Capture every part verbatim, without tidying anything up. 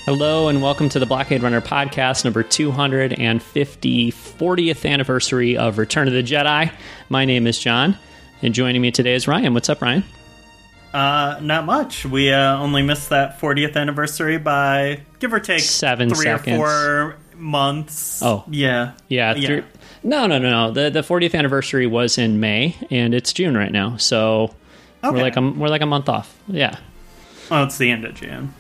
Hello and welcome to the Blockade Runner podcast, number two hundred fifty, fortieth anniversary of Return of the Jedi. My name is John, and joining me today is Ryan. What's up, Ryan? Uh, not much. We uh, only missed that fortieth anniversary by, give or take, Seven three seconds. or four months. Oh. Yeah. Yeah. yeah. Three, no, no, no, no. The the fortieth anniversary was in May, and it's June right now, so Okay. we're like a, we're like a month off. Yeah. Well, it's the end of June.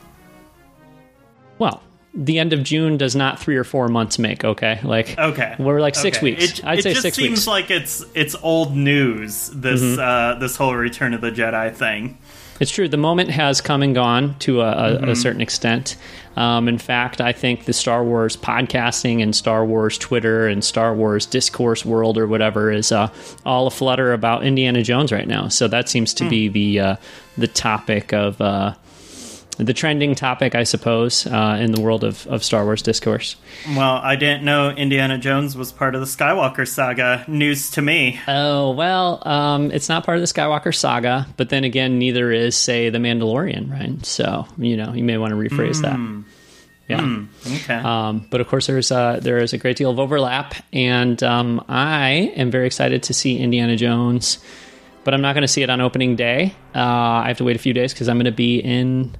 Well, the end of June does not three or four months make, okay? Like, Okay. we're like six okay. weeks. It, I'd it say just six seems weeks. like it's it's old news, this Mhm. uh, this whole Return of the Jedi thing. It's true. The moment has come and gone to a, a, Mm-hmm. a certain extent. Um, in fact, I think the Star Wars podcasting and Star Wars Twitter and Star Wars discourse world or whatever is uh, all aflutter about Indiana Jones right now. So that seems to Mm. be the uh, the topic of uh, the trending topic, I suppose, uh, in the world of, of Star Wars discourse. Well, I didn't know Indiana Jones was part of the Skywalker saga. News to me. Oh, well, um, it's not part of the Skywalker saga, but then again, neither is, say, The Mandalorian, right? So, you know, you may want to rephrase Mm. that. Yeah. Mm, okay. Um, but of course, there's uh, there is a great deal of overlap, and um, I am very excited to see Indiana Jones, but I'm not going to see it on opening day. Uh, I have to wait a few days because I'm going to be in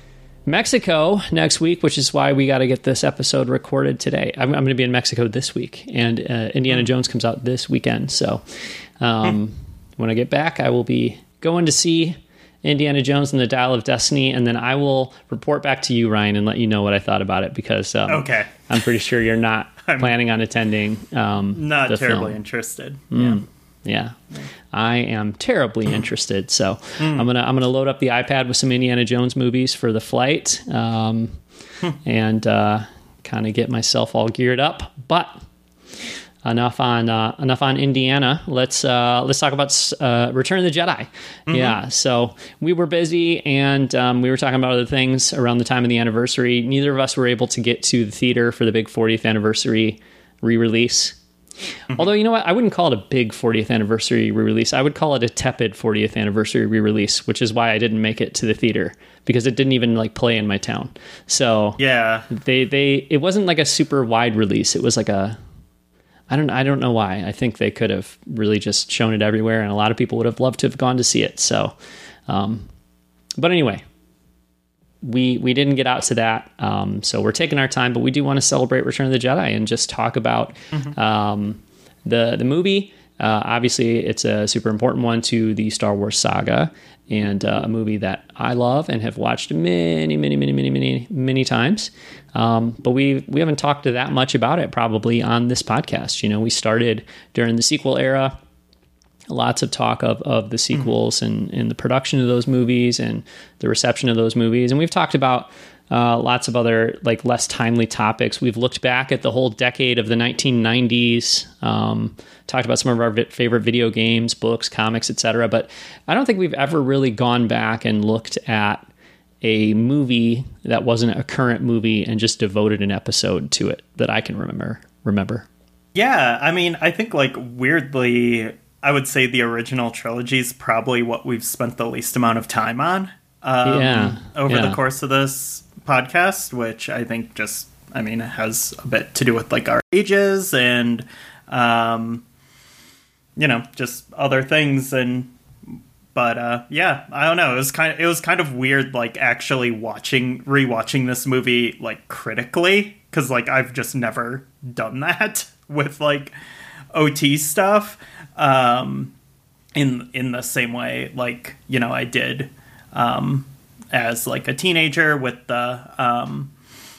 Mexico next week, which is why we got to get this episode recorded today. I'm, I'm going to be in Mexico this week, and uh, Indiana Jones comes out this weekend. So um, when I get back, I will be going to see Indiana Jones and the Dial of Destiny, and then I will report back to you, Ryan, and let you know what I thought about it, because um, Okay. I'm pretty sure you're not I'm planning on attending um, Not the terribly film. interested. Mm. Yeah, I am terribly interested. So I'm gonna I'm gonna load up the iPad with some Indiana Jones movies for the flight, um, and uh, kind of get myself all geared up. But enough on uh, enough on Indiana. Let's uh, let's talk about uh, Return of the Jedi. Mm-hmm. Yeah, so we were busy, and um, we were talking about other things around the time of the anniversary. Neither of us were able to get to the theater for the big fortieth anniversary re-release. Mm-hmm. Although, you know what? I wouldn't call it a big fortieth anniversary re-release. I would call it a tepid fortieth anniversary re-release, which is why I didn't make it to the theater, because it didn't even like play in my town. So Yeah. they they it wasn't like a super wide release. It was like a I don't I don't know why. I think they could have really just shown it everywhere, and a lot of people would have loved to have gone to see it. So, um, but anyway. We we didn't get out to that, um, so we're taking our time, but we do want to celebrate Return of the Jedi and just talk about mm-hmm. um, the the movie. Uh, obviously, it's a super important one to the Star Wars saga, and uh, a movie that I love and have watched many, many, many, many, many, many times. Um, but we we haven't talked that much about it probably on this podcast. You know, we started during the sequel era. Lots of talk of, of the sequels and, and the production of those movies and the reception of those movies. And we've talked about uh, lots of other like less timely topics. We've looked back at the whole decade of the nineteen nineties, um, talked about some of our vi- favorite video games, books, comics, et cetera. But I don't think we've ever really gone back and looked at a movie that wasn't a current movie and just devoted an episode to it that I can remember. Remember? Yeah, I mean, I think like weirdly, I would say the original trilogy is probably what we've spent the least amount of time on um, yeah, over yeah. the course of this podcast, which I think just, I mean, it has a bit to do with like our ages and, um, you know, just other things. And, but uh, yeah, I don't know. It was kind of, it was kind of weird, like actually watching, rewatching this movie, like critically, because like I've just never done that with like O T stuff. Um, in in the same way, like, you know, I did um, as like a teenager with the um,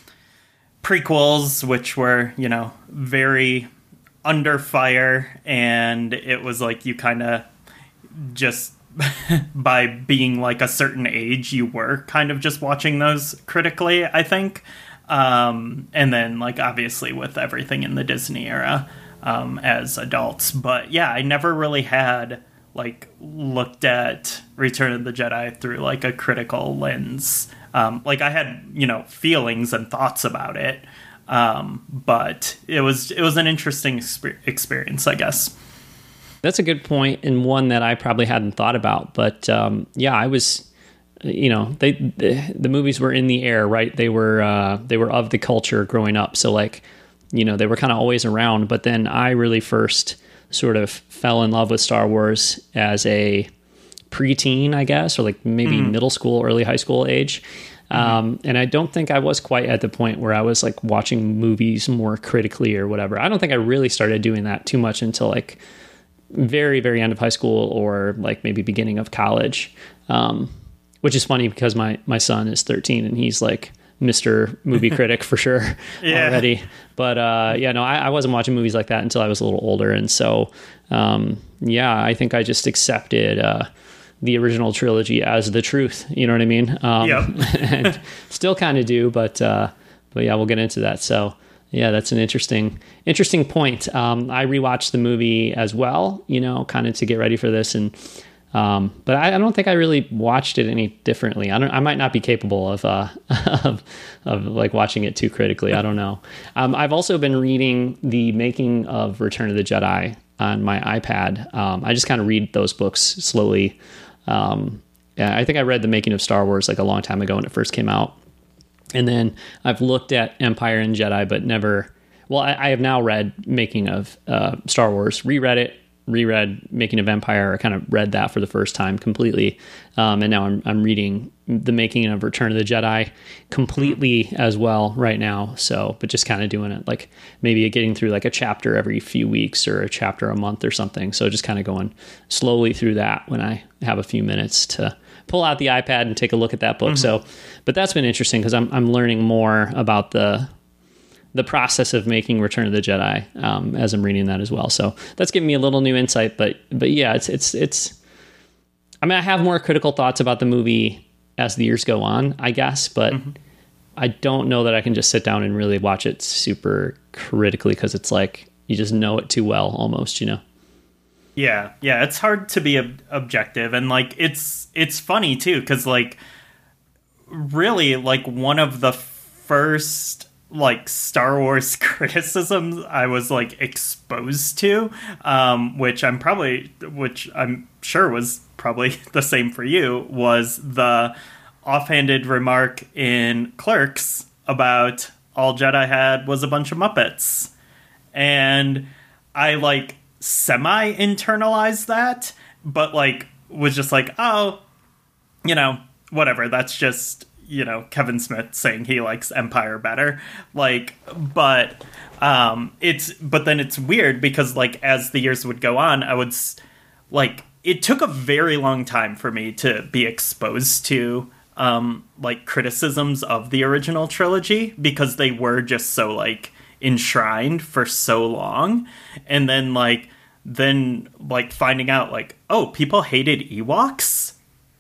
prequels, which were, you know, very under fire, and it was like you kind of just by being like a certain age, you were kind of just watching those critically, I think. Um, and then like obviously with everything in the Disney era. Um, as adults. But yeah, I never really had like looked at Return of the Jedi through like a critical lens. Um, like I had, you know, feelings and thoughts about it. Um, but it was it was an interesting exper- experience, I guess. That's a good point, and one that I probably hadn't thought about. But um, yeah, I was you know, they the, the movies were in the air, right? They were uh, they were of the culture growing up, so like, you know, they were kind of always around. But then I really first sort of fell in love with Star Wars as a preteen, I guess, or like maybe mm-hmm. middle school, early high school age. Mm-hmm. Um, and I don't think I was quite at the point where I was like watching movies more critically or whatever. I don't think I really started doing that too much until like very, very end of high school or like maybe beginning of college. Um, which is funny because my, my son is thirteen and he's like Mister Movie Critic for sure yeah. already. But uh, yeah, no, I, I wasn't watching movies like that until I was a little older. And so, um, yeah, I think I just accepted, uh, the original trilogy as the truth, you know what I mean? Um, yep. and still kind of do, but, uh, but yeah, we'll get into that. So yeah, that's an interesting, interesting point. Um, I rewatched the movie as well, you know, kind of to get ready for this. And, um, but I, I don't think I really watched it any differently. I don't, I might not be capable of, uh, of, of like watching it too critically. I don't know. Um, I've also been reading the making of Return of the Jedi on my iPad. Um, I just kind of read those books slowly. Um, yeah, I think I read The Making of Star Wars like a long time ago when it first came out. And then I've looked at Empire and Jedi, but never, well, I, I have now read Making of uh, Star Wars, reread it, reread Making of Empire. I kind of read that for the first time completely. Um, and now I'm, I'm reading The Making of Return of the Jedi completely as well right now. So, but just kind of doing it like maybe getting through like a chapter every few weeks or a chapter a month or something. So just kind of going slowly through that when I have a few minutes to pull out the iPad and take a look at that book. Mm-hmm. So, but that's been interesting because I'm, I'm learning more about the, the process of making Return of the Jedi, um, as I'm reading that as well. So that's giving me a little new insight, but, but yeah, it's, it's, it's, I mean, I have more critical thoughts about the movie as the years go on, I guess, but mm-hmm. I don't know that I can just sit down and really watch it super critically because it's like, you just know it too well almost, you know? Yeah. Yeah. It's hard to be ob- objective. And like, it's, it's funny too. Cause like really like one of the first like Star Wars criticisms I was like exposed to, um, which I'm probably, which I'm sure was probably the same for you, was the offhanded remark in Clerks about all Jedi had was a bunch of Muppets. And I like semi internalized that, but like was just like, oh, you know, whatever. That's just, you know, Kevin Smith saying he likes Empire better. Like, but um, it's, but then it's weird because like, as the years would go on, I would like, it took a very long time for me to be exposed to um, like criticisms of the original trilogy because they were just so like enshrined for so long. And then like, then like finding out like, oh, people hated Ewoks?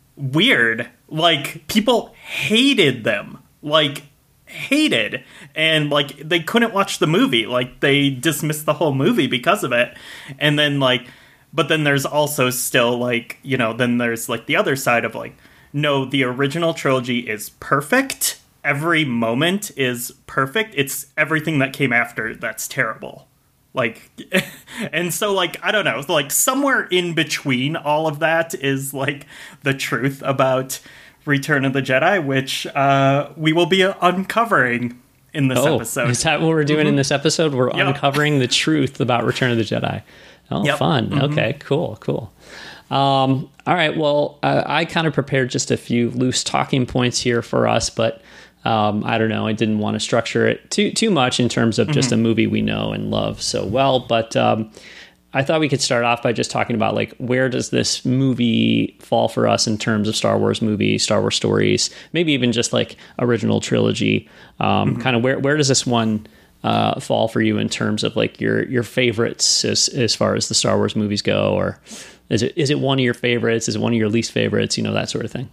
Weird. Like, people hated them. Like, hated. And, like, they couldn't watch the movie. Like, they dismissed the whole movie because of it. And then, like, but then there's also still, like, you know, then there's, like, the other side of, like, no, the original trilogy is perfect. Every moment is perfect. It's everything that came after that's terrible. Like, and so, like, I don't know, like, somewhere in between all of that is, like, the truth about Return of the Jedi, which uh, we will be uncovering in this oh, episode. Is that what we're doing mm-hmm. in this episode? We're yep. uncovering the truth about Return of the Jedi. Oh, yep. fun. Mm-hmm. Okay, cool, cool. Um, all right, well, uh, I kind of prepared just a few loose talking points here for us, but Um, I don't know. I didn't want to structure it too too much in terms of just mm-hmm. a movie we know and love so well. But um, I thought we could start off by just talking about like where does this movie fall for us in terms of Star Wars movies, Star Wars stories, maybe even just like original trilogy. Um, mm-hmm. Kind of where where does this one uh, fall for you in terms of like your your favorites as as far as the Star Wars movies go, or is it is it one of your favorites? Is it one of your least favorites? You know, that sort of thing.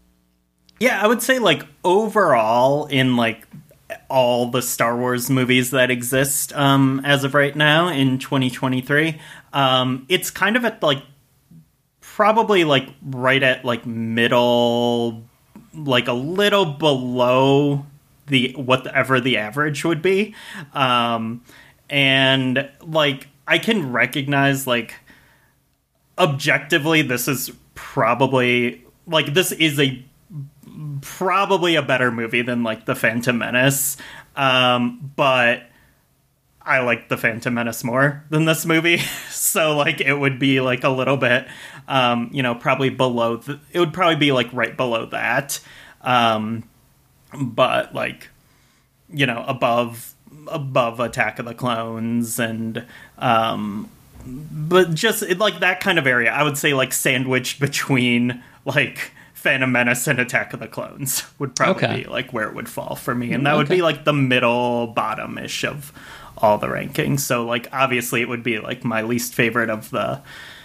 Yeah, I would say, like, overall, in, like, all the Star Wars movies that exist um, as of right now in twenty twenty-three, um, it's kind of at, like, probably, like, right at, like, middle, like, a little below the whatever the average would be. Um, and, like, I can recognize, like, objectively, this is probably, like, this is a probably a better movie than like The Phantom Menace, um, but I like The Phantom Menace more than this movie, so like it would be like a little bit, um, you know, probably below. The, it would probably be like right below that, um, but like, you know, above above Attack of the Clones and, um, but just like that kind of area. I would say like sandwiched between like Phantom Menace and Attack of the Clones would probably Okay. be like where it would fall for me, and that would Okay. be like the middle bottom-ish of all the rankings. So like obviously it would be like my least favorite of the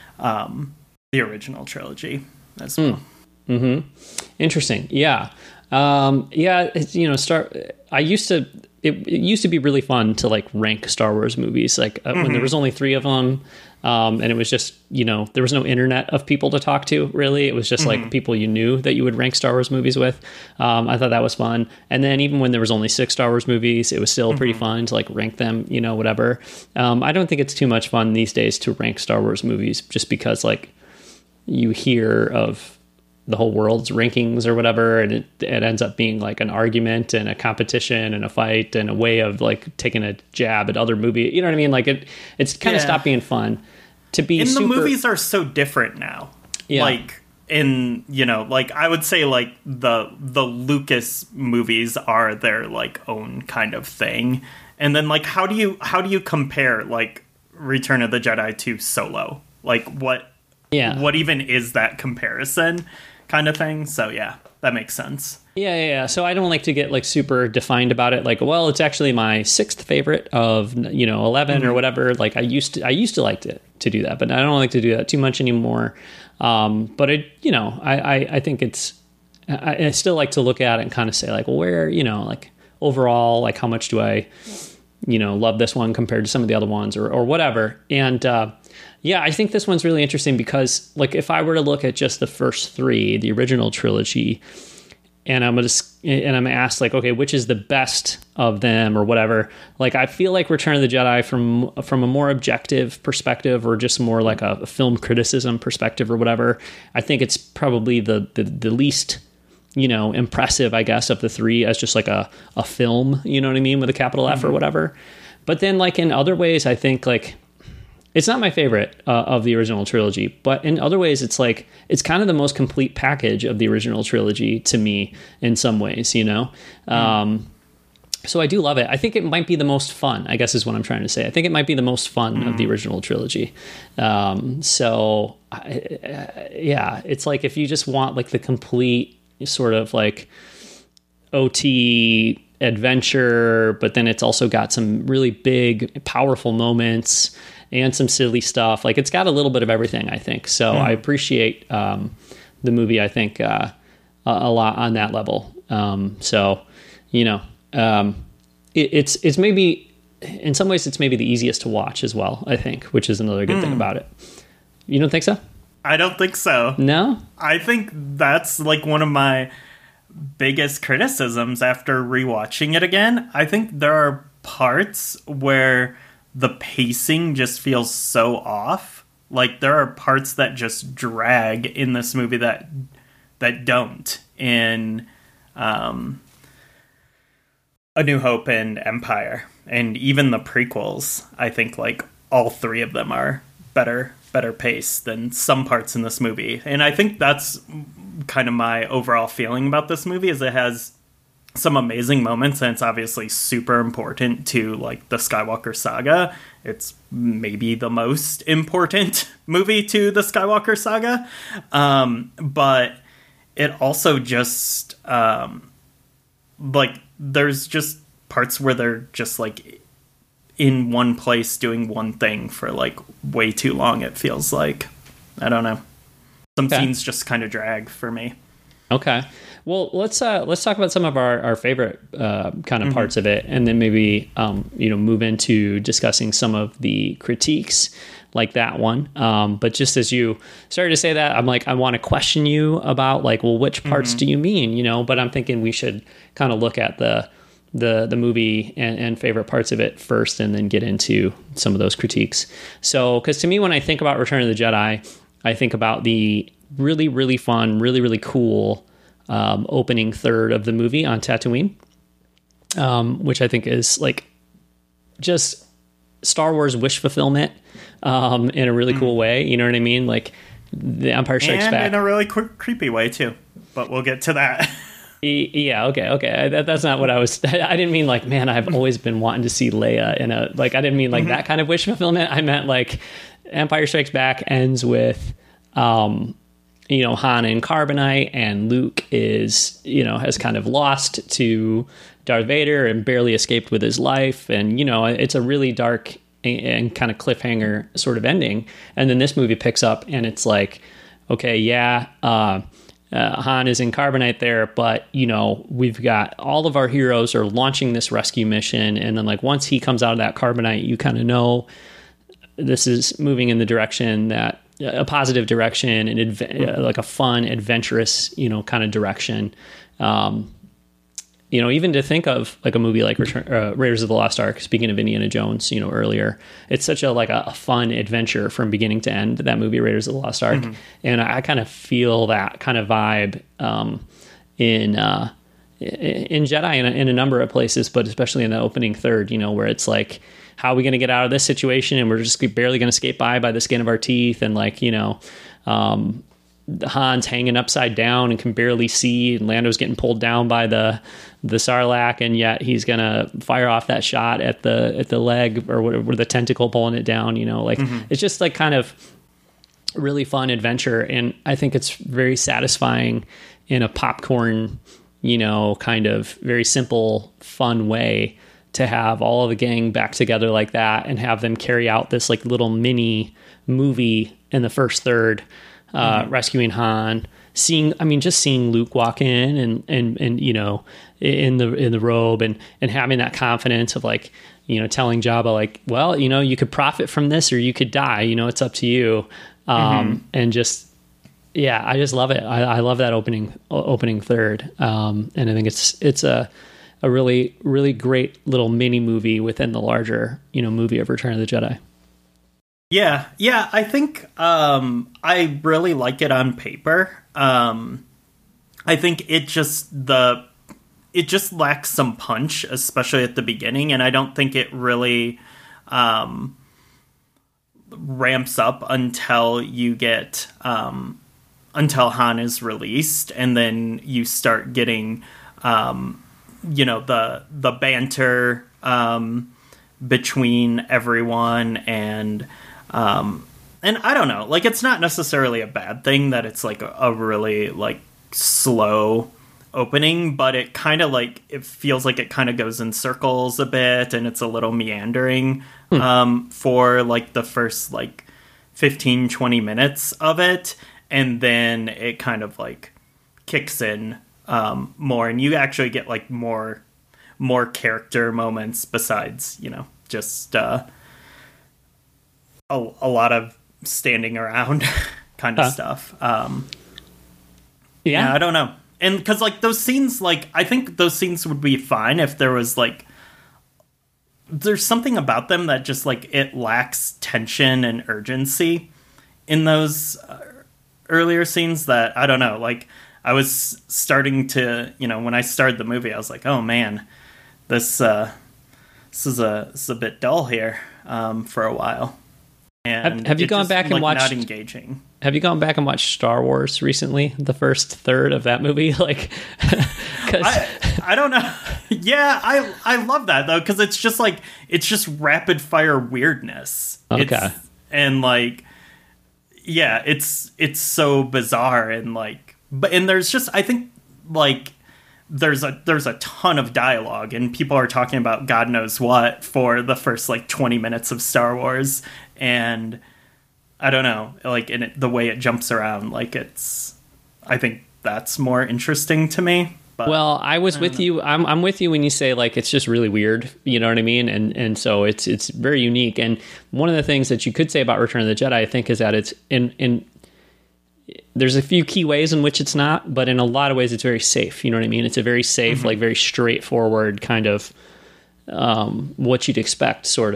um the original trilogy as well. Mm-hmm. Interesting. Yeah. Um, yeah. It's, you know, start. I used to. It, it used to be really fun to like rank Star Wars movies. Like uh, mm-hmm. when there was only three of them, um, and it was just, you know, there was no internet of people to talk to. Really, it was just mm-hmm. like people you knew that you would rank Star Wars movies with. Um, I thought that was fun. And then even when there was only six Star Wars movies, it was still mm-hmm. pretty fun to like rank them. You know, whatever. Um, I don't think it's too much fun these days to rank Star Wars movies, just because like you hear of the whole world's rankings or whatever, and it, it ends up being like an argument and a competition and a fight and a way of like taking a jab at other movies. You know what I mean? Like it, it's kind Yeah. of stopped being fun to be. And super... the movies are so different now. Yeah. Like in, you know, like I would say like the the Lucas movies are their like own kind of thing. And then like how do you how do you compare like Return of the Jedi to Solo? Like what Yeah. what even is that comparison kind of thing? So yeah, that makes sense. Yeah, yeah, yeah. So I don't like to get like super defined about it. Like, well, it's actually my sixth favorite of, you know, eleven mm-hmm. or whatever. Like I used to, I used to like to, to do that, but I don't like to do that too much anymore. Um, but it, you know, I, I, I think it's, I, I still like to look at it and kind of say like, well, where, you know, like overall, like how much do I, you know, love this one compared to some of the other ones or, or whatever. And, uh, yeah, I think this one's really interesting because, like, if I were to look at just the first three, the original trilogy, and I'm gonna and I'm asked, like, okay, which is the best of them or whatever, like, I feel like Return of the Jedi from from a more objective perspective or just more like a, a film criticism perspective or whatever, I think it's probably the the, the least, you know, impressive, I guess, of the three as just like a, a film, you know what I mean, with a capital F mm-hmm. or whatever. But then, like, in other ways, I think, like, it's not my favorite uh, of the original trilogy, but in other ways, it's like, it's kind of the most complete package of the original trilogy to me in some ways, you know? Mm. Um, so I do love it. I think it might be the most fun, I guess is what I'm trying to say. I think it might be the most fun mm. of the original trilogy. Um, so I, uh, yeah, it's like, if you just want like the complete sort of like O T adventure, but then it's also got some really big, powerful moments and some silly stuff. Like, it's got a little bit of everything, I think. So mm. I appreciate um, the movie, I think, uh, a, a lot on that level. Um, so, you know, um, it, it's it's maybe, in some ways, it's maybe the easiest to watch as well, I think, which is another good mm. thing about it. You don't think so? I don't think so. No? I think that's, like, one of my biggest criticisms after rewatching it again. I think there are parts where the pacing just feels so off. Like, there are parts that just drag in this movie that that don't in um, A New Hope and Empire, and even the prequels. I think like all three of them are better better paced than some parts in this movie, and I think that's kind of my overall feeling about this movie. Is it has some amazing moments, and it's obviously super important to like the Skywalker saga. It's maybe the most important movie to the Skywalker saga, um, but it also just um, like there's just parts where they're just like in one place doing one thing for like way too long. It feels like, I don't know, some okay. scenes just kind of drag for me. Okay. Well, let's uh, let's talk about some of our, our favorite uh, kind of mm-hmm. parts of it, and then maybe um, you know move into discussing some of the critiques like that one. Um, but just as you started to say that, I'm like, I want to question you about like, well, which parts mm-hmm. do you mean? You know, but I'm thinking we should kind of look at the the the movie and, and favorite parts of it first, and then get into some of those critiques. So, because to me, when I think about Return of the Jedi, I think about the really, really fun, really, really cool um, opening third of the movie on Tatooine, um, which I think is like just Star Wars wish fulfillment um, in a really mm. cool way. You know what I mean? Like The Empire Strikes and Back. And in a really cre- creepy way, too. But we'll get to that. Yeah, okay, okay. That, that's not what I was... I didn't mean like, man, I've always been wanting to see Leia in a... Like, I didn't mean like mm-hmm. that kind of wish fulfillment. I meant like Empire Strikes Back ends with, um, you know, Han in Carbonite, and Luke is, you know, has kind of lost to Darth Vader and barely escaped with his life. And, you know, it's a really dark and, and kind of cliffhanger sort of ending. And then this movie picks up and it's like, okay, yeah, uh, Uh, Han is in Carbonite there, but, you know, we've got all of our heroes are launching this rescue mission. And then, like, once he comes out of that Carbonite, you kind of know this is moving in the direction that a positive direction and adve- like a fun, adventurous, you know, kind of direction. Um, you know, even to think of like a movie like Return, uh, Raiders of the Lost Ark, speaking of Indiana Jones, you know, earlier, it's such a like a, a fun adventure from beginning to end, that movie Raiders of the Lost Ark. Mm-hmm. And I, I kind of feel that kind of vibe um, in uh, in Jedi in a, in a number of places, but especially in the opening third, you know, where it's like, how are we going to get out of this situation? And we're just barely going to skate by by the skin of our teeth. And like, you know, um, Han's hanging upside down and can barely see, and Lando's getting pulled down by the the Sarlacc, and yet he's gonna fire off that shot at the at the leg or whatever, the tentacle pulling it down. You know, like mm-hmm. it's just like kind of really fun adventure, and I think it's very satisfying in a popcorn, you know, kind of very simple, fun way to have all of the gang back together like that and have them carry out this like little mini movie in the first third. Uh, mm-hmm. Rescuing Han, seeing, I mean, just seeing Luke walk in and, and, and, you know, in the, in the robe and, and having that confidence of like, you know, telling Jabba like, well, you know, you could profit from this or you could die, you know, it's up to you. Um, mm-hmm. and just, yeah, I just love it. I, I love that opening, opening third. Um, and I think it's, it's a, a really, really great little mini movie within the larger, you know, movie of Return of the Jedi. Yeah, yeah, I think um, I really like it on paper. Um, I think it just the it just lacks some punch, especially at the beginning, and I don't think it really um, ramps up until you get um, until Han is released, and then you start getting um, you know the the banter um, between everyone and. Um, and I don't know, like, it's not necessarily a bad thing that it's like a, a really like slow opening, but it kind of like, it feels like it kind of goes in circles a bit and it's a little meandering, hmm. um, for like the first like fifteen, twenty minutes of it. And then it kind of like kicks in, um, more, and you actually get like more, more character moments besides, you know, just, uh, A, a lot of standing around kind of uh, stuff. Um, yeah. yeah, I don't know. And because, like, those scenes, like, I think those scenes would be fine if there was, like, there's something about them that just, like, it lacks tension and urgency in those uh, earlier scenes that, I don't know, like, I was starting to, you know, when I started the movie, I was like, oh, man, this, uh, this is a, this is a bit dull here um, for a while. And have, have you gone just, back and like, watched? Not engaging. Have you gone back and watched Star Wars recently? The first third of that movie, like, cause... I, I don't know. Yeah, I I love that though, because it's just like it's just rapid fire weirdness. Okay, it's, and like, yeah, it's it's so bizarre and like, but and there's just I think like. There's a there's a ton of dialogue and people are talking about God knows what for the first like twenty minutes of Star Wars, and I don't know, like in it, the way it jumps around, like it's I think that's more interesting to me. But well, I was I with know. you. I'm I'm with you when you say like it's just really weird. You know what I mean? And and so it's it's very unique. And one of the things that you could say about Return of the Jedi, I think, is that it's in in. There's a few key ways in which it's not, but in a lot of ways it's very safe. You know what I mean? It's a very safe, mm-hmm. like very straightforward kind of um, what you'd expect sort of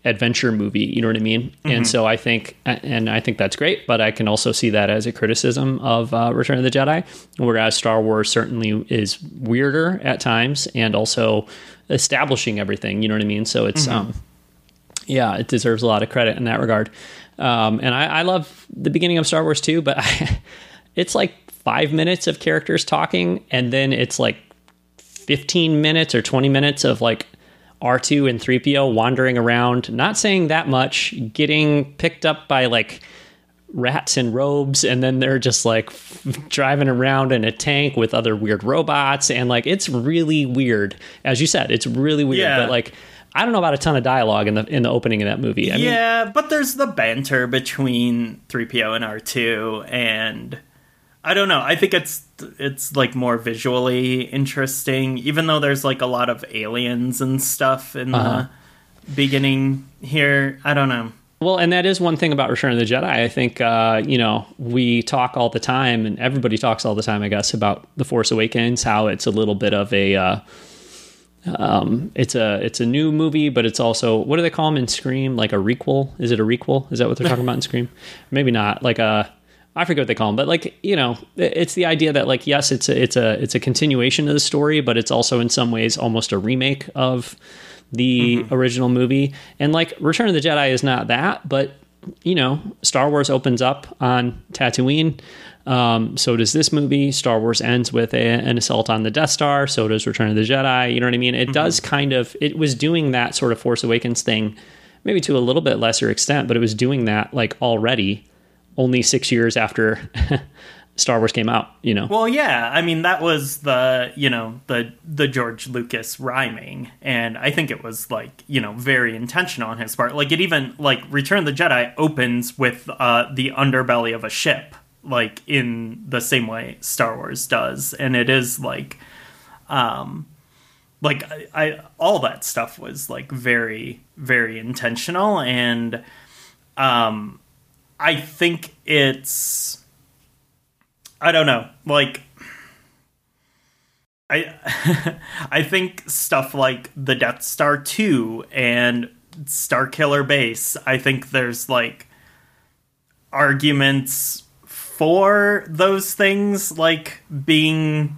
adventure movie. You know what I mean? Mm-hmm. And so I think, and I think that's great, but I can also see that as a criticism of uh, Return of the Jedi, whereas Star Wars certainly is weirder at times and also establishing everything. You know what I mean? So it's, mm-hmm. um, yeah, it deserves a lot of credit in that regard. Um, and I, I love the beginning of Star Wars too, but I, it's like five minutes of characters talking, and then it's like fifteen minutes or twenty minutes of like R two and three P O wandering around, not saying that much, getting picked up by like rats in robes, and then they're just like f- driving around in a tank with other weird robots, and like it's really weird. As you said, it's really weird, yeah. But like I don't know about a ton of dialogue in the in the opening of that movie. I yeah, mean, but there's the banter between three P O and R two, and I don't know. I think it's it's like more visually interesting, even though there's like a lot of aliens and stuff in uh-huh. the beginning here. I don't know. Well, and that is one thing about Return of the Jedi. I think, uh, you know, we talk all the time, and everybody talks all the time, I guess, about The Force Awakens, how it's a little bit of a, uh, um, it's a it's a new movie, but it's also, what do they call them in Scream? Like a requel? Is it a requel? Is that what they're talking about in Scream? Maybe not. Like a, I forget what they call them, but like, you know, it's the idea that like, yes, it's a, it's a, it's a continuation of the story, but it's also in some ways almost a remake of the mm-hmm. original movie. And like Return of the Jedi is not that, but you know, Star Wars opens up on Tatooine. Um, so does this movie. Star Wars ends with a, an assault on the Death Star. So does Return of the Jedi. You know what I mean? It mm-hmm. does kind of, it was doing that sort of Force Awakens thing, maybe to a little bit lesser extent, but it was doing that like already only six years after Star Wars came out, you know? Well, yeah. I mean, that was the, you know, the the George Lucas rhyming. And I think it was, like, you know, very intentional on his part. Like, it even, like, Return of the Jedi opens with uh, the underbelly of a ship, like, in the same way Star Wars does. And it is, like, um, like, I, I all that stuff was, like, very, very intentional. And, um... I think it's, I don't know, like, I I think stuff like the Death Star two and Starkiller Base, I think there's, like, arguments for those things, like, being,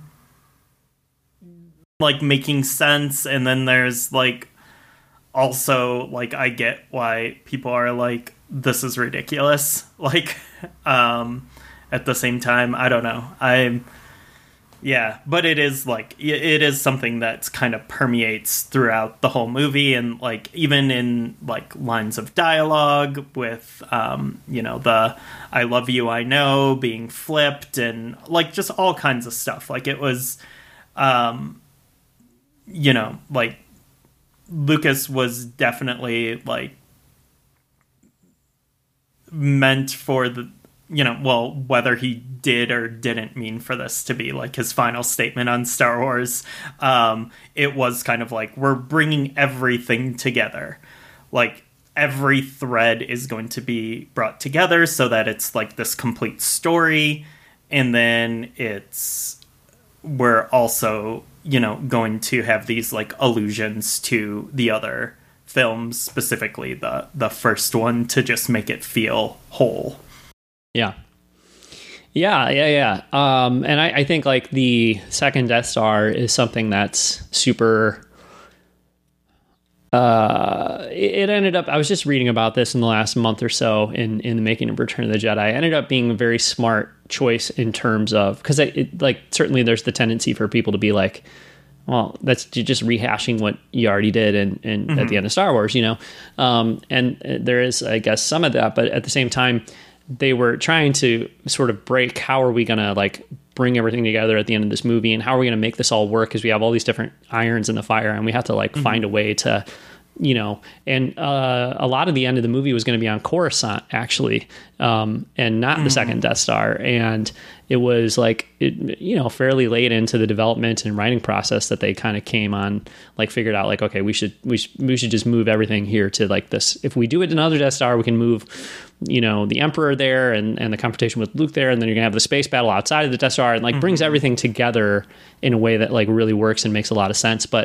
like, making sense, and then there's, like, also, like, I get why people are, like, this is ridiculous. Like, um, at the same time, I don't know. I'm, yeah, but it is like, it is something that's kind of permeates throughout the whole movie. And like, even in like lines of dialogue with, um, you know, the, I love you, I know being flipped and like just all kinds of stuff. Like it was, um, you know, like Lucas was definitely like, meant for the, you know, well, whether he did or didn't mean for this to be like his final statement on Star Wars, um, it was kind of like, we're bringing everything together. Like every thread is going to be brought together so that it's like this complete story. And then it's, we're also, you know, going to have these like allusions to the other films, specifically the the first one, to just make it feel whole. Yeah. Yeah, yeah, yeah. Um, and I, I think like the second Death Star is something that's super... Uh, it, it ended up... I was just reading about this in the last month or so in, in the making of Return of the Jedi. It ended up being a very smart choice in terms of... Because it, it, like certainly there's the tendency for people to be like, well, that's just rehashing what you already did and, and mm-hmm. at the end of Star Wars, you know? Um, and there is, I guess, some of that, but at the same time, they were trying to sort of break, how are we going to like bring everything together at the end of this movie, and how are we going to make this all work, because we have all these different irons in the fire, and we have to like mm-hmm. find a way to, you know, and uh, a lot of the end of the movie was going to be on Coruscant, actually, um, and not mm-hmm. the second Death Star. And it was like, it, you know, fairly late into the development and writing process that they kind of came on, like figured out like, okay, we should, we should, we should just move everything here to like this. If we do it in another Death Star, we can move, you know, the Emperor there and, and the confrontation with Luke there. And then you're gonna have the space battle outside of the Death Star, and like mm-hmm. brings everything together in a way that like really works and makes a lot of sense. But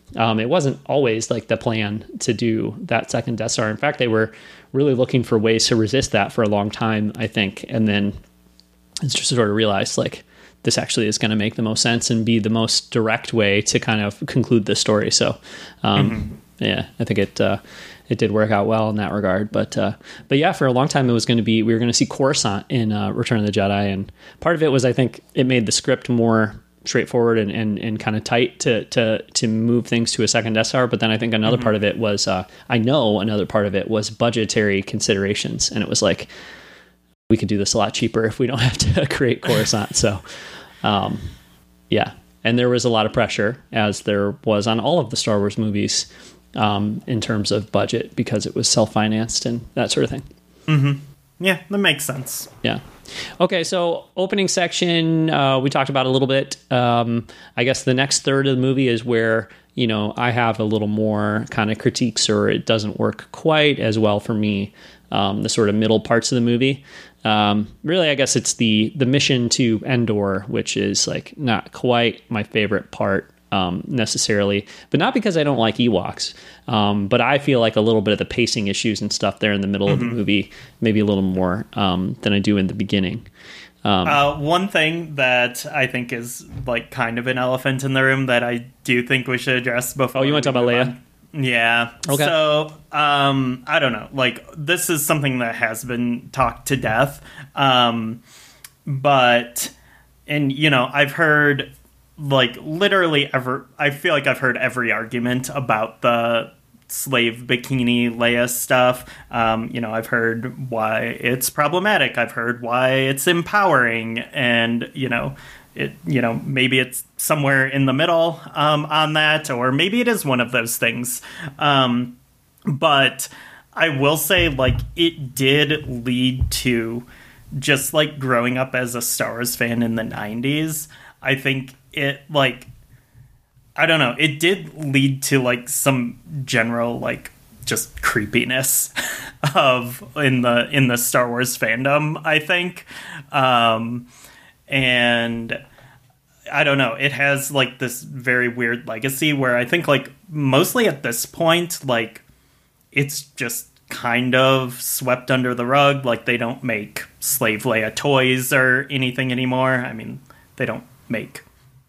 Um, it wasn't always like the plan to do that second Death Star. In fact, they were really looking for ways to resist that for a long time, I think. And then it's just sort of realized like this actually is going to make the most sense and be the most direct way to kind of conclude this story. So, um, mm-hmm. yeah, I think it, uh, it did work out well in that regard. But, uh, but yeah, for a long time it was going to be, we were going to see Coruscant in, uh, Return of the Jedi. And part of it was, I think it made the script more straightforward and, and, and kind of tight to, to, to move things to a second Death Star. But then I think another mm-hmm. part of it was, uh, I know another part of it was budgetary considerations. And it was like, we could do this a lot cheaper if we don't have to create Coruscant. So, um, yeah. And there was a lot of pressure, as there was on all of the Star Wars movies, um, in terms of budget, because it was self-financed and that sort of thing. Mm-hmm. Yeah, that makes sense. Yeah. Okay, so opening section, uh, we talked about a little bit. Um, I guess the next third of the movie is where, you know, I have a little more kind of critiques, or it doesn't work quite as well for me. Um, the sort of middle parts of the movie. Um, really, I guess it's the the mission to Endor, which is like not quite my favorite part um, necessarily, but not because I don't like Ewoks. Um, but I feel like a little bit of the pacing issues and stuff there in the middle mm-hmm. of the movie, maybe a little more um, than I do in the beginning. Um, uh, one thing that I think is like kind of an elephant in the room that I do think we should address before. Oh, you want to talk about Leia? On. Yeah. Okay. So, um, I don't know. Like, this is something that has been talked to death. Um, but, and, you know, I've heard, like, literally ever, I feel like I've heard every argument about the slave bikini Leia stuff. Um, you know, I've heard why it's problematic. I've heard why it's empowering. And, you know, it, you know, maybe it's somewhere in the middle um, on that, or maybe it is one of those things. Um, but I will say, like, it did lead to just, like, growing up as a Star Wars fan in the nineties. I think it, like, I don't know, it did lead to, like, some general, like, just creepiness of in the in the Star Wars fandom, I think. Um And I don't know, it has like this very weird legacy where I think like mostly at this point, like it's just kind of swept under the rug. Like they don't make Slave Leia toys or anything anymore. I mean, they don't make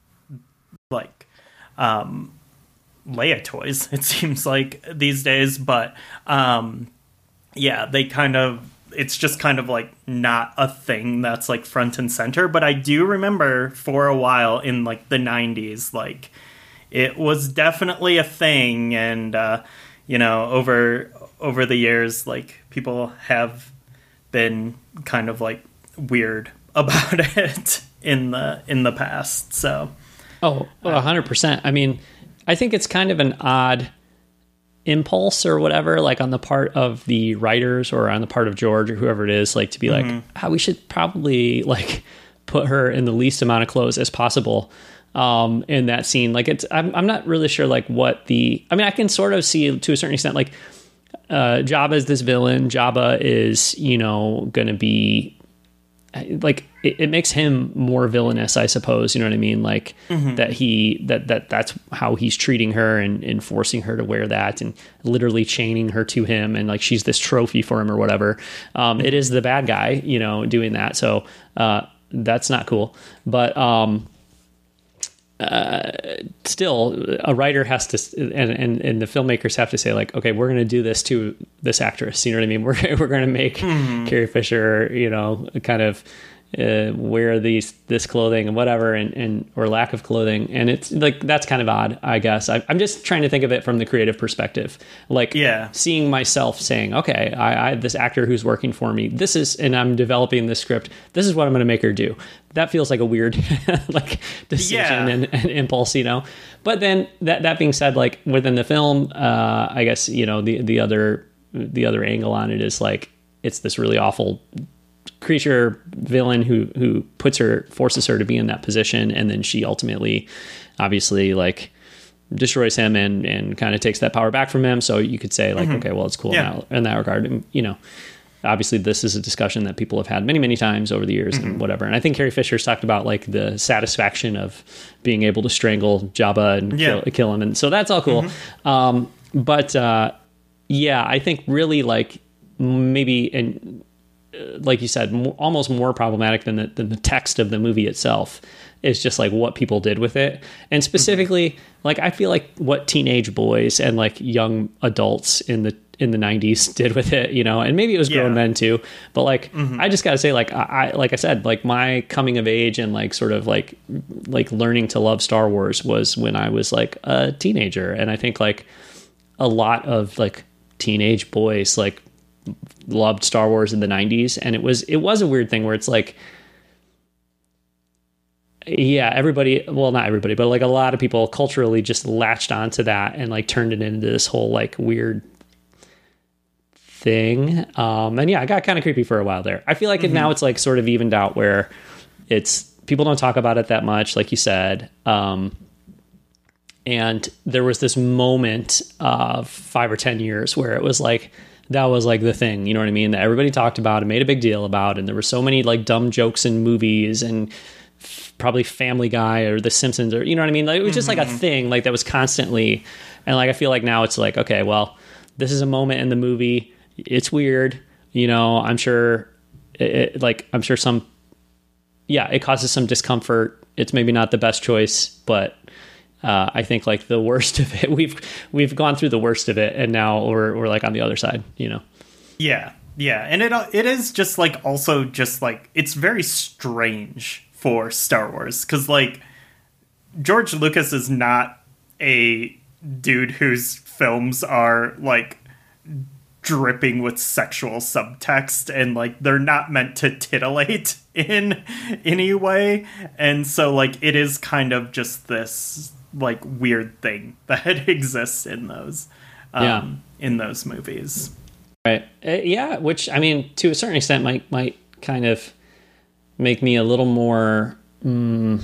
like um, Leia toys, it seems like these days. But um, yeah, they kind of, it's just kind of like not a thing that's like front and center. But I do remember for a while in like the nineties, like it was definitely a thing. And, uh, you know, over, over the years, like people have been kind of like weird about it in the, in the past. So. Oh, a hundred percent. I mean, I think it's kind of an odd impulse or whatever, like on the part of the writers or on the part of George or whoever it is, like to be mm-hmm. like, ah, we should probably like put her in the least amount of clothes as possible um, in that scene. Like it's, I'm, I'm not really sure like what the, I mean, I can sort of see to a certain extent, like uh, Jabba is this villain. Jabba is, you know, going to be like, it, it makes him more villainous, I suppose. You know what I mean? Like mm-hmm. that he, that, that that's how he's treating her and, and forcing her to wear that and literally chaining her to him. And like, she's this trophy for him or whatever. Um, it is the bad guy, you know, doing that. So uh, that's not cool. But um, uh, still a writer has to, and, and, and the filmmakers have to say like, okay, we're going to do this to this actress. You know what I mean? We're, we're going to make mm-hmm. Carrie Fisher, you know, kind of uh, wear these, this clothing and whatever, and, and, or lack of clothing. And it's like, that's kind of odd, I guess. I, I'm just trying to think of it from the creative perspective, like yeah. seeing myself saying, okay, I, I have this actor who's working for me. This is, and I'm developing this script. This is what I'm going to make her do. That feels like a weird like decision yeah. and, and impulse, you know. But then that that being said, like within the film, uh, I guess, you know, the the other the other angle on it is like it's this really awful creature villain who who puts her forces her to be in that position, and then she ultimately, obviously, like destroys him and and kind of takes that power back from him. So you could say like, mm-hmm. okay, well, it's cool yeah. now in that regard, and, you know. obviously this is a discussion that people have had many, many times over the years mm-hmm. and whatever. And I think Carrie Fisher's talked about like the satisfaction of being able to strangle Jabba and yeah. kill, kill him. And so that's all cool. Mm-hmm. Um, but uh, yeah, I think really like maybe, and uh, like you said, more, almost more problematic than the, than the text of the movie itself is just like what people did with it. And specifically, mm-hmm. like, I feel like what teenage boys and like young adults in the in the nineties did with it, you know, and maybe it was grown yeah. men too, but like, mm-hmm. I just gotta say, like, I, like I said, like my coming of age and like sort of like, like learning to love Star Wars was when I was like a teenager. And I think like a lot of like teenage boys, like loved Star Wars in the nineties. And it was, it was a weird thing where it's like, yeah, everybody, well, not everybody, but like a lot of people culturally just latched onto that and like turned it into this whole like weird thing. Um, and yeah, I got kind of creepy for a while there. I feel like mm-hmm. now it's like sort of evened out where it's, people don't talk about it that much, like you said. Um, and there was this moment of five or ten years where it was like, that was like the thing, you know what I mean? That everybody talked about and made a big deal about. And there were so many like dumb jokes in movies and f- probably Family Guy or The Simpsons or, you know what I mean? Like, it was just mm-hmm. like a thing like that was constantly. And like, I feel like now it's like, okay, well, this is a moment in the movie. It's weird, you know, I'm sure it, it, like, I'm sure some, yeah, it causes some discomfort. It's maybe not the best choice, but uh, I think like the worst of it, we've, we've gone through the worst of it and now we're, we're like on the other side, you know? Yeah. Yeah. And it, it is just like, also just like, it's very strange for Star Wars. 'Cause like George Lucas is not a dude whose films are like dripping with sexual subtext and like they're not meant to titillate in any way, and so like it is kind of just this like weird thing that exists in those um yeah. in those movies, right? Uh, yeah, which I mean to a certain extent might might kind of make me a little more mm,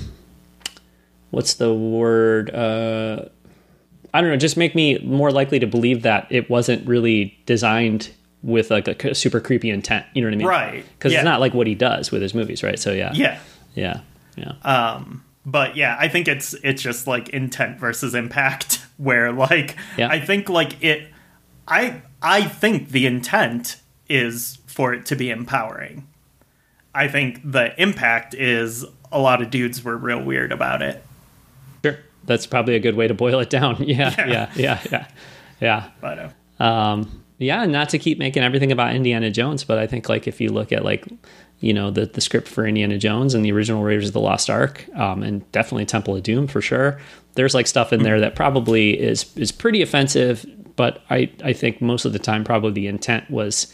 what's the word uh I don't know, just make me more likely to believe that it wasn't really designed with like a super creepy intent. You know what I mean? Right. Because yeah. it's not like what he does with his movies, right? So yeah. Yeah. Yeah. Yeah. Um, but yeah, I think it's it's just like intent versus impact, where like yeah. I think like it, I I think the intent is for it to be empowering. I think the impact is a lot of dudes were real weird about it. Sure. That's probably a good way to boil it down. Yeah, yeah, yeah, yeah, yeah. yeah. But, uh, um, yeah, not to keep making everything about Indiana Jones, but I think like if you look at like, you know, the, the script for Indiana Jones and the original Raiders of the Lost Ark, um, and definitely Temple of Doom for sure, there's like stuff in there that probably is is pretty offensive, but I, I think most of the time probably the intent was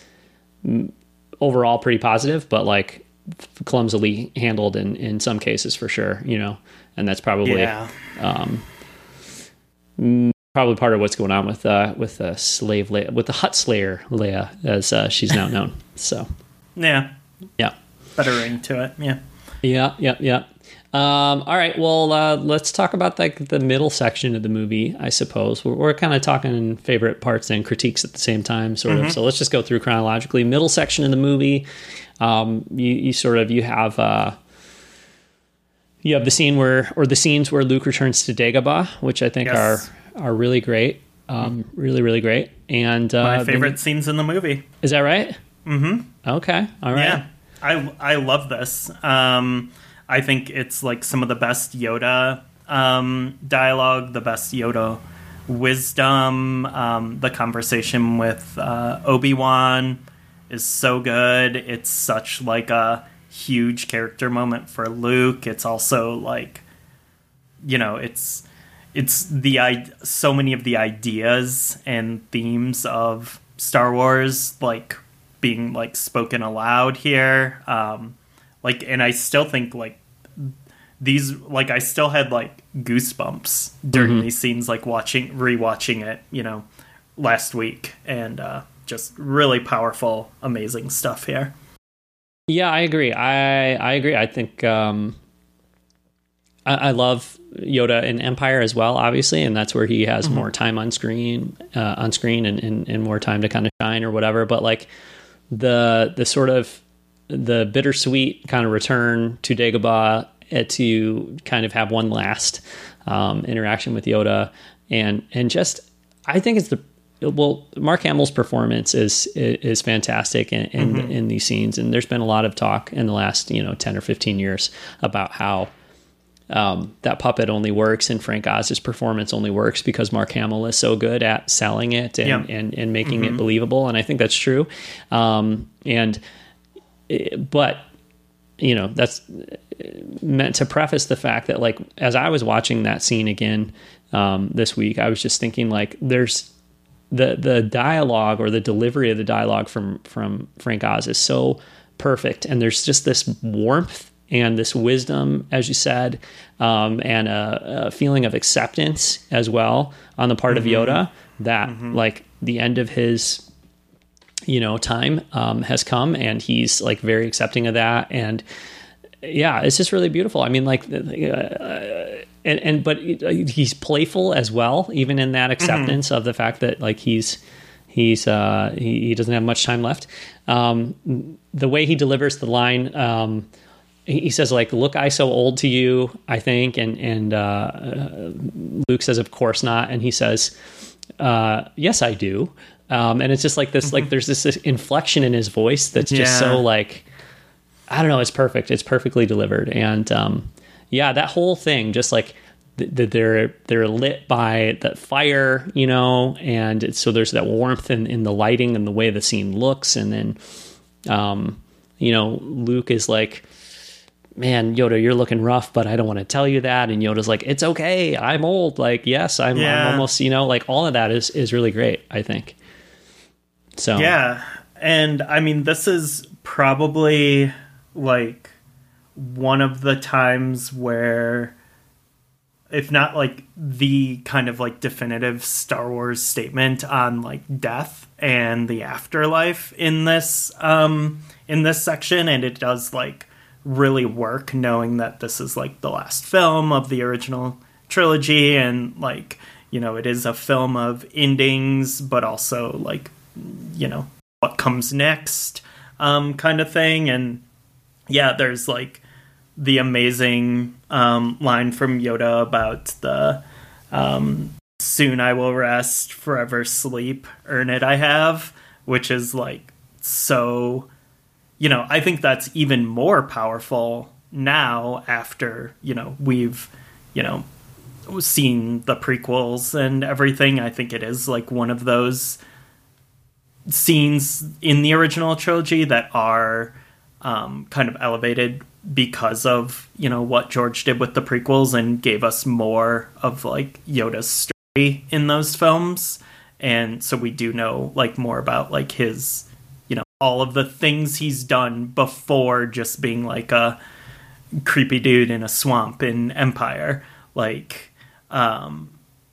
overall pretty positive, but like clumsily handled in, in some cases for sure, you know. And that's probably yeah. um, probably part of what's going on with uh, with uh, slave Leia, with the Hutt Slayer Leia, as uh, she's now known. So yeah, yeah, better ring to it. Yeah, yeah, yeah, yeah. Um, all right, well, uh, let's talk about like the middle section of the movie. I suppose we're, we're kind of talking favorite parts and critiques at the same time, sort mm-hmm. of. So let's just go through chronologically. Middle section of the movie, um, you, you sort of you have. Uh, You have the scene where, or the scenes where Luke returns to Dagobah, which I think yes. are are really great, um, really really great. And uh, my favorite the, scenes in the movie. Is that right? Mm-hmm. Okay, all right. Yeah, I I love this. Um, I think it's like some of the best Yoda um, dialogue, the best Yoda wisdom. Um, the conversation with uh, Obi-Wan is so good. It's such like a huge character moment for Luke. It's also like, you know, it's it's the so many of the ideas and themes of Star Wars like being like spoken aloud here. Um, like, and I still think like these like I still had like goosebumps during mm-hmm. these scenes, like watching rewatching it, you know, last week, and uh, just really powerful, amazing stuff here. Yeah, I agree. I I agree. I think um, I, I love Yoda in Empire as well, obviously, and that's where he has mm-hmm. more time on screen, uh, on screen, and, and and more time to kind of shine or whatever. But like the the sort of the bittersweet kind of return to Dagobah uh, to kind of have one last um, interaction with Yoda, and and just I think it's the well Mark Hamill's performance is is fantastic in in, mm-hmm. in these scenes, and there's been a lot of talk in the last you know ten or fifteen years about how um, that puppet only works and Frank Oz's performance only works because Mark Hamill is so good at selling it and yeah. and, and making mm-hmm. it believable, and I think that's true. Um, and but you know that's meant to preface the fact that like as I was watching that scene again um, this week, I was just thinking like there's the the dialogue or the delivery of the dialogue from from Frank Oz is so perfect, and there's just this warmth and this wisdom, as you said, um, and a, a feeling of acceptance as well on the part mm-hmm. of Yoda that mm-hmm. like the end of his, you know, time um, has come, and he's like very accepting of that. And yeah, it's just really beautiful. I mean, like, uh, and, and, but he's playful as well, even in that acceptance mm-hmm. of the fact that like he's, he's, uh, he, he doesn't have much time left. Um, the way he delivers the line, um, he says like, "Look, I so old to you," I think. And, and, uh, Luke says, "Of course not." And he says, uh, "Yes, I do." Um, and it's just like this, mm-hmm. like there's this, this inflection in his voice that's just yeah. so like, I don't know. It's perfect. It's perfectly delivered. And, um, yeah, that whole thing, just like th- th- they're, they're lit by that fire, you know, and it's, so there's that warmth in, in the lighting and the way the scene looks. And then, um, you know, Luke is like, "Man, Yoda, you're looking rough, but I don't want to tell you that." And Yoda's like, "It's okay. I'm old. Like, yes, I'm, yeah. I'm almost, you know, like all of that is, is really great, I think." So, yeah. And I mean, this is probably like one of the times where, if not like the kind of like definitive Star Wars statement on like death and the afterlife in this, um, in this section. And it does like really work knowing that this is like the last film of the original trilogy, and like, you know, it is a film of endings, but also like, you know, what comes next, um, kind of thing. And yeah, there's like the amazing um, line from Yoda about the um, "soon I will rest, forever sleep, earn it I have," which is like so, you know, I think that's even more powerful now after, you know, we've, you know, seen the prequels and everything. I think it is like one of those scenes in the original trilogy that are um, kind of elevated because of, you know, what George did with the prequels and gave us more of like Yoda's story in those films. And so we do know like more about like his, you know, all of the things he's done before just being like a creepy dude in a swamp in Empire. Like, um,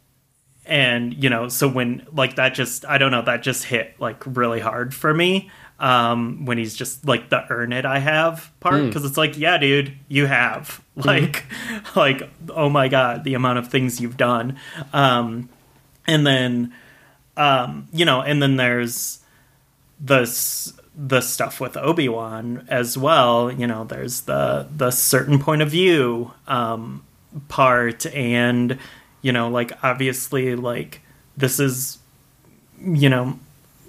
and, you know, so when like that just, I don't know, that just hit like really hard for me. Um, when he's just like the "earn it I have" part, because mm. it's like, yeah, dude, you have like, mm. like, oh my God, the amount of things you've done. Um, and then, um, you know, and then there's the, the stuff with Obi-Wan as well. You know, there's the, the certain point of view, um, part, and, you know, like, obviously, like, this is, you know,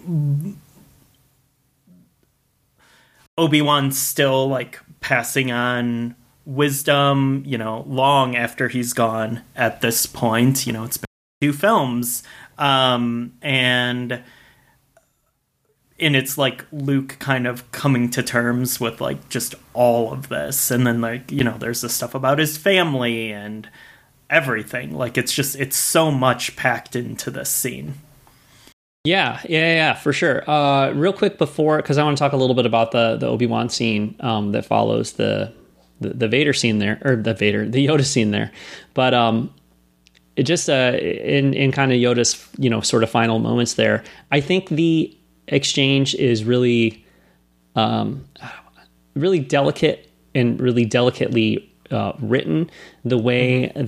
Obi-Wan's still like passing on wisdom, you know, long after he's gone at this point. You know, it's been two films. Um, and, and it's like Luke kind of coming to terms with like just all of this. And then like, you know, there's the stuff about his family and everything. Like, it's just, it's so much packed into this scene. Yeah, yeah, yeah, for sure. Uh, real quick before, because I want to talk a little bit about the the Obi-Wan scene um, that follows the, the the Vader scene there, or the Vader, the Yoda scene there. But um, it just uh, in in kind of Yoda's, you know, sort of final moments there, I think the exchange is really, um, really delicate and really delicately uh, written. The way that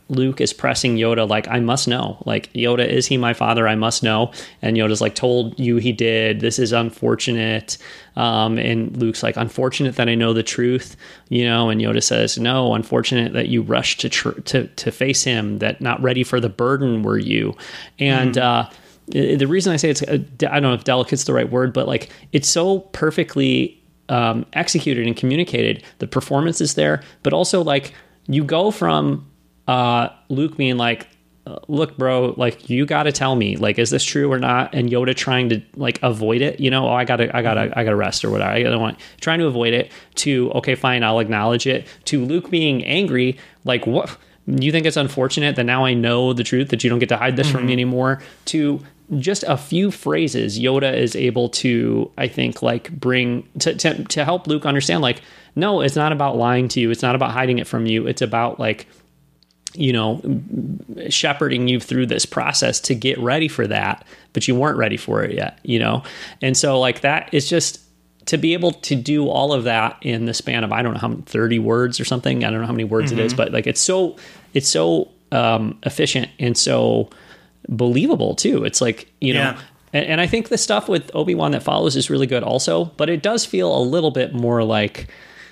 Luke is pressing Yoda, like, I must know. Like, Yoda, is he my father? I must know. And Yoda's like, told you he did. This is unfortunate. Um, and Luke's like, unfortunate that I know the truth, you know. And Yoda says, no, unfortunate that you rushed to tr- to to face him. That not ready for the burden were you. And mm-hmm. uh, the reason I say it's, I don't know if delicate's the right word, but like, it's so perfectly um, executed and communicated. The performance is there, but also like you go from uh, Luke being like, look, bro, like, you got to tell me, like, is this true or not? And Yoda trying to like avoid it, you know, oh, I gotta, I gotta, I gotta rest or whatever. I don't want trying to avoid it to, okay, fine, I'll acknowledge it, to Luke being angry. Like, what, you think it's unfortunate that now I know the truth, that you don't get to hide this mm-hmm. from me anymore, to just a few phrases Yoda is able to, I think, like bring to, to, to help Luke understand, like, no, it's not about lying to you. It's not about hiding it from you. It's about like, you know, shepherding you through this process to get ready for that, but you weren't ready for it yet, you know? And so like that is just to be able to do all of that in the span of, I don't know how many, thirty words or something. I don't know how many words mm-hmm. it is, but like, it's so, it's so um, efficient and so believable too. It's like, you know, yeah. and, and I think the stuff with Obi-Wan that follows is really good also, but it does feel a little bit more like,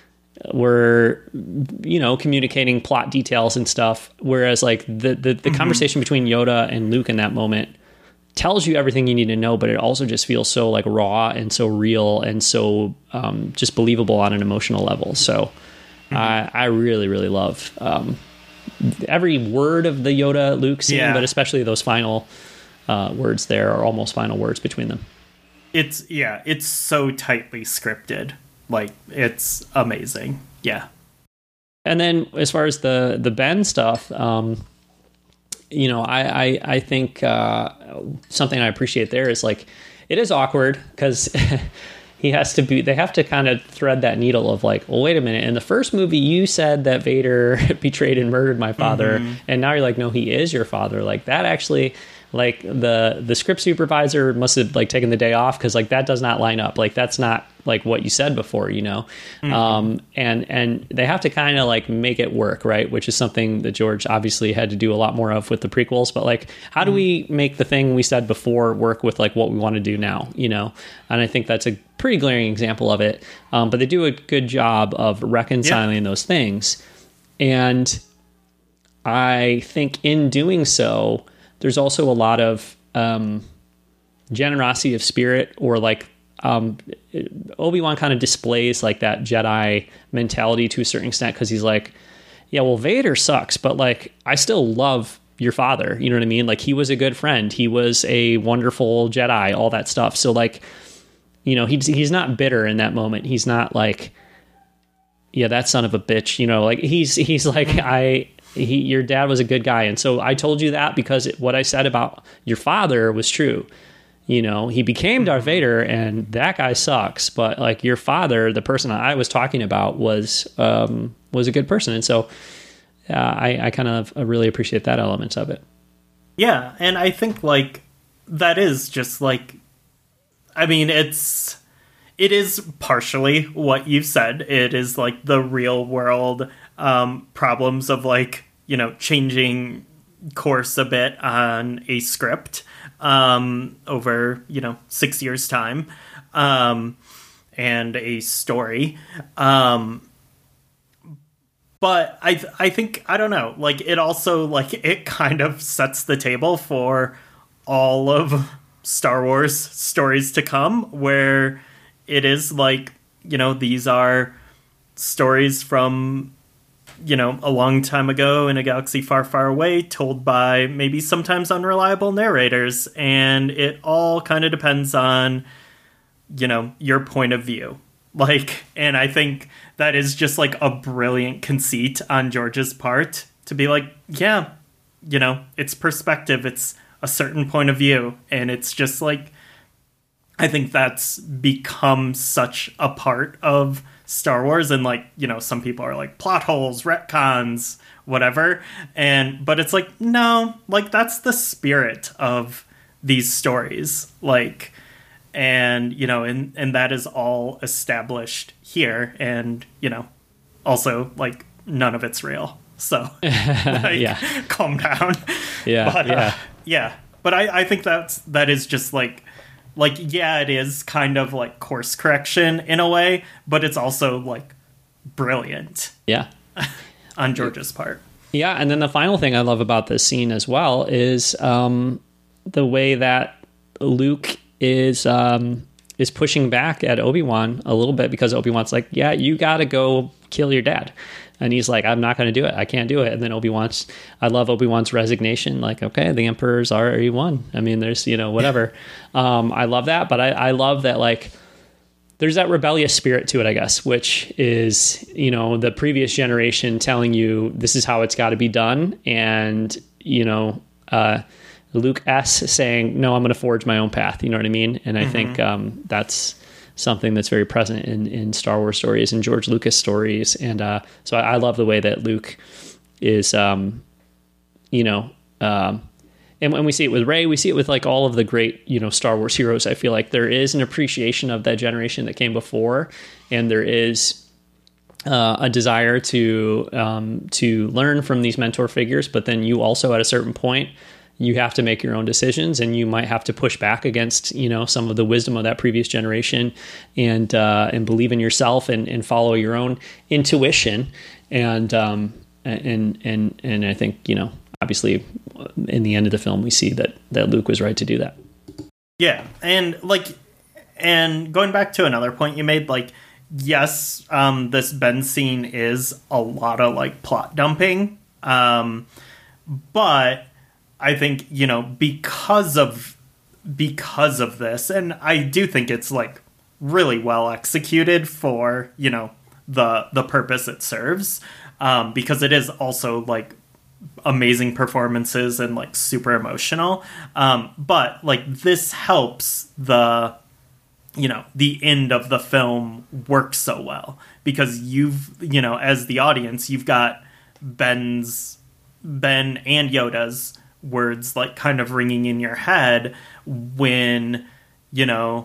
we're, you know, communicating plot details and stuff. Whereas like the, the, the mm-hmm. conversation between Yoda and Luke in that moment tells you everything you need to know, but it also just feels so like raw and so real and so um, just believable on an emotional level. So mm-hmm. I, I really, really love um, every word of the Yoda Luke scene, yeah. but especially those final uh, words there, or almost final words between them. It's yeah, it's so tightly scripted. Like, it's amazing. Yeah. And then as far as the, the Ben stuff, um, you know, I, I, I think uh, something I appreciate there is like, it is awkward because he has to be, they have to kind of thread that needle of like, well, wait a minute. In the first movie, you said that Vader betrayed and murdered my father. Mm-hmm. And now you're like, no, he is your father. Like that actually, like the, the script supervisor must have like taken the day off. Cause like that does not line up. Like that's not like what you said before, you know? Mm-hmm. Um, and, and they have to kind of like make it work. Right. Which is something that George obviously had to do a lot more of with the prequels, but like, how do mm-hmm. we make the thing we said before work with like what we want to do now, you know? And I think that's a pretty glaring example of it. Um, but they do a good job of reconciling yeah. those things. And I think in doing so, there's also a lot of um, generosity of spirit, or like um, Obi-Wan kind of displays like that Jedi mentality to a certain extent, because he's like, yeah, well, Vader sucks, but like I still love your father. You know what I mean? Like he was a good friend. He was a wonderful Jedi, all that stuff. So like, you know, he's he's not bitter in that moment. He's not like, yeah, that son of a bitch. You know, like he's he's like I. He, your dad was a good guy. And so I told you that because it, what I said about your father was true. You know, he became Darth Vader and that guy sucks. But like your father, the person I was talking about was, um, was a good person. And so uh, I, I kind of really appreciate that element of it. Yeah. And I think like that is just like, I mean, it's, it is partially what you've said. It is like the real world um, problems of like, you know, changing course a bit on a script um, over, you know, six years time um, and a story. Um, but I, th- I think, I don't know, like it also like it kind of sets the table for all of Star Wars stories to come, where it is like, you know, these are stories from, you know, a long time ago in a galaxy far, far away, told by maybe sometimes unreliable narrators. And it all kind of depends on, you know, your point of view. Like, and I think that is just like a brilliant conceit on George's part to be like, yeah, you know, it's perspective. It's a certain point of view. And it's just like, I think that's become such a part of Star Wars, and like, you know, some people are like plot holes, retcons, whatever. And but it's like, no, like that's the spirit of these stories. Like, and you know, and and that is all established here, and you know, also like none of it's real. So, like, yeah, calm down. yeah, but, yeah, uh, yeah. But I, I think that's that is just like, like yeah, it is kind of like course correction in a way, but it's also like brilliant. yeah. On George's part. Yeah, and then the final thing I love about this scene as well is um, the way that Luke is um, is pushing back at Obi-Wan a little bit, because Obi-Wan's like, yeah, you got to go kill your dad. And he's like, I'm not going to do it. I can't do it. And then Obi-Wan's, I love Obi-Wan's resignation. Like, okay, the Emperor's already won. I mean, there's, you know, whatever. um, I love that. But I, I love that, like, there's that rebellious spirit to it, I guess, which is, you know, the previous generation telling you this is how it's got to be done. And, you know, uh, Luke S saying, no, I'm going to forge my own path. You know what I mean? And I mm-hmm. think um, that's something that's very present in, in Star Wars stories and George Lucas stories. And uh, so I, I love the way that Luke is, um, you know, um, and when we see it with Rey, we see it with like all of the great, you know, Star Wars heroes. I feel like there is an appreciation of that generation that came before, and there is uh, a desire to um, to learn from these mentor figures. But then you also, at a certain point, you have to make your own decisions, and you might have to push back against, you know, some of the wisdom of that previous generation, and uh, and believe in yourself and, and follow your own intuition. And um, and and and I think, you know, obviously, in the end of the film, we see that, that Luke was right to do that. Yeah, and like, and going back to another point you made, like, yes, um, this Ben scene is a lot of like plot dumping, um, but I think, you know, because of because of this, and I do think it's like really well executed for, you know, the the purpose it serves, um, because it is also like amazing performances and like super emotional, um but like this helps the, you know, the end of the film work so well, because you've, you know, as the audience, you've got Ben's Ben and Yoda's words like kind of ringing in your head when, you know,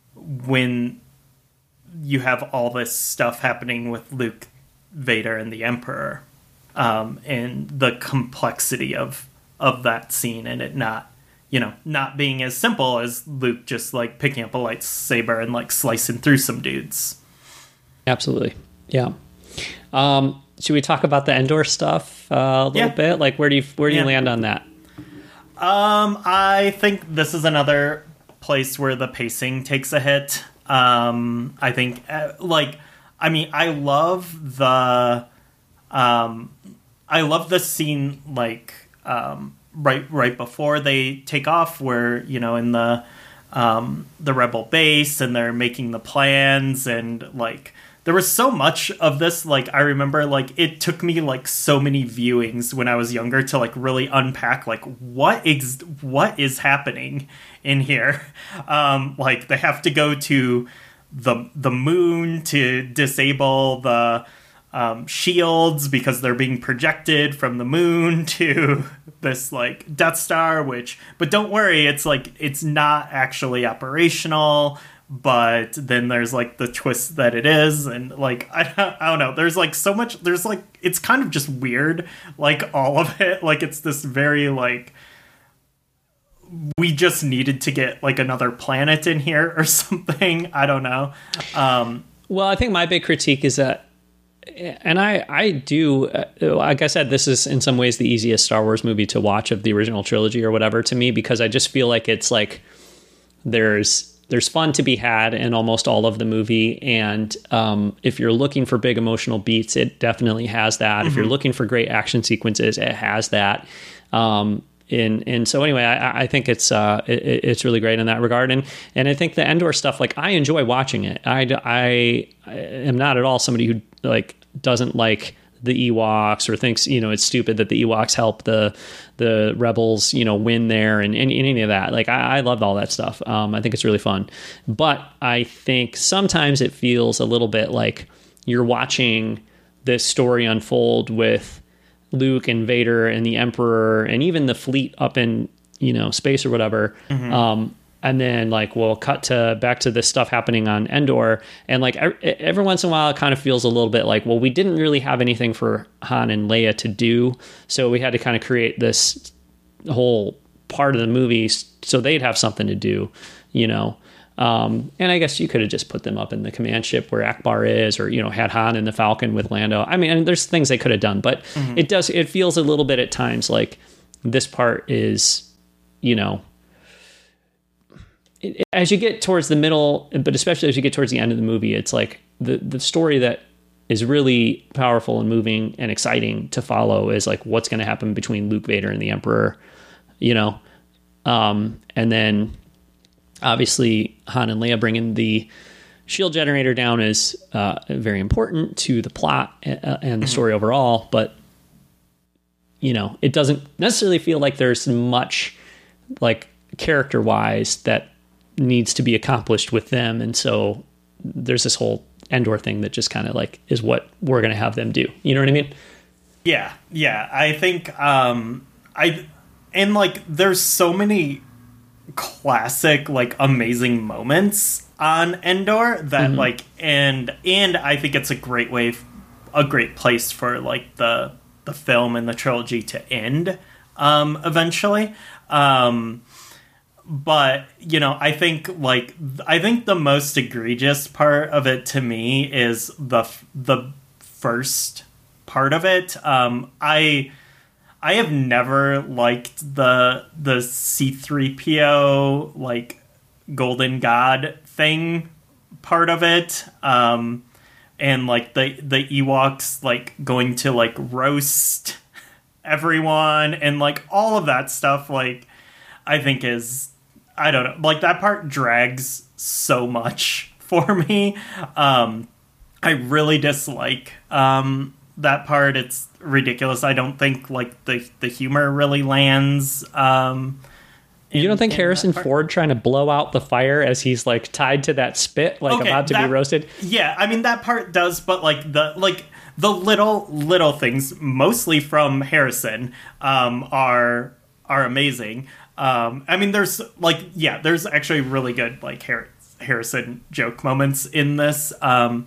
when you have all this stuff happening with Luke, Vader, and the Emperor. Um, and the complexity of of that scene, and it not, you know, not being as simple as Luke just like picking up a lightsaber and like slicing through some dudes. Absolutely, yeah. Um, should we talk about the Endor stuff uh, a little yeah. bit? Like, where do you where do yeah. you land on that? Um, I think this is another place where the pacing takes a hit. Um, I think, uh, like, I mean, I love the. Um, I love the scene, like, um, right, right before they take off, where, you know, in the, um, the Rebel base, and they're making the plans, and like, there was so much of this. Like, I remember, like, it took me like so many viewings when I was younger to like really unpack, like, what ex- what is happening in here. Um, like, they have to go to the, the moon to disable the, Um, shields because they're being projected from the moon to this like Death Star, which, but don't worry, it's like, it's not actually operational, but then there's like the twist that it is, and like, I, I don't know, there's like so much, there's like, it's kind of just weird, like all of it, like it's this very like, we just needed to get like another planet in here or something, I don't know. Um, well, I think my big critique is that, and I, I do, uh, like I said, this is in some ways the easiest Star Wars movie to watch of the original trilogy or whatever to me, because I just feel like it's like there's there's fun to be had in almost all of the movie. And um, if you're looking for big emotional beats, it definitely has that. Mm-hmm. If you're looking for great action sequences, it has that. Um, And and so anyway, I, I think it's uh it, it's really great in that regard, and and I think the Endor stuff, like, I enjoy watching it. I, I, I am not at all somebody who like doesn't like the Ewoks or thinks, you know, it's stupid that the Ewoks help the the rebels, you know, win there and, and, and any of that. Like, I, I loved all that stuff. Um, I think it's really fun, but I think sometimes it feels a little bit like you're watching this story unfold with Luke and Vader and the Emperor and even the fleet up in, you know, space or whatever. Mm-hmm. Um, and then like we'll cut to back to this stuff happening on Endor, and like every once in a while it kind of feels a little bit like, well, we didn't really have anything for Han and Leia to do, so we had to kind of create this whole part of the movie so they'd have something to do, you know. Um, and I guess you could have just put them up in the command ship where Akbar is, or, you know, had Han in the Falcon with Lando. I mean, and there's things they could have done, but mm-hmm. it does, it feels a little bit at times like this part is, you know, it, as you get towards the middle, but especially as you get towards the end of the movie, it's like the, the story that is really powerful and moving and exciting to follow is like what's going to happen between Luke, Vader, and the Emperor, you know? Um, and then obviously Han and Leia bringing the shield generator down is uh, very important to the plot and the mm-hmm. story overall, but you know, it doesn't necessarily feel like there's much like character wise that needs to be accomplished with them. And so there's this whole Endor thing that just kind of like is what we're going to have them do. You know what I mean? Yeah. Yeah. I think, um, I, and like, there's so many classic, like amazing moments on Endor that mm-hmm. like, and, and I think it's a great way, a great place for like the, the film and the trilogy to end, um, eventually. Um, But, you know, I think, like, I think the most egregious part of it to me is the the first part of it. Um, I I have never liked the the C three P O, like, Golden God thing part of it. Um, and, like, the, the Ewoks, like, going to, like, roast everyone and, like, all of that stuff, like, I think is... I don't know, like that part drags so much for me. Um, I really dislike um, that part. It's ridiculous. I don't think like the the humor really lands. Um, in, you don't think Harrison Ford trying to blow out the fire as he's like tied to that spit, like okay, about to that, be roasted? Yeah, I mean that part does, but like the like the little little things, mostly from Harrison, um, are are amazing. Um, I mean, there's like, yeah, there's actually really good like Har- Harrison joke moments in this. Um,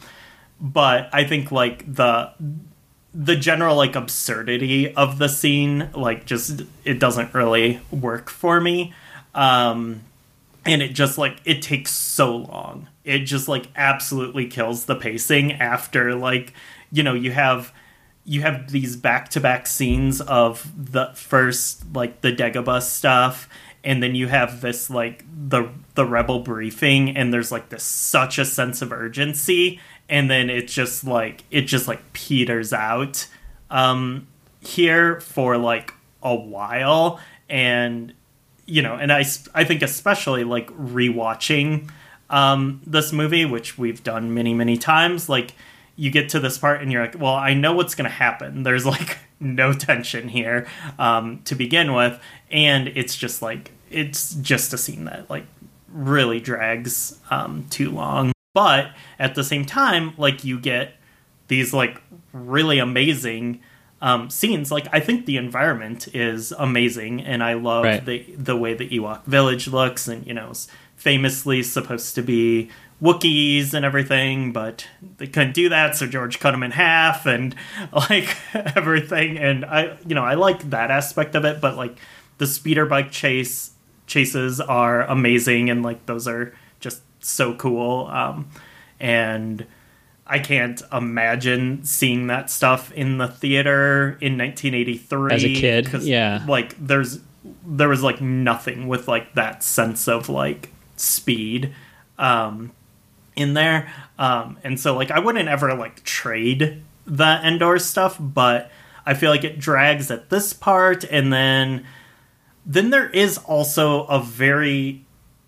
but I think like the, the general like absurdity of the scene, like just, it doesn't really work for me. Um, and it just like, it takes so long. It just like absolutely kills the pacing after like, you know, you have, you have these back-to-back scenes of the first, like, the Dagobah stuff, and then you have this, like, the the Rebel briefing, and there's, like, this such a sense of urgency, and then it just, like, it just, like, peters out um, here for, like, a while, and, you know, and I, I think especially, like, rewatching um, this movie, which we've done many, many times, like, you get to this part and you're like, well, I know what's going to happen. There's like no tension here um, to begin with. And it's just like, it's just a scene that like really drags um, too long. But at the same time, like you get these like really amazing um, scenes. Like I think the environment is amazing. And I love right. the, the way the Ewok village looks and, you know, it's famously supposed to be Wookiees and everything, but they couldn't do that, so George cut them in half and like everything. And I, you know, I like that aspect of it, but like the speeder bike chase chases are amazing, and like those are just so cool. Um, and I can't imagine seeing that stuff in the theater in nineteen eighty-three as a kid. Yeah, like there's there was like nothing with like that sense of like speed. Um, in there. Um, and so like I wouldn't ever like trade the Endor stuff, but I feel like it drags at this part. And then, then there is also a very,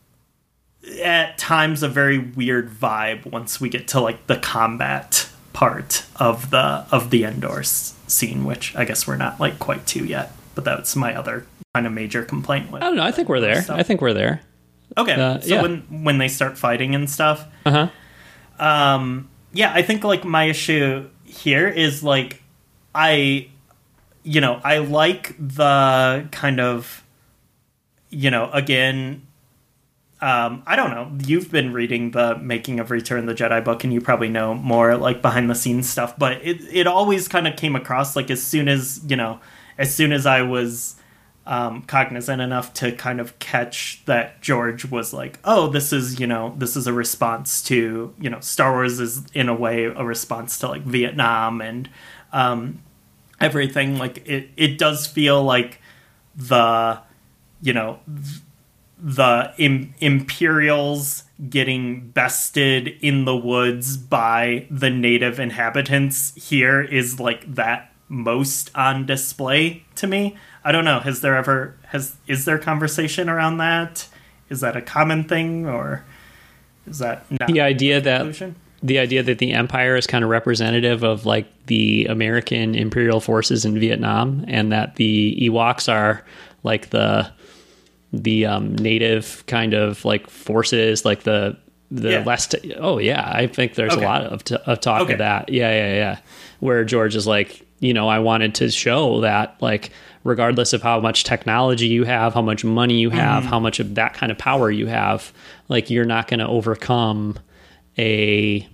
at times a very weird vibe once we get to like the combat part of the, of the Endor s- scene, which I guess we're not like quite to yet, but that's my other kind of major complaint with. I don't know. I think we're there. Stuff. I think we're there. Okay, uh, so yeah. when when they start fighting and stuff, uh-huh. um, yeah, I think like my issue here is like I, you know, I like the kind of, you know, again, um, I don't know. You've been reading the Making of Return of the Jedi book, and you probably know more like behind the scenes stuff. But it it always kind of came across like as soon as you know, as soon as I was um, cognizant enough to kind of catch that George was like, oh, this is you know, this is a response to you know, Star Wars is in a way a response to like Vietnam and um, everything. Like it it does feel like the you know. the im- Imperials getting bested in the woods by the native inhabitants here is like that most on display to me. I don't know. Has there ever has is there conversation around that? Is that a common thing, or is that not the idea that conclusion? the idea that the Empire is kind of representative of like the American Imperial forces in Vietnam, and that the Ewoks are like the the um, native kind of like forces, like the the Yeah. less. T- oh yeah, I think there's Okay. a lot of t- of talk Okay. of that. Yeah, yeah, yeah. Where George is like, you know, I wanted to show that like, regardless of how much technology you have, how much money you have, Mm-hmm. how much of that kind of power you have, like you're not going to overcome a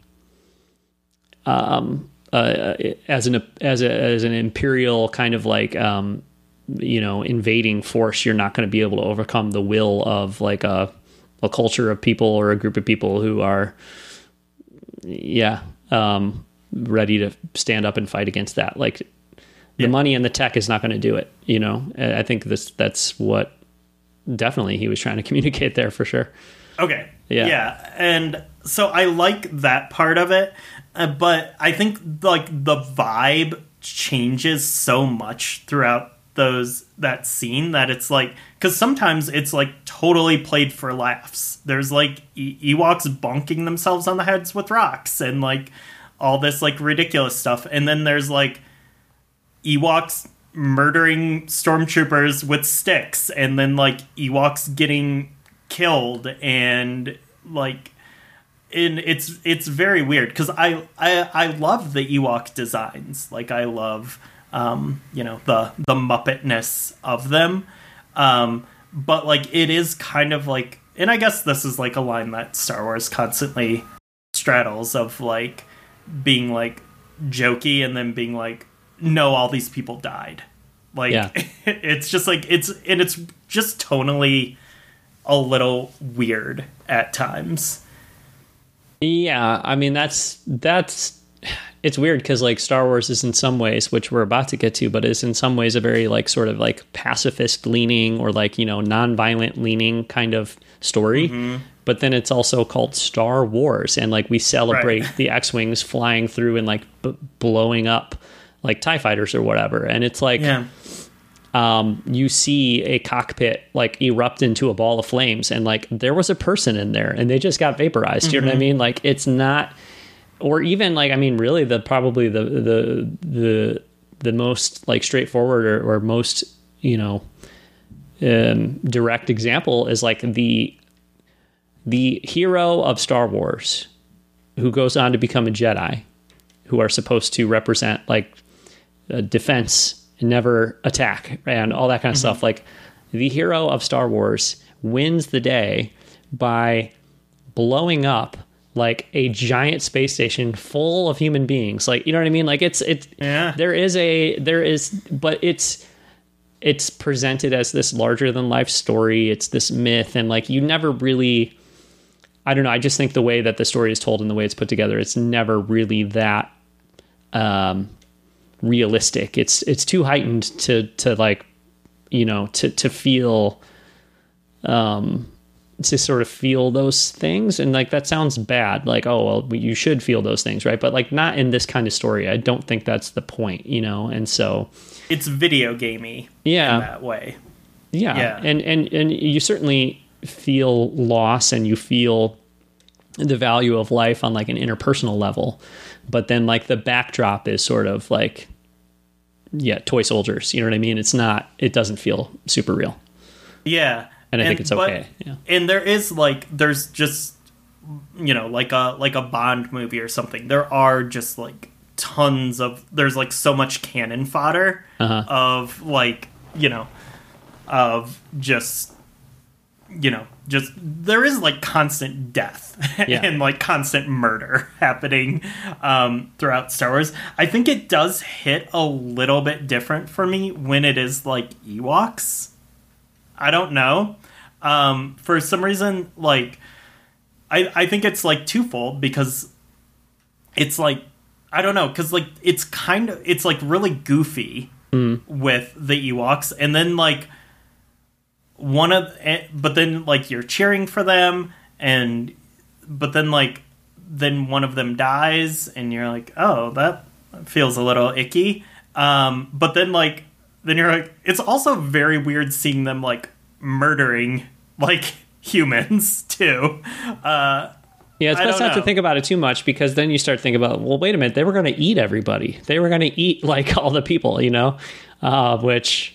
um uh, as an as a as an imperial kind of like um you know invading force. You're not going to be able to overcome the will of like a a culture of people or a group of people who are yeah um ready to stand up and fight against that. Like the Yeah. money and the tech is not going to do it, you know. I think this that's what definitely he was trying to communicate there for sure. Okay. Yeah. Yeah. And so I like that part of it, uh, but I think like the vibe changes so much throughout those that scene that it's like, because sometimes it's like totally played for laughs. There's like e- Ewoks bonking themselves on the heads with rocks and like all this like ridiculous stuff, and then there's like Ewoks murdering stormtroopers with sticks, and then like Ewoks getting killed, and like and it's it's very weird because I, I I love the Ewok designs. Like I love um you know the the Muppetness of them, um but like it is kind of like, and I guess this is like a line that Star Wars constantly straddles of like being like jokey and then being like, no, all these people died. Like Yeah. it's just like it's and it's just tonally a little weird at times. Yeah, I mean that's that's it's weird because like Star Wars is in some ways, which we're about to get to, but is in some ways a very like sort of like pacifist leaning or like, you know, non-violent leaning kind of story. Mm-hmm. But then it's also called Star Wars, and like we celebrate Right. the X-wings flying through and like b- blowing up like TIE fighters or whatever. And it's like Yeah. um, you see a cockpit like erupt into a ball of flames, and like there was a person in there and they just got vaporized. Mm-hmm. You know what I mean? Like it's not, or even like, I mean, really the, probably the, the, the, the most like straightforward or, or most, you know, um, direct example is like the, the hero of Star Wars who goes on to become a Jedi, who are supposed to represent like a defense and never attack and all that kind of mm-hmm. stuff. Like the hero of Star Wars wins the day by blowing up like a giant space station full of human beings. Like, you know what I mean? Like it's, it's, Yeah. there is a, there is, but it's, it's presented as this larger than life story. It's this myth. And like, you never really, I don't know. I just think the way that the story is told and the way it's put together, it's never really that, um, realistic. It's it's too heightened to to like, you know, to to feel um to sort of feel those things. And like that sounds bad, like, oh well, you should feel those things, right? But like not in this kind of story. I don't think that's the point, you know. And so It's video gamey yeah in that way. yeah, Yeah. and and and you certainly feel loss and you feel the value of life on like an interpersonal level, but then like the backdrop is sort of like, yeah, toy soldiers, you know what I mean? It's not, it doesn't feel super real. Yeah. And I think it's but- okay. Yeah. And there is like, there's just, you know, like a, like a Bond movie or something. There are just like tons of, there's like so much cannon fodder Uh-huh. of like, you know, of just you know, just there is like constant death Yeah. and like constant murder happening um, throughout Star Wars. I think it does hit a little bit different for me when it is like Ewoks. I don't know. Um, for some reason, like, I, I think it's like twofold because it's like, I don't know, because like it's kind of, it's like really goofy mm. with the Ewoks, and then like one of, but then like you're cheering for them, and but then like then one of them dies, and you're like, oh, that feels a little icky. Um, but then like then you're like, it's also very weird seeing them like murdering like humans too. Uh, Yeah, it's best not to think about it too much, because then you start thinking about, well, wait a minute, they were going to eat everybody. They were going to eat, like, all the people, you know? Uh, which,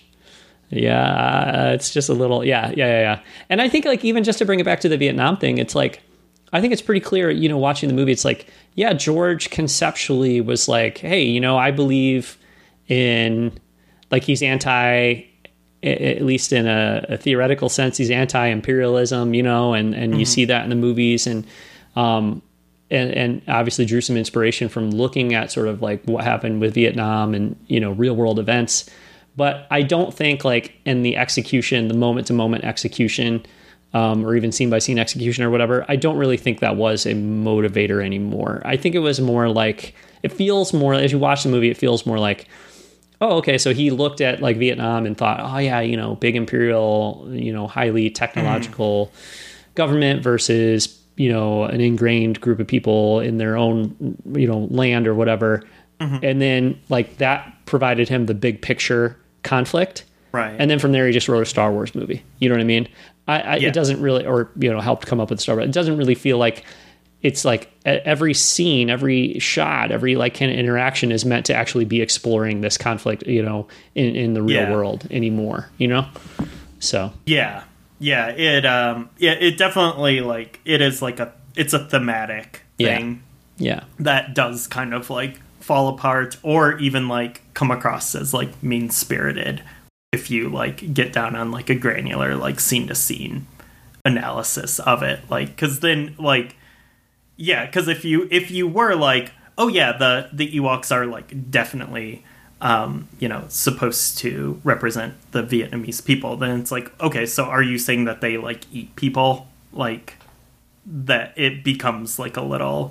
yeah, it's just a little, yeah, yeah, yeah, yeah. And I think, like, even just to bring it back to the Vietnam thing, it's like, I think it's pretty clear, you know, watching the movie, it's like, yeah, George conceptually was like, hey, you know, I believe in, like, he's anti, at least in a, a theoretical sense, he's anti-imperialism, you know, and, and mm-hmm. you see that in the movies, and Um, and, and obviously drew some inspiration from looking at sort of like what happened with Vietnam and, you know, real world events. But I don't think like in the execution, the moment to moment execution, um, or even scene by scene execution or whatever, I don't really think that was a motivator anymore. I think it was more like, it feels more, as you watch the movie, it feels more like, oh, okay, so he looked at like Vietnam and thought, oh yeah, you know, big imperial, you know, highly technological mm. government versus, you know, an ingrained group of people in their own, you know, land or whatever. Mm-hmm. And then like that provided him the big picture conflict. Right. And then from there, he just wrote a Star Wars movie. You know what I mean? I, I yeah. It doesn't really, or, you know, helped come up with Star Wars. It doesn't really feel like it's like every scene, every shot, every like kind of interaction is meant to actually be exploring this conflict, you know, in, in the real yeah. world anymore, you know? So. Yeah. Yeah, it um yeah, it definitely like it is like a it's a thematic thing. Yeah. Yeah. That does kind of like fall apart or even like come across as like mean-spirited if you like get down on like a granular like scene to scene analysis of it, like cuz then like yeah, cuz if you if you were like, oh yeah, the the Ewoks are like definitely Um, you know, supposed to represent the Vietnamese people, then it's like, okay, so are you saying that they like eat people? Like that it becomes like a little.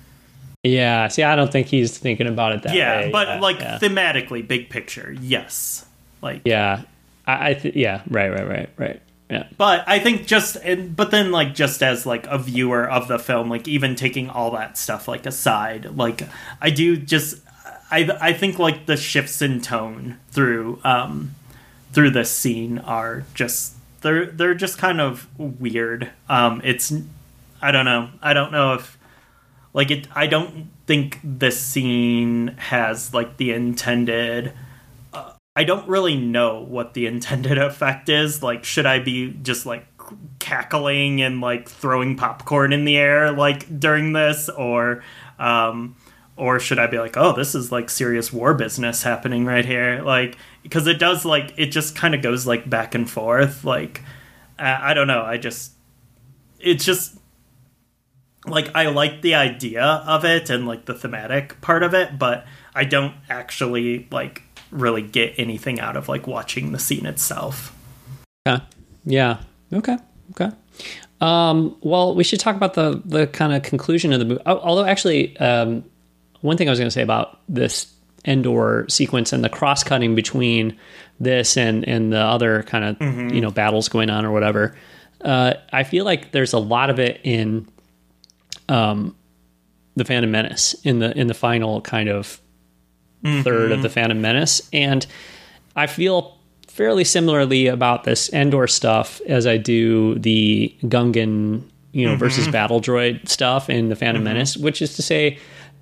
Yeah. See, I don't think he's thinking about it that yeah, way. but yeah, like yeah. thematically, big picture, yes. Like yeah, I, I th- yeah, right, right, right, right. Yeah. But I think just, and, but then like just as like a viewer of the film, like even taking all that stuff like aside, like I do just. I I think like the shifts in tone through um through this scene are just they're they're just kind of weird. Um it's I don't know. I don't know if like it I don't think this scene has like the intended uh, I don't really know what the intended effect is. Like should I be just like cackling and like throwing popcorn in the air like during this, or um or should I be like, oh, this is like serious war business happening right here? Like, because it does like, it just kind of goes like back and forth. Like, I, I don't know. I just, it's just like, I like the idea of it and like the thematic part of it, but I don't actually like really get anything out of like watching the scene itself. Yeah. Yeah. Okay. Okay. Um, well, we should talk about the, the kind of conclusion of the movie. Although actually, um, one thing I was going to say about this Endor sequence and the cross-cutting between this and, and the other kind of, mm-hmm. you know, battles going on or whatever, uh, I feel like there's a lot of it in um, the Phantom Menace, in the in the final kind of mm-hmm. third of the Phantom Menace. And I feel fairly similarly about this Endor stuff as I do the Gungan, you know, mm-hmm. versus Battle Droid stuff in the Phantom mm-hmm. Menace, which is to say,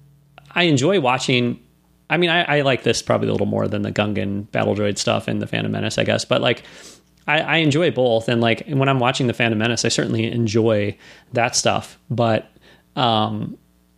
I enjoy watching. I mean, I, I like this probably a little more than the Gungan Battle Droid stuff and the Phantom Menace, I guess. But like, I, I enjoy both, and like when I'm watching the Phantom Menace, I certainly enjoy that stuff. But um,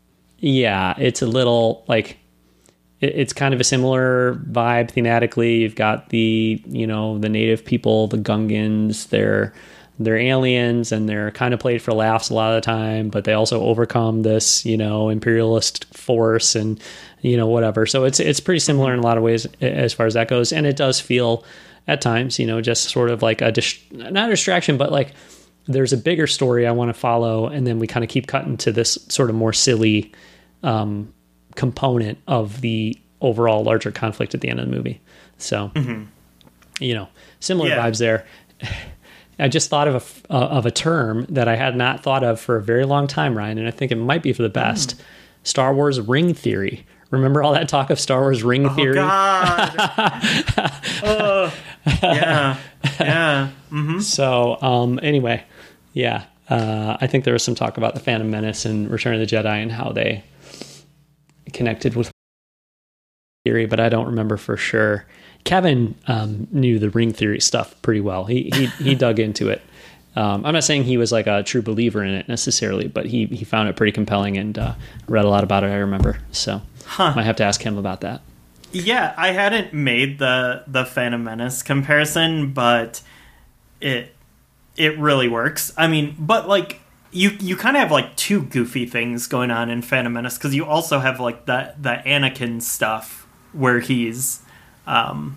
yeah, it's a little like it, it's kind of a similar vibe thematically. You've got the you know the native people, the Gungans. They're they're aliens and they're kind of played for laughs a lot of the time, but they also overcome this, you know, imperialist force and, you know, whatever. So it's it's pretty similar in a lot of ways as far as that goes. And it does feel at times, you know, just sort of like a, dis- not a distraction, but like there's a bigger story I want to follow. And then we kind of keep cutting to this sort of more silly um, component of the overall larger conflict at the end of the movie. So, mm-hmm. you know, similar yeah. vibes there. I just thought of a, uh, of a term that I had not thought of for a very long time, Ryan, and I think it might be for the best. Mm. Star Wars ring theory. Remember all that talk of Star Wars ring oh, theory? Oh, God. oh, yeah. Yeah. Mm-hmm. So, um, anyway, yeah. Uh, I think there was some talk about the Phantom Menace and Return of the Jedi and how they connected with theory, but I don't remember for sure. Kevin um, knew the ring theory stuff pretty well. He he he dug into it. Um, I'm not saying he was like a true believer in it necessarily, but he he found it pretty compelling and uh, read a lot about it. I remember, so huh. might have to ask him about that. Yeah, I hadn't made the the Phantom Menace comparison, but it it really works. I mean, but like you you kind of have like two goofy things going on in Phantom Menace because you also have like the the Anakin stuff where he's um,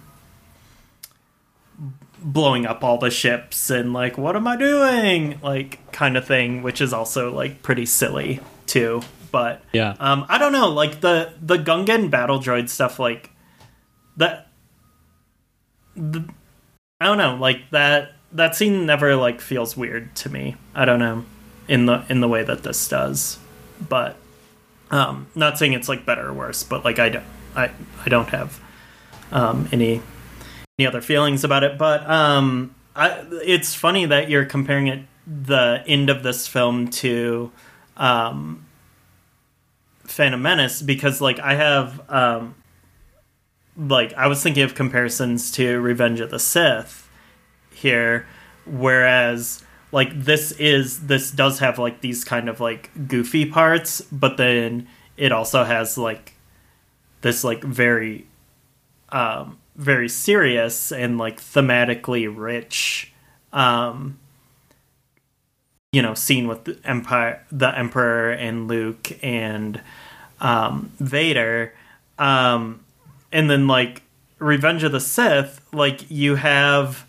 blowing up all the ships and like, what am I doing? Like kind of thing, which is also like pretty silly too. But yeah, um, I don't know, like the, the Gungan battle droid stuff, like that, the, I don't know, like that, that scene never like feels weird to me. I don't know in the, in the way that this does, but um, not saying it's like better or worse, but like I don't, I, I don't have um, any any other feelings about it. But um, I, it's funny that you're comparing it the end of this film to um, Phantom Menace because like I have um, like I was thinking of comparisons to Revenge of the Sith here, whereas like this is this does have like these kind of like goofy parts, but then it also has like this like very um very serious and like thematically rich um you know scene with the empire the Emperor and Luke and um Vader, um and then like Revenge of the Sith, like you have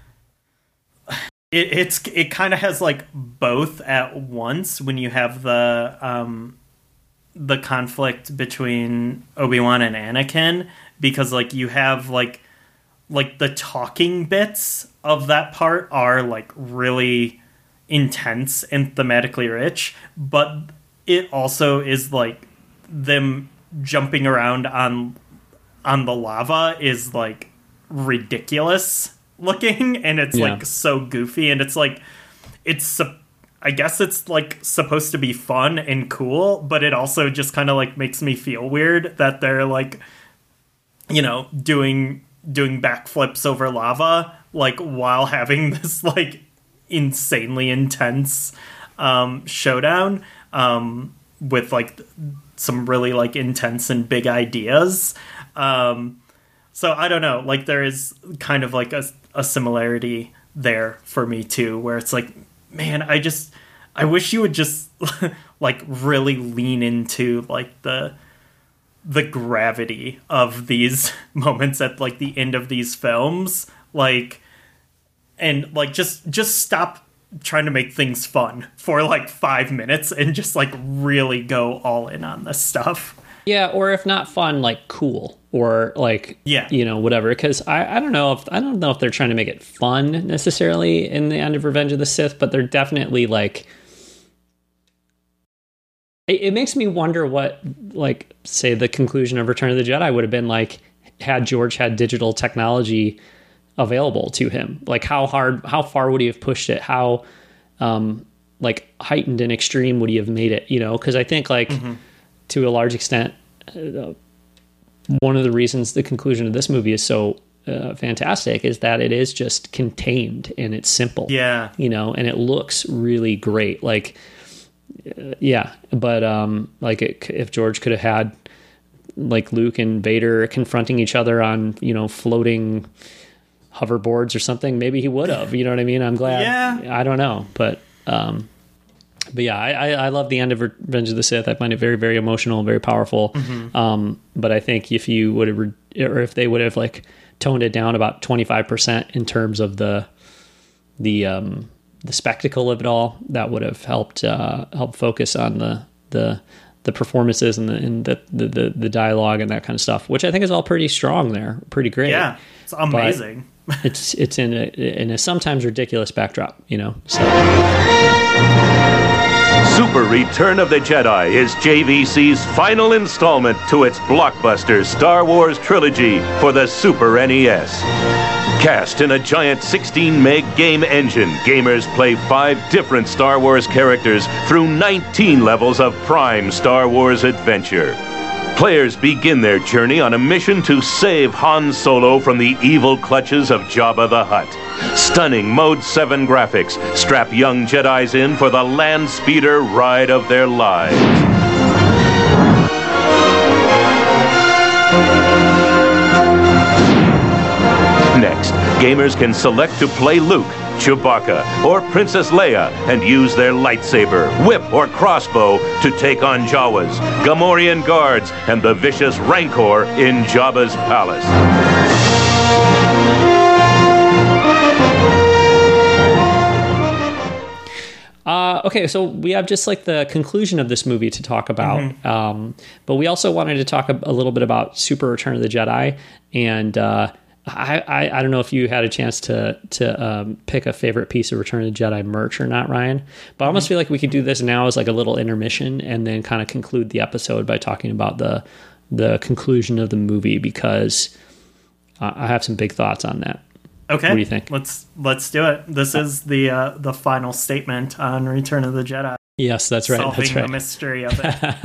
it, it's it kind of has like both at once when you have the um the conflict between Obi-Wan and Anakin, because like you have like like the talking bits of that part are like really intense and thematically rich, but it also is like them jumping around on on the lava is like ridiculous looking, and it's yeah. like so goofy, and it's like it's I guess it's like supposed to be fun and cool, but it also just kind of like makes me feel weird that they're like, you know, doing doing backflips over lava, like while having this like insanely intense um, showdown um, with like some really like intense and big ideas. Um, so I don't know, like there is kind of like a, a similarity there for me too, where it's like, man, I just, I wish you would just like really lean into like the, the gravity of these moments at like the end of these films. Like, and like, just, just stop trying to make things fun for like five minutes and just like really go all in on this stuff. Yeah. Or if not fun, like cool or like, yeah, you know, whatever. Cause I, I don't know if, I don't know if they're trying to make it fun necessarily in the end of Revenge of the Sith, but they're definitely like, it, it makes me wonder what, like, say the conclusion of Return of the Jedi would have been like, had George had digital technology available to him. Like how hard, how far would he have pushed it? How, um, like heightened and extreme would he have made it, you know? Cause I think like mm-hmm. to a large extent, uh, one of the reasons the conclusion of this movie is so uh, fantastic is that it is just contained and it's simple. Yeah. You know, and it looks really great. Like, uh, yeah. But, um, like it, if George could have had like Luke and Vader confronting each other on, you know, floating hoverboards or something, maybe he would have. You know what I mean? I'm glad. Yeah. I don't know, but um, but yeah, I, I, I love the end of Revenge of the Sith. I find it very, very emotional, very powerful. Mm-hmm. Um, but I think if you would have, re- or if they would have like toned it down about twenty-five percent in terms of the the um, the spectacle of it all, that would have helped uh, help focus on the the the performances and the and the, the the the dialogue and that kind of stuff, which I think is all pretty strong there, pretty great. Yeah, it's amazing. But it's it's in a in a sometimes ridiculous backdrop, you know. So. Super Return of the Jedi is J V C's final installment to its blockbuster Star Wars trilogy for the Super N E S. Cast in a giant sixteen meg game engine, gamers play five different Star Wars characters through nineteen levels of prime Star Wars adventure. Players begin their journey on a mission to save Han Solo from the evil clutches of Jabba the Hutt. Stunning Mode seven graphics strap young Jedis in for the land speeder ride of their lives. Next, gamers can select to play Luke, Chewbacca, or Princess Leia and use their lightsaber, whip, or crossbow to take on Jawas, Gamorrean guards, and the vicious Rancor in Jabba's palace. Uh, okay, so we have just like the conclusion of this movie to talk about, mm-hmm. um, but we also wanted to talk a, a little bit about Super Return of the Jedi, and uh, I, I I don't know if you had a chance to to um, pick a favorite piece of Return of the Jedi merch or not, Ryan, but I almost feel like we could do this now as like a little intermission and then kind of conclude the episode by talking about the the conclusion of the movie, because uh, I have some big thoughts on that. Okay, what do you think? Let's let's do it. This is the uh, the final statement on Return of the Jedi. Yes, that's right. Solving that's right. the mystery of it.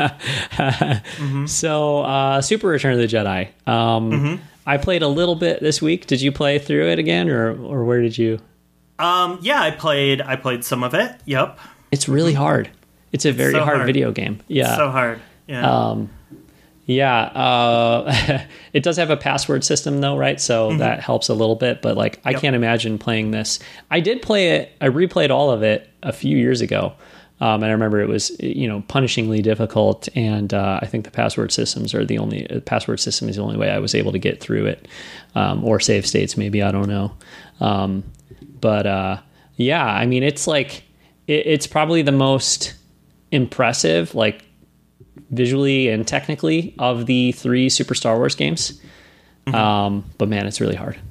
mm-hmm. So, uh, Super Return of the Jedi. Um, mm-hmm. I played a little bit this week. Did you play through it again, or or where did you? Um, yeah, I played. I played some of it. Yep. It's really hard. It's a very so hard, hard video game. Yeah. It's so hard. Yeah. Um, yeah. Uh, it does have a password system though, right? So mm-hmm. that helps a little bit. But like, I yep. can't imagine playing this. I did play it. I replayed all of it a few years ago. Um, and I remember it was, you know, punishingly difficult. And uh, I think the password systems are the only uh, password system is the only way I was able to get through it, um, or save states. Maybe, I don't know. Um, but uh, yeah, I mean, it's like it, it's probably the most impressive, like visually and technically, of the three Super Star Wars games. Mm-hmm. Um, but man, it's really hard.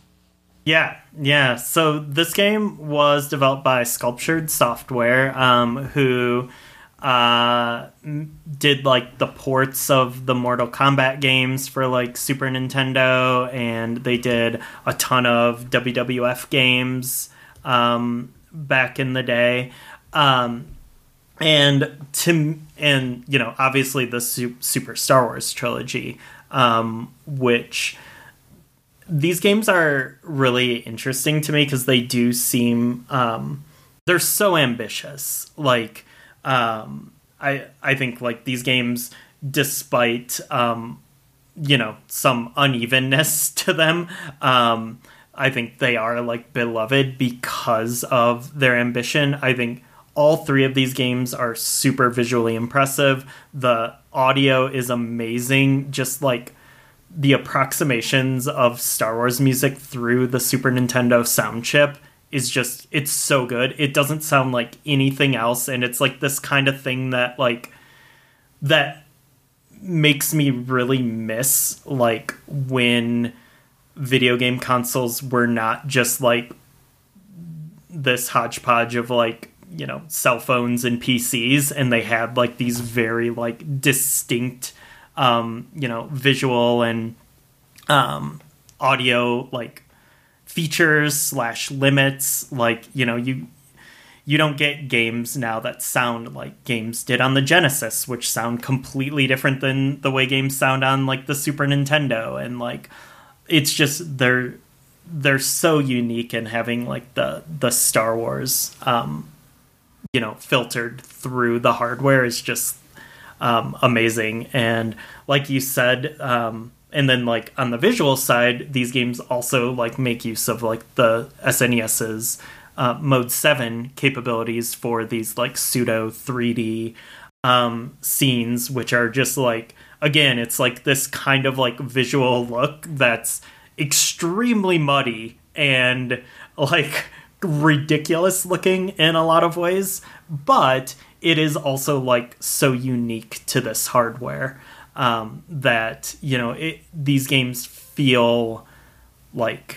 Yeah, yeah. So this game was developed by Sculptured Software, um, who uh, did like the ports of the Mortal Kombat games for like Super Nintendo, and they did a ton of W W F games um, back in the day. Um, and to and you know, obviously the Super Star Wars trilogy, um, which. These games are really interesting to me because they do seem um, they're so ambitious. Like um, I I think like these games, despite um, you know, some unevenness to them, um, I think they are like beloved because of their ambition. I think all three of these games are super visually impressive. The audio is amazing. Just like the approximations of Star Wars music through the Super Nintendo sound chip is just, it's so good. It doesn't sound like anything else. And it's like this kind of thing that like, that makes me really miss like when video game consoles were not just like this hodgepodge of like, you know, cell phones and P Cs, and they had like these very like distinct Um, you know, visual and um, audio like features slash limits. Like, you know, you you don't get games now that sound like games did on the Genesis, which sound completely different than the way games sound on like the Super Nintendo. And like, it's just they're they're so unique in having like the the Star Wars, um, you know, filtered through the hardware is just. Um, amazing. And like you said, um, and then like on the visual side, these games also like make use of like the SNES's uh, Mode seven capabilities for these like pseudo three D um, scenes, which are just like, again, it's like this kind of like visual look that's extremely muddy and like ridiculous looking in a lot of ways, but it is also like so unique to this hardware um, that, you know, it, these games feel like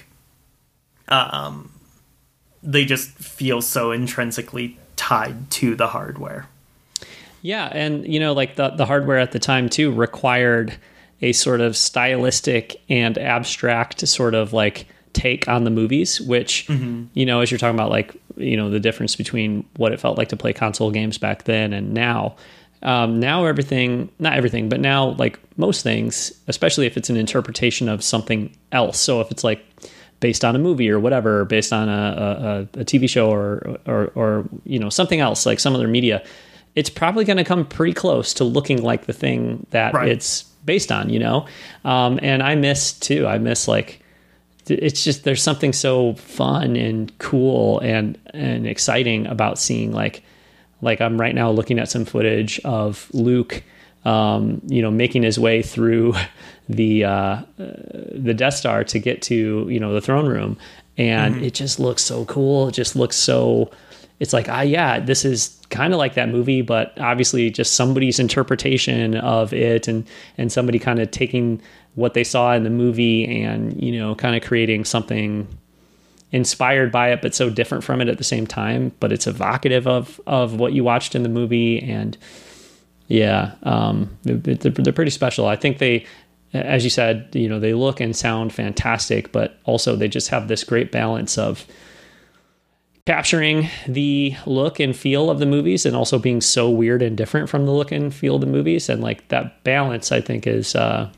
um, they just feel so intrinsically tied to the hardware. Yeah, and you know, like the the hardware at the time too required a sort of stylistic and abstract sort of like take on the movies, which mm-hmm. you know, as you're talking about like, you know, the difference between what it felt like to play console games back then and now. Um, now everything, not everything, but now like most things, especially if it's an interpretation of something else. So if it's like based on a movie or whatever, or based on a, a, a T V show or, or, or, you know, something else, like some other media, it's probably going to come pretty close to looking like the thing that right. it's based on, you know? Um, and I miss too, I miss like, it's just, there's something so fun and cool and, and exciting about seeing like, like I'm right now looking at some footage of Luke, um, you know, making his way through the, uh, the Death Star to get to, you know, the throne room. And mm-hmm. it just looks so cool. It just looks so, it's like, ah, yeah, this is kind of like that movie, but obviously just somebody's interpretation of it and, and somebody kind of taking what they saw in the movie and, you know, kind of creating something inspired by it, but so different from it at the same time, but it's evocative of, of what you watched in the movie. And yeah, um, they're, they're pretty special. I think they, as you said, you know, they look and sound fantastic, but also they just have this great balance of capturing the look and feel of the movies and also being so weird and different from the look and feel of the movies. And like that balance, I think is, uh,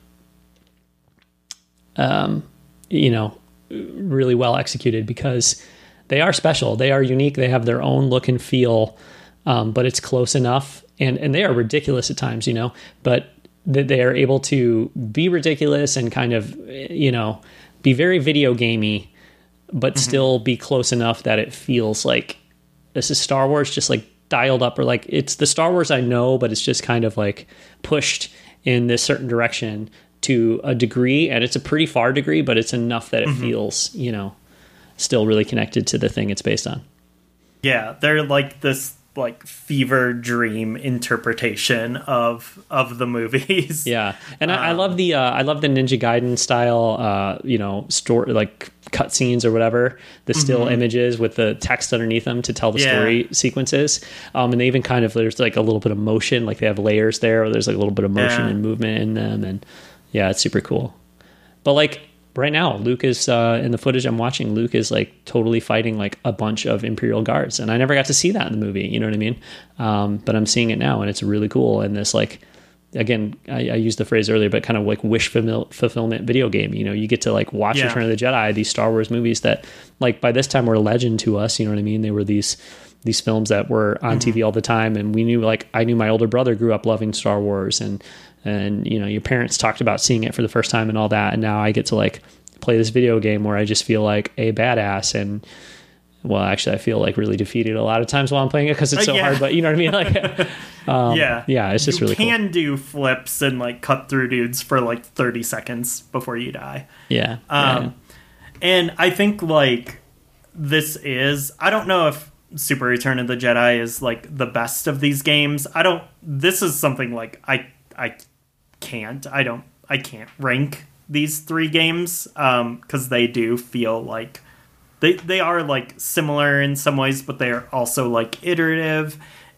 um, you know, really well executed because they are special. They are unique. They have their own look and feel, um, but it's close enough. And, and they are ridiculous at times, you know, but that they are able to be ridiculous and kind of, you know, be very video gamey, but mm-hmm. still be close enough that it feels like this is Star Wars just like dialed up, or like it's the Star Wars I know, but it's just kind of like pushed in this certain direction to a degree. And it's a pretty far degree, but it's enough that it mm-hmm. feels, you know, still really connected to the thing it's based on. Yeah. They're like this like fever dream interpretation of of the movies. Yeah. And um, I, I love the uh, I love the Ninja Gaiden style uh, you know, story like cutscenes or whatever, the still mm-hmm. images with the text underneath them to tell the yeah. story sequences. Um, and they even kind of, there's like a little bit of motion, like they have layers there, or there's like a little bit of motion yeah. and movement in them. And yeah, it's super cool. But like right now, Luke is uh, in the footage I'm watching. Luke is like totally fighting like a bunch of Imperial guards, and I never got to see that in the movie. You know what I mean? Um, but I'm seeing it now, and it's really cool. And this like, again, I, I used the phrase earlier, but kind of like wish fulfill- fulfillment video game. You know, you get to like watch yeah. Return of the Jedi, these Star Wars movies that like by this time were a legend to us. You know what I mean? They were these these films that were on mm-hmm. T V all the time, and we knew like I knew my older brother grew up loving Star Wars, and and you know your parents talked about seeing it for the first time and all that, and now I get to like play this video game where I just feel like a badass. And well, actually I feel like really defeated a lot of times while I'm playing it because it's so uh, yeah. hard, but you know what I mean? Like um, yeah yeah it's just you really cool. You can do flips and like cut through dudes for like thirty seconds before you die. Yeah, um yeah. And I think like this is, I don't know if Super Return of the Jedi is like the best of these games. I don't, this is something like I I can't I don't I can't rank these three games um because they do feel like they they are like similar in some ways, but they are also like iterative,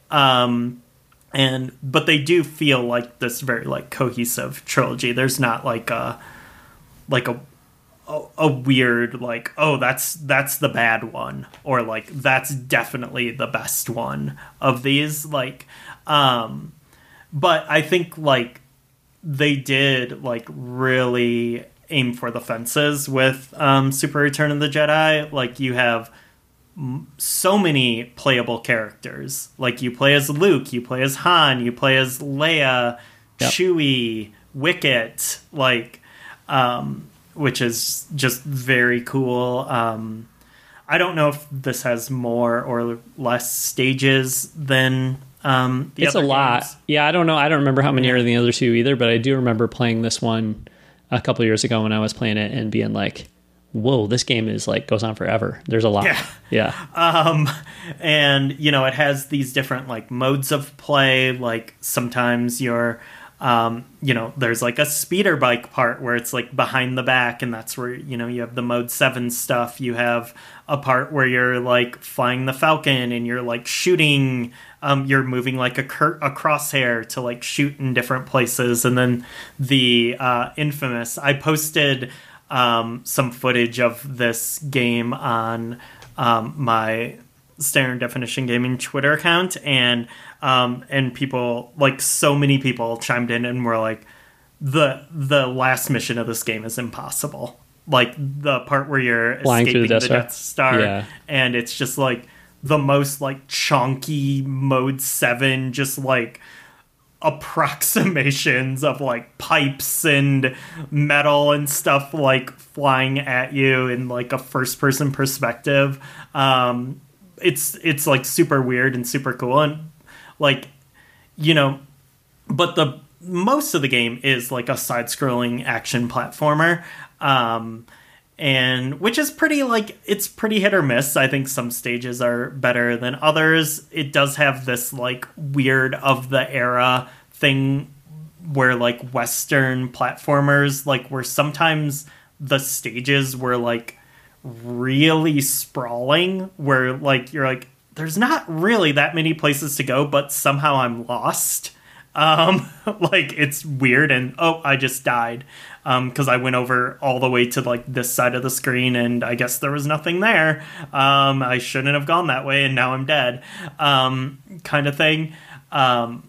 um and but they do feel like this very like cohesive trilogy. There's not like a like a a, a weird like, oh, that's that's the bad one, or like that's definitely the best one of these, like um but I think like they did like really aim for the fences with um, Super Return of the Jedi. Like you have m- so many playable characters. Like you play as Luke, you play as Han, you play as Leia, yep. Chewie, Wicket. Like um, which is just very cool. Um, I don't know if this has more or less stages than um, the it's other a lot. games. Yeah, I don't know. I don't remember how many are in the other two either, but I do remember playing this one a couple years ago when I was playing it and being like, whoa, this game is like goes on forever. There's a lot. Yeah. Yeah. Um, and, you know, it has these different like modes of play. Like sometimes you're, um, you know, there's like a speeder bike part where it's like behind the back, and that's where, you know, you have the mode seven stuff. You have a part where you're like flying the Falcon and you're like shooting, um, you're moving like a, cur- a crosshair to like shoot in different places. And then the uh, infamous, I posted um, some footage of this game on um, my Standard Definition Gaming Twitter account, and um, and people, like so many people chimed in and were like, the the last mission of this game is impossible. Like the part where you're Flying escaping through the the Death Death Star, Yeah. and it's just like the most like chonky mode seven, just like approximations of like pipes and metal and stuff like flying at you in like a first person perspective. Um, it's it's like super weird and super cool, and like, you know, but the most of the game is like a side scrolling action platformer. Um, and which is pretty like it's pretty hit or miss. I think some stages are better than others. It does have this like weird of the era thing where like Western platformers, like where sometimes the stages were like really sprawling, where like you're like, there's not really that many places to go, but somehow I'm lost. Um, like it's weird, and oh, I just died. Um, because I went over all the way to like this side of the screen, and I guess there was nothing there. Um, I shouldn't have gone that way, and now I'm dead. Um, kind of thing. Um,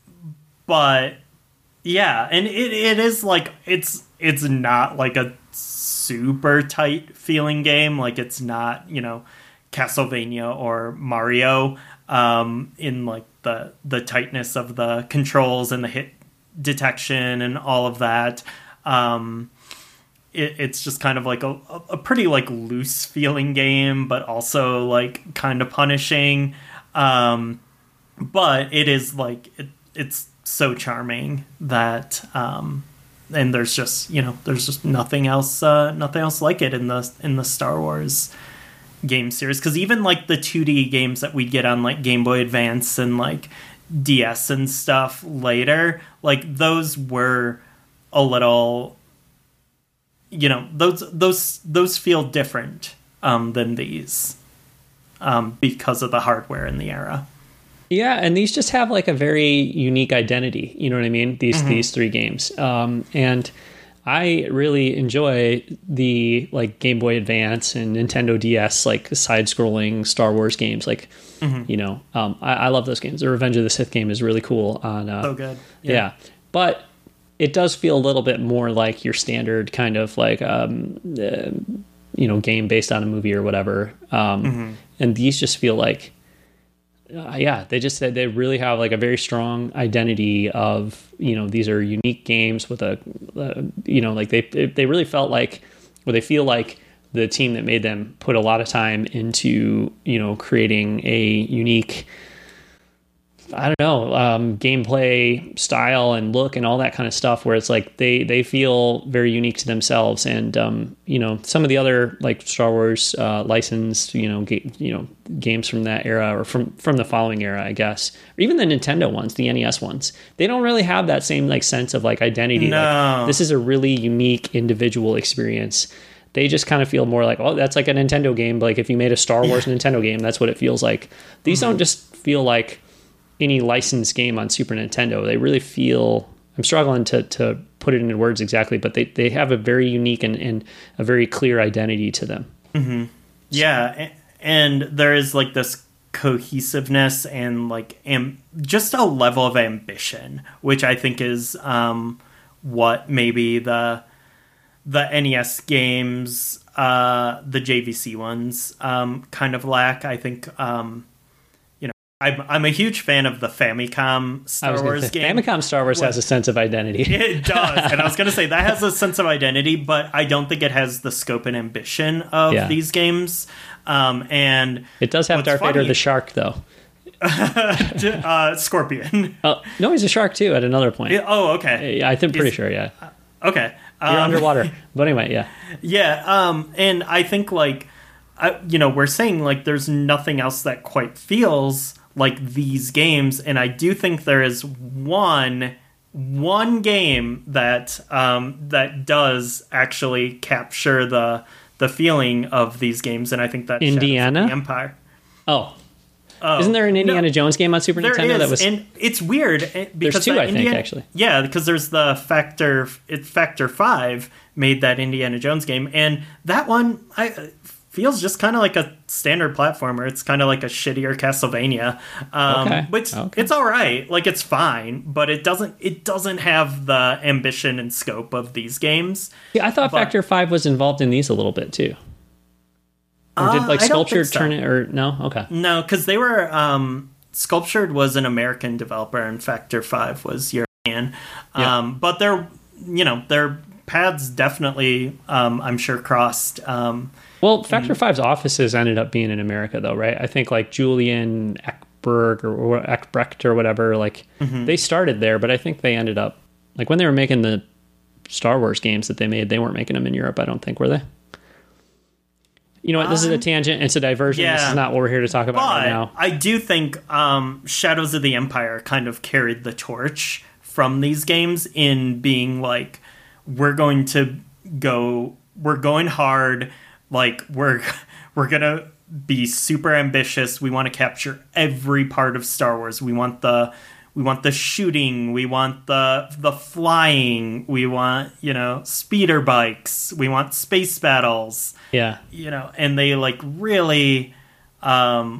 but yeah, and it, it is like it's it's not like a super tight feeling game. Like it's not, you know, Castlevania or Mario um, in like the the tightness of the controls and the hit detection and all of that. Um, it, it's just kind of like a, a pretty like loose feeling game, but also like kind of punishing. Um, but it is like it, it's so charming that um, and there's just, you know, there's just nothing else uh, nothing else like it in the in the Star Wars game series. Because even like the two D games that we get on like Game Boy Advance and like D S and stuff later, like those were a little, you know, those those those feel different um, than these um, because of the hardware in the era. Yeah, and these just have like a very unique identity. You know what I mean? These Mm-hmm. these three games, um, and I really enjoy the like Game Boy Advance and Nintendo D S like side-scrolling Star Wars games. Like, Mm-hmm. you know, um, I, I love those games. The Revenge of the Sith game is really cool. On uh, So good. yeah. yeah, but it does feel a little bit more like your standard kind of like um, uh, you know, game based on a movie or whatever. Um, Mm-hmm. And these just feel like. Uh, yeah, they just said they really have like a very strong identity of, you know, these are unique games with a, uh, you know, like they they really felt like, or they feel like the team that made them put a lot of time into, you know, creating a unique, I don't know, um, gameplay style and look and all that kind of stuff, where it's like they they feel very unique to themselves. And um, you know, some of the other like Star Wars uh, licensed, you know, ga- you know, games from that era or from from the following era, I guess, or even the Nintendo ones, the N E S ones, they don't really have that same like sense of like identity. No. Like, this is a really unique individual experience. They just kind of feel more like, oh, that's like a Nintendo game. But like if you made a Star Wars Nintendo game, that's what it feels like. These Mm-hmm. don't just feel like any licensed game on Super Nintendo. They really feel, I'm struggling to to put it into words exactly, but they, they have a very unique and, and a very clear identity to them. Mm-hmm. Yeah, a- and there is like this cohesiveness and like am- just a level of ambition, which I think is um, what maybe the the N E S games, uh, the J V C ones, um, kind of lack. I think um, I'm I'm a huge fan of the Famicom I Star was gonna Wars say, game. Famicom Star Wars What? has a sense of identity. It does, and I was going to say that has a sense of identity, but I don't think it has the scope and ambition of Yeah. these games. Um, and It does have what's Darth Vader funny- the shark, though. uh, Scorpion. Oh, no, he's a shark too. At another point, Yeah, oh, okay, yeah, I think pretty Is- sure. Yeah, okay. you're Um, underwater. But anyway, yeah, Yeah, um, and I think like, I, you know, we're saying like there's nothing else that quite feels like these games, and I do think there is one one game that um, that does actually capture the the feeling of these games, and I think that Shadows of Indiana? the Empire. Oh, Oh, isn't there an Indiana no, Jones game on Super there Nintendo is, that was? and it's weird eh, because two, that I think, Indiana- actually. Yeah, because there's the Factor. It Factor Five made that Indiana Jones game, and that one I feels just kind of like a standard platformer. It's kind of like a shittier Castlevania, um, Okay, but it's, okay. it's all right. Like it's fine, but it doesn't. It doesn't have the ambition and scope of these games. Yeah, I thought but- Factor Five was involved in these a little bit too. Or did Uh, like I don't Sculpture think so. turn it? Or no? Okay. No, because they were um, Sculptured was an American developer, and Factor Five was European. Yeah. Um, but their, you know, their paths definitely, um, I'm sure, crossed. Um, Well, Factor Five's offices ended up being in America, though, right? I think like Julian Eckberg or, or Eckbrecht or whatever, like Mm-hmm. they started there, but I think they ended up like when they were making the Star Wars games that they made, they weren't making them in Europe. I don't think, were they? You know what? This is a tangent. It's a diversion. This yeah. is not what we're here to talk about but right now. I do think um, Shadows of the Empire kind of carried the torch from these games in being like, we're going to go, we're going hard, like we're we're gonna be super ambitious. We want to capture every part of Star Wars. We want the we want the shooting, we want the the flying, we want, you know, speeder bikes, we want space battles, Yeah. you know, and they like really um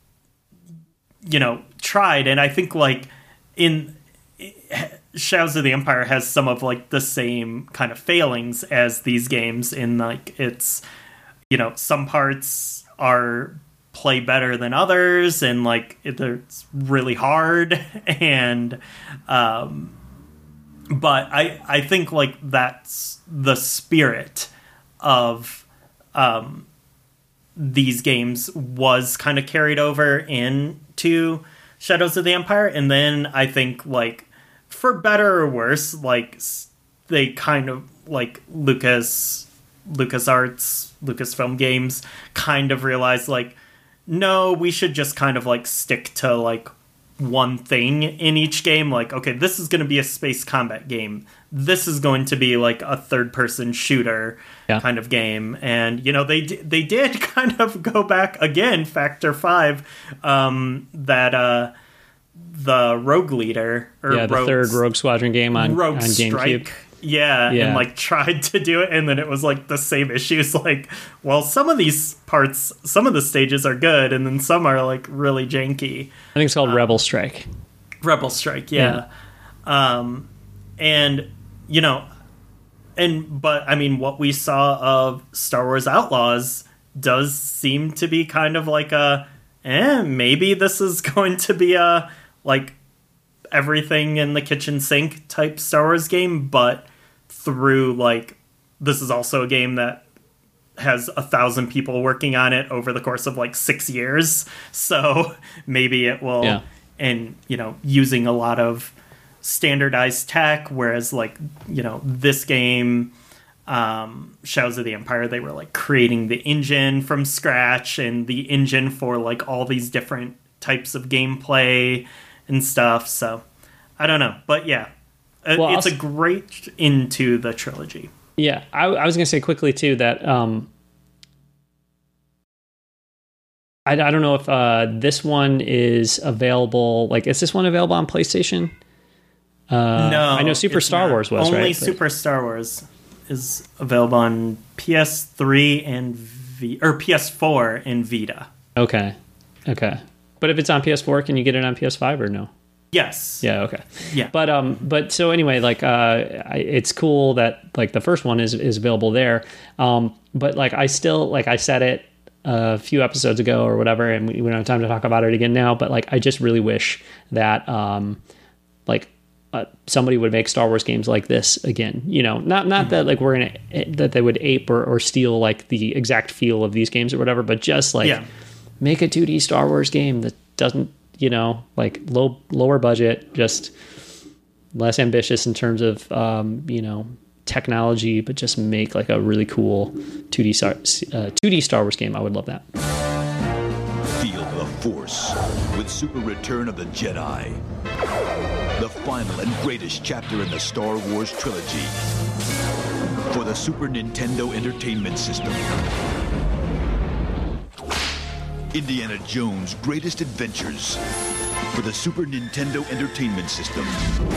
you know, tried, and I think like in Shadows of the Empire has some of like the same kind of failings as these games in like it's, you know, some parts are play better than others, and like it, it's really hard, and um but I I think like that's the spirit of um these games was kind of carried over into Shadows of the Empire, and then I think like for better or worse, like s- they kind of like Lucas LucasArts, Lucasfilm Games kind of realized like, no, we should just kind of like stick to like one thing in each game. Like, okay, this is going to be a space combat game. This is going to be like a third person shooter Yeah. kind of game. And, you know, they, d- they did kind of go back again, Factor five, um, that, uh, the Rogue Leader or Yeah, the Rogue, third Rogue Squadron game on, Rogue on GameCube. Strike. Yeah, Yeah. and like tried to do it, and then it was like the same issues. Like, well, some of these parts, some of the stages are good, and then some are like really janky. I think it's called Rebel Strike. Rebel Strike, yeah. Um, and you know, and but I mean, what we saw of Star Wars Outlaws does seem to be kind of like a, eh, maybe this is going to be a like everything in the kitchen sink type Star Wars game, but through like this is also a game that has a thousand people working on it over the course of like six years. So maybe it will, Yeah. and you know, using a lot of standardized tech, whereas like, you know, this game, um, Shadows of the Empire, they were like creating the engine from scratch and the engine for like all these different types of gameplay and stuff. So I don't know, but yeah, it- Well, it's I'll a s- great into the trilogy. Yeah, I, I was going to say quickly too that um, I, I don't know if uh, this one is available. Like, is this one available on PlayStation? Uh, No, I know Super it's Star not. Wars was only right. But- Super Star Wars is available on P S three and V or P S four and Vita. Okay, okay. But if it's on P S four, can you get it on P S five or no? Yes. Yeah, okay. Yeah. But um, but so anyway, like uh, I, it's cool that like the first one is is available there. Um, but like I still like I said it a few episodes ago or whatever, and we, we don't have time to talk about it again now, but like I just really wish that um like uh, somebody would make Star Wars games like this again. You know, not not mm-hmm. that like we're gonna that they would ape or, or steal like the exact feel of these games or whatever, but just like yeah. make a two D Star Wars game that doesn't, you know, like low lower budget, just less ambitious in terms of um you know, technology, but just make like a really cool two D Star uh, two D Star Wars game. I would love that. Feel the Force with Super Return of the Jedi, the final and greatest chapter in the Star Wars trilogy for the Super Nintendo Entertainment System. Indiana Jones' Greatest Adventures for the Super Nintendo Entertainment System.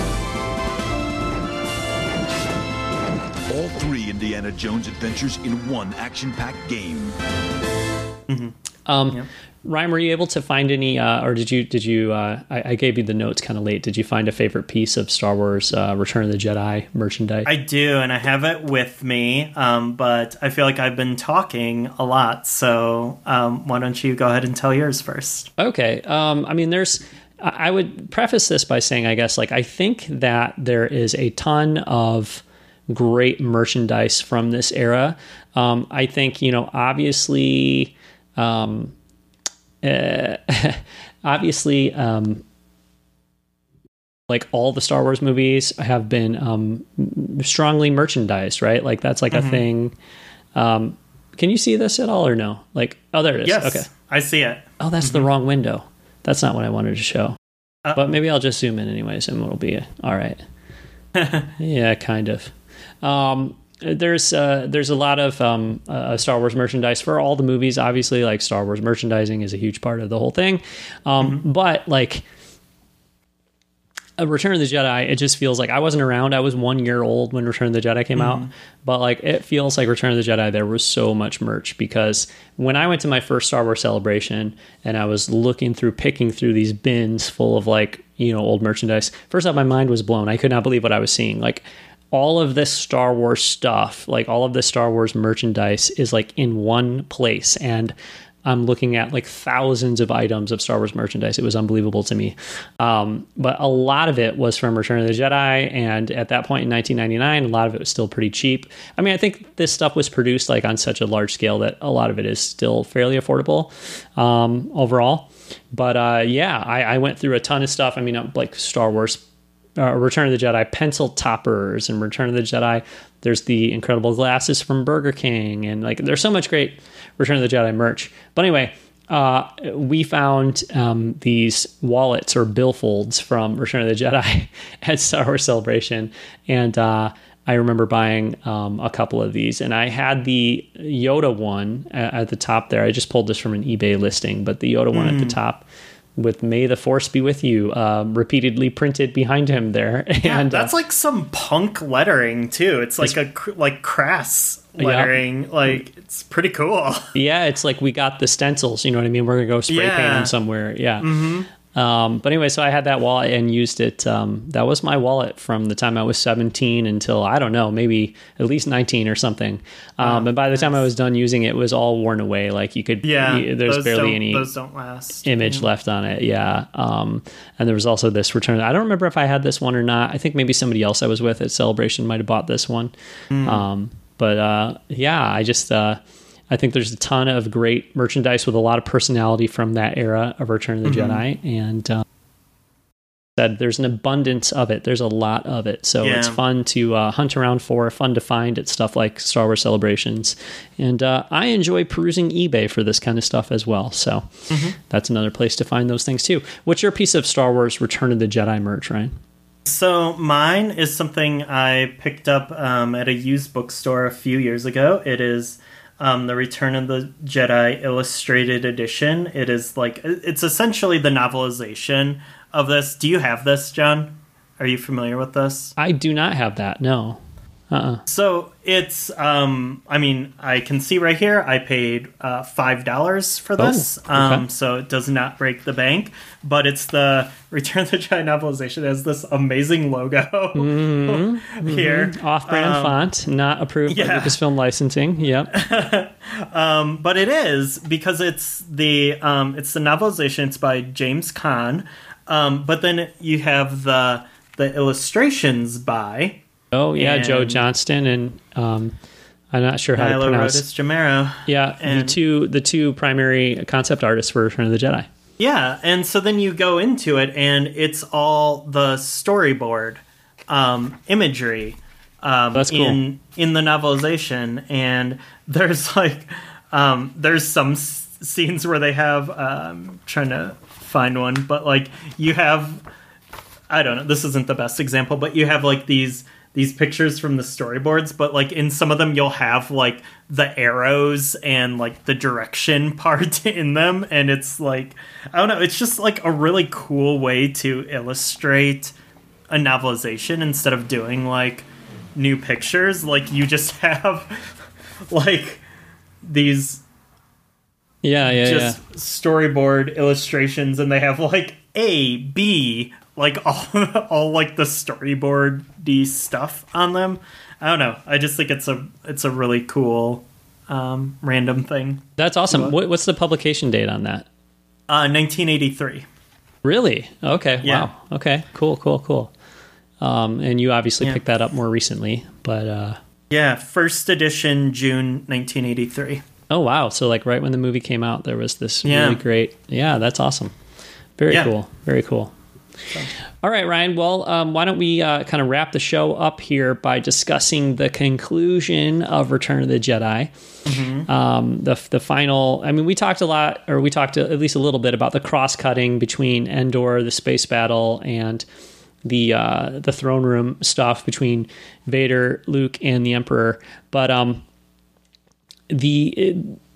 All three Indiana Jones adventures in one action-packed game. Mm-hmm. Um, yeah. Ryan, were you able to find any, uh, or did you, did you, uh, I, I gave you the notes kind of late. Did you find a favorite piece of Star Wars uh, Return of the Jedi merchandise? I do, and I have it with me, um, but I feel like I've been talking a lot, so um, why don't you go ahead and tell yours first? Okay. Um, I mean, there's, I would preface this by saying, I guess, like, I think that there is a ton of great merchandise from this era. Um, I think, you know, obviously, um, uh, obviously, um, like all the Star Wars movies have been um, strongly merchandised, right? Like that's like mm-hmm. a thing. Um, can you see this at all or no? Like, oh, there it is. Yes, okay. I see it. Oh, that's mm-hmm. the wrong window. That's not what I wanted to show. Uh, but maybe I'll just zoom in anyways and it'll be all right. Yeah, kind of. Um, there's uh, there's a lot of um, uh, Star Wars merchandise for all the movies. Obviously, like Star Wars merchandising is a huge part of the whole thing. Um, mm-hmm. But like a Return of the Jedi, it just feels like I wasn't around. I was one year old when Return of the Jedi came mm-hmm. out. But like it feels like Return of the Jedi, there was so much merch because when I went to my first Star Wars celebration and I was looking through, picking through these bins full of like, you know, old merchandise. First off, my mind was blown. I could not believe what I was seeing. Like, all of this Star Wars stuff, like all of this Star Wars merchandise is like in one place. And I'm looking at like thousands of items of Star Wars merchandise. It was unbelievable to me. Um, but a lot of it was from Return of the Jedi. And at that point in nineteen ninety-nine, a lot of it was still pretty cheap. I mean, I think this stuff was produced like on such a large scale that a lot of it is still fairly affordable um, overall. But uh, yeah, I, I went through a ton of stuff. I mean, like Star Wars Uh, Return of the Jedi pencil toppers and Return of the Jedi. There's the incredible glasses from Burger King. And like, there's so much great Return of the Jedi merch. But anyway, uh, we found um, these wallets or billfolds from Return of the Jedi at Star Wars Celebration. And uh, I remember buying um, a couple of these. And I had the Yoda one at, at the top there. I just pulled this from an eBay listing, but the Yoda mm. one at the top with "May the Force be with you" um, repeatedly printed behind him there. Yeah, and that's uh, like some punk lettering too. It's like it's, a like crass lettering. Yeah. Like it's pretty cool. Yeah, it's like we got the stencils. You know what I mean? We're gonna go spray yeah. paint them somewhere. Yeah. Mm-hmm. Um, but anyway, so I had that wallet and used it. Um, that was my wallet from the time I was seventeen until, I don't know, maybe at least nineteen or something. Um, oh, and by the nice. time I was done using it, it was all worn away. Like you could, yeah, you, there's barely any those don't last. image yeah. left on it. Yeah. Um, and there was also this Return. I don't remember if I had this one or not. I think maybe somebody else I was with at Celebration might have bought this one. Mm. Um, but uh, yeah, I just, uh, I think there's a ton of great merchandise with a lot of personality from that era of Return of the mm-hmm. Jedi. And uh, said there's an abundance of it. There's a lot of it. So yeah. it's fun to uh, hunt around for, fun to find at stuff like Star Wars Celebrations. And uh, I enjoy perusing eBay for this kind of stuff as well. So mm-hmm. that's another place to find those things too. What's your piece of Star Wars Return of the Jedi merch, Ryan? So mine is something I picked up um, at a used bookstore a few years ago. It is Um, the Return of the Jedi Illustrated Edition. It is like, it's essentially the novelization of this. Do you have this, John? Are you familiar with this? I do not have that, no. Uh-uh. So it's, um, I mean, I can see right here, I paid uh, five dollars for this, Oh, okay. um, so it does not break the bank, but it's the Return of the Jedi novelization. It has this amazing logo Mm-hmm. here. Mm-hmm. Off-brand Um, font, not approved by yeah. Lucasfilm licensing. Yep. um, but it is, because it's the, um, it's the novelization. It's by James Caan, um, but then you have the, the illustrations by... Oh, yeah, And- Joe Johnston and um, I'm not sure how to Milo pronounce. Rodis Jamero. Yeah, the and- two the two primary concept artists for Return of the Jedi. Yeah, and so then you go into it, and it's all the storyboard um, imagery um, That's cool. in in the novelization, and there's like um, there's some s- scenes where they have um, trying to find one, but like you have, I don't know, this isn't the best example, but you have like these these pictures from the storyboards, but like in some of them you'll have like the arrows and like the direction part in them, and it's like, I don't know, it's just like a really cool way to illustrate a novelization instead of doing like new pictures. Like you just have like these Yeah, yeah, just yeah. storyboard illustrations, and they have like A, B, like all, all like the storyboard-y stuff on them. I don't know. I just think it's a it's a really cool um, random thing. That's awesome. What, what's the publication date on that? Uh, nineteen eighty-three. Really? Okay. Yeah. Wow. Okay. Cool. Cool. Cool. Um, and you obviously Yeah. picked that up more recently, but uh, Yeah, first edition, June nineteen eighty-three. oh wow! So like right when the movie came out, there was this Yeah. really great. Yeah, that's awesome. Very Yeah. cool. Very cool. All right, Ryan. Well, um, why don't we uh, kind of wrap the show up here by discussing the conclusion of Return of the Jedi. Mm-hmm. Um, the the final. I mean, we talked a lot, or we talked at least a little bit about the cross cutting between Endor, the space battle, and the uh, the throne room stuff between Vader, Luke, and the Emperor. But um, the it,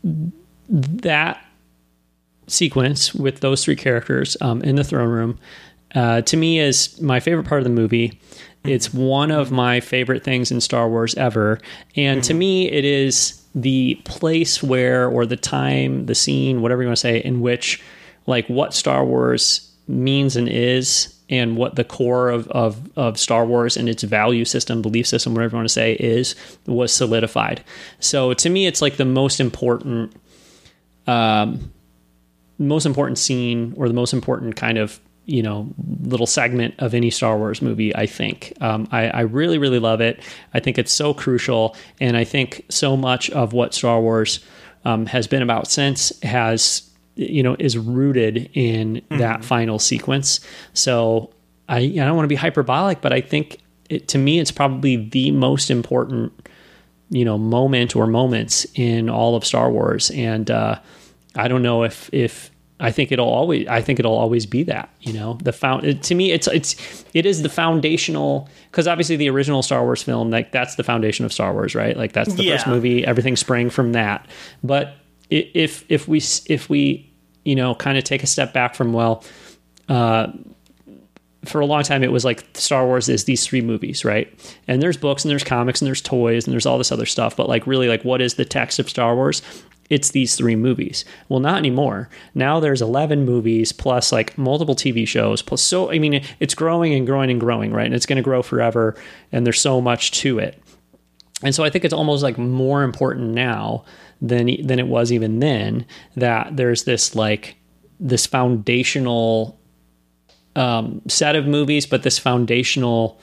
that sequence with those three characters um, in the throne room, uh, to me, is my favorite part of the movie. It's one of my favorite things in Star Wars ever. And to me, it is the place where, or the time, the scene, whatever you want to say, in which, like, what Star Wars means and is, and what the core of, of, of Star Wars and its value system, belief system, whatever you want to say, is, was solidified. So to me, it's like the most important, um, most important scene, or the most important kind of, you know, little segment of any Star Wars movie, I think. Um, I, I really, really love it. I think it's so crucial. And I think so much of what Star Wars um, has been about since has, you know, is rooted in mm-hmm. that final sequence. So I, I don't want to be hyperbolic, but I think it, to me, it's probably the most important, you know, moment or moments in all of Star Wars. And uh, I don't know if, if, I think it'll always. I think it'll always be that. You know, the found. It, to me, it's it's it is the foundational, because obviously the original Star Wars film, like that's the foundation of Star Wars, right? Like that's the yeah. first movie. Everything sprang from that. But if if we if we you know kind of take a step back from, well, uh, for a long time it was like Star Wars is these three movies, right? And there's books and there's comics and there's toys and there's all this other stuff. But like really, like what is the text of Star Wars? It's these three movies. Well, not anymore. Now there's eleven movies plus like multiple T V shows plus, so I mean it's growing and growing and growing, right? And it's going to grow forever, and there's so much to it. And so I think it's almost like more important now than than it was even then, that there's this like this foundational um, set of movies, but this foundational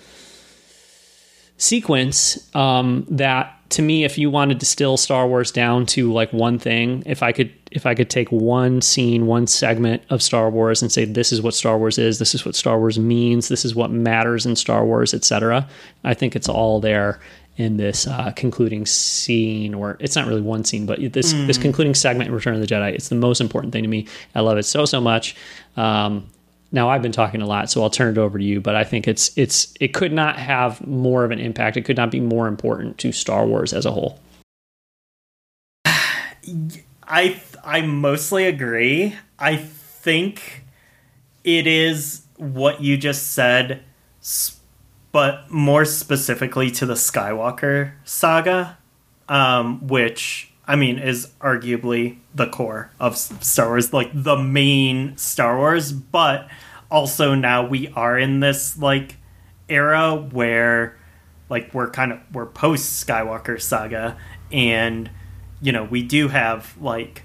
sequence um, that, to me, if you wanted to distill Star Wars down to like one thing, if I could, if I could take one scene, one segment of Star Wars and say, this is what Star Wars is, this is what Star Wars means, this is what matters in Star Wars, et cetera, I think it's all there in this uh, concluding scene, or it's not really one scene, but this mm. this concluding segment in Return of the Jedi. It's the most important thing to me. I love it so so much. Um, Now I've been talking a lot, so I'll turn it over to you, but I think it's it's it could not have more of an impact. It could not be more important to Star Wars as a whole. I I mostly agree. I think it is what you just said but more specifically to the Skywalker saga, um, which, I mean, is arguably the core of Star Wars, like the main Star Wars, but also now we are in this like era where like we're kind of we're post Skywalker saga, and you know we do have like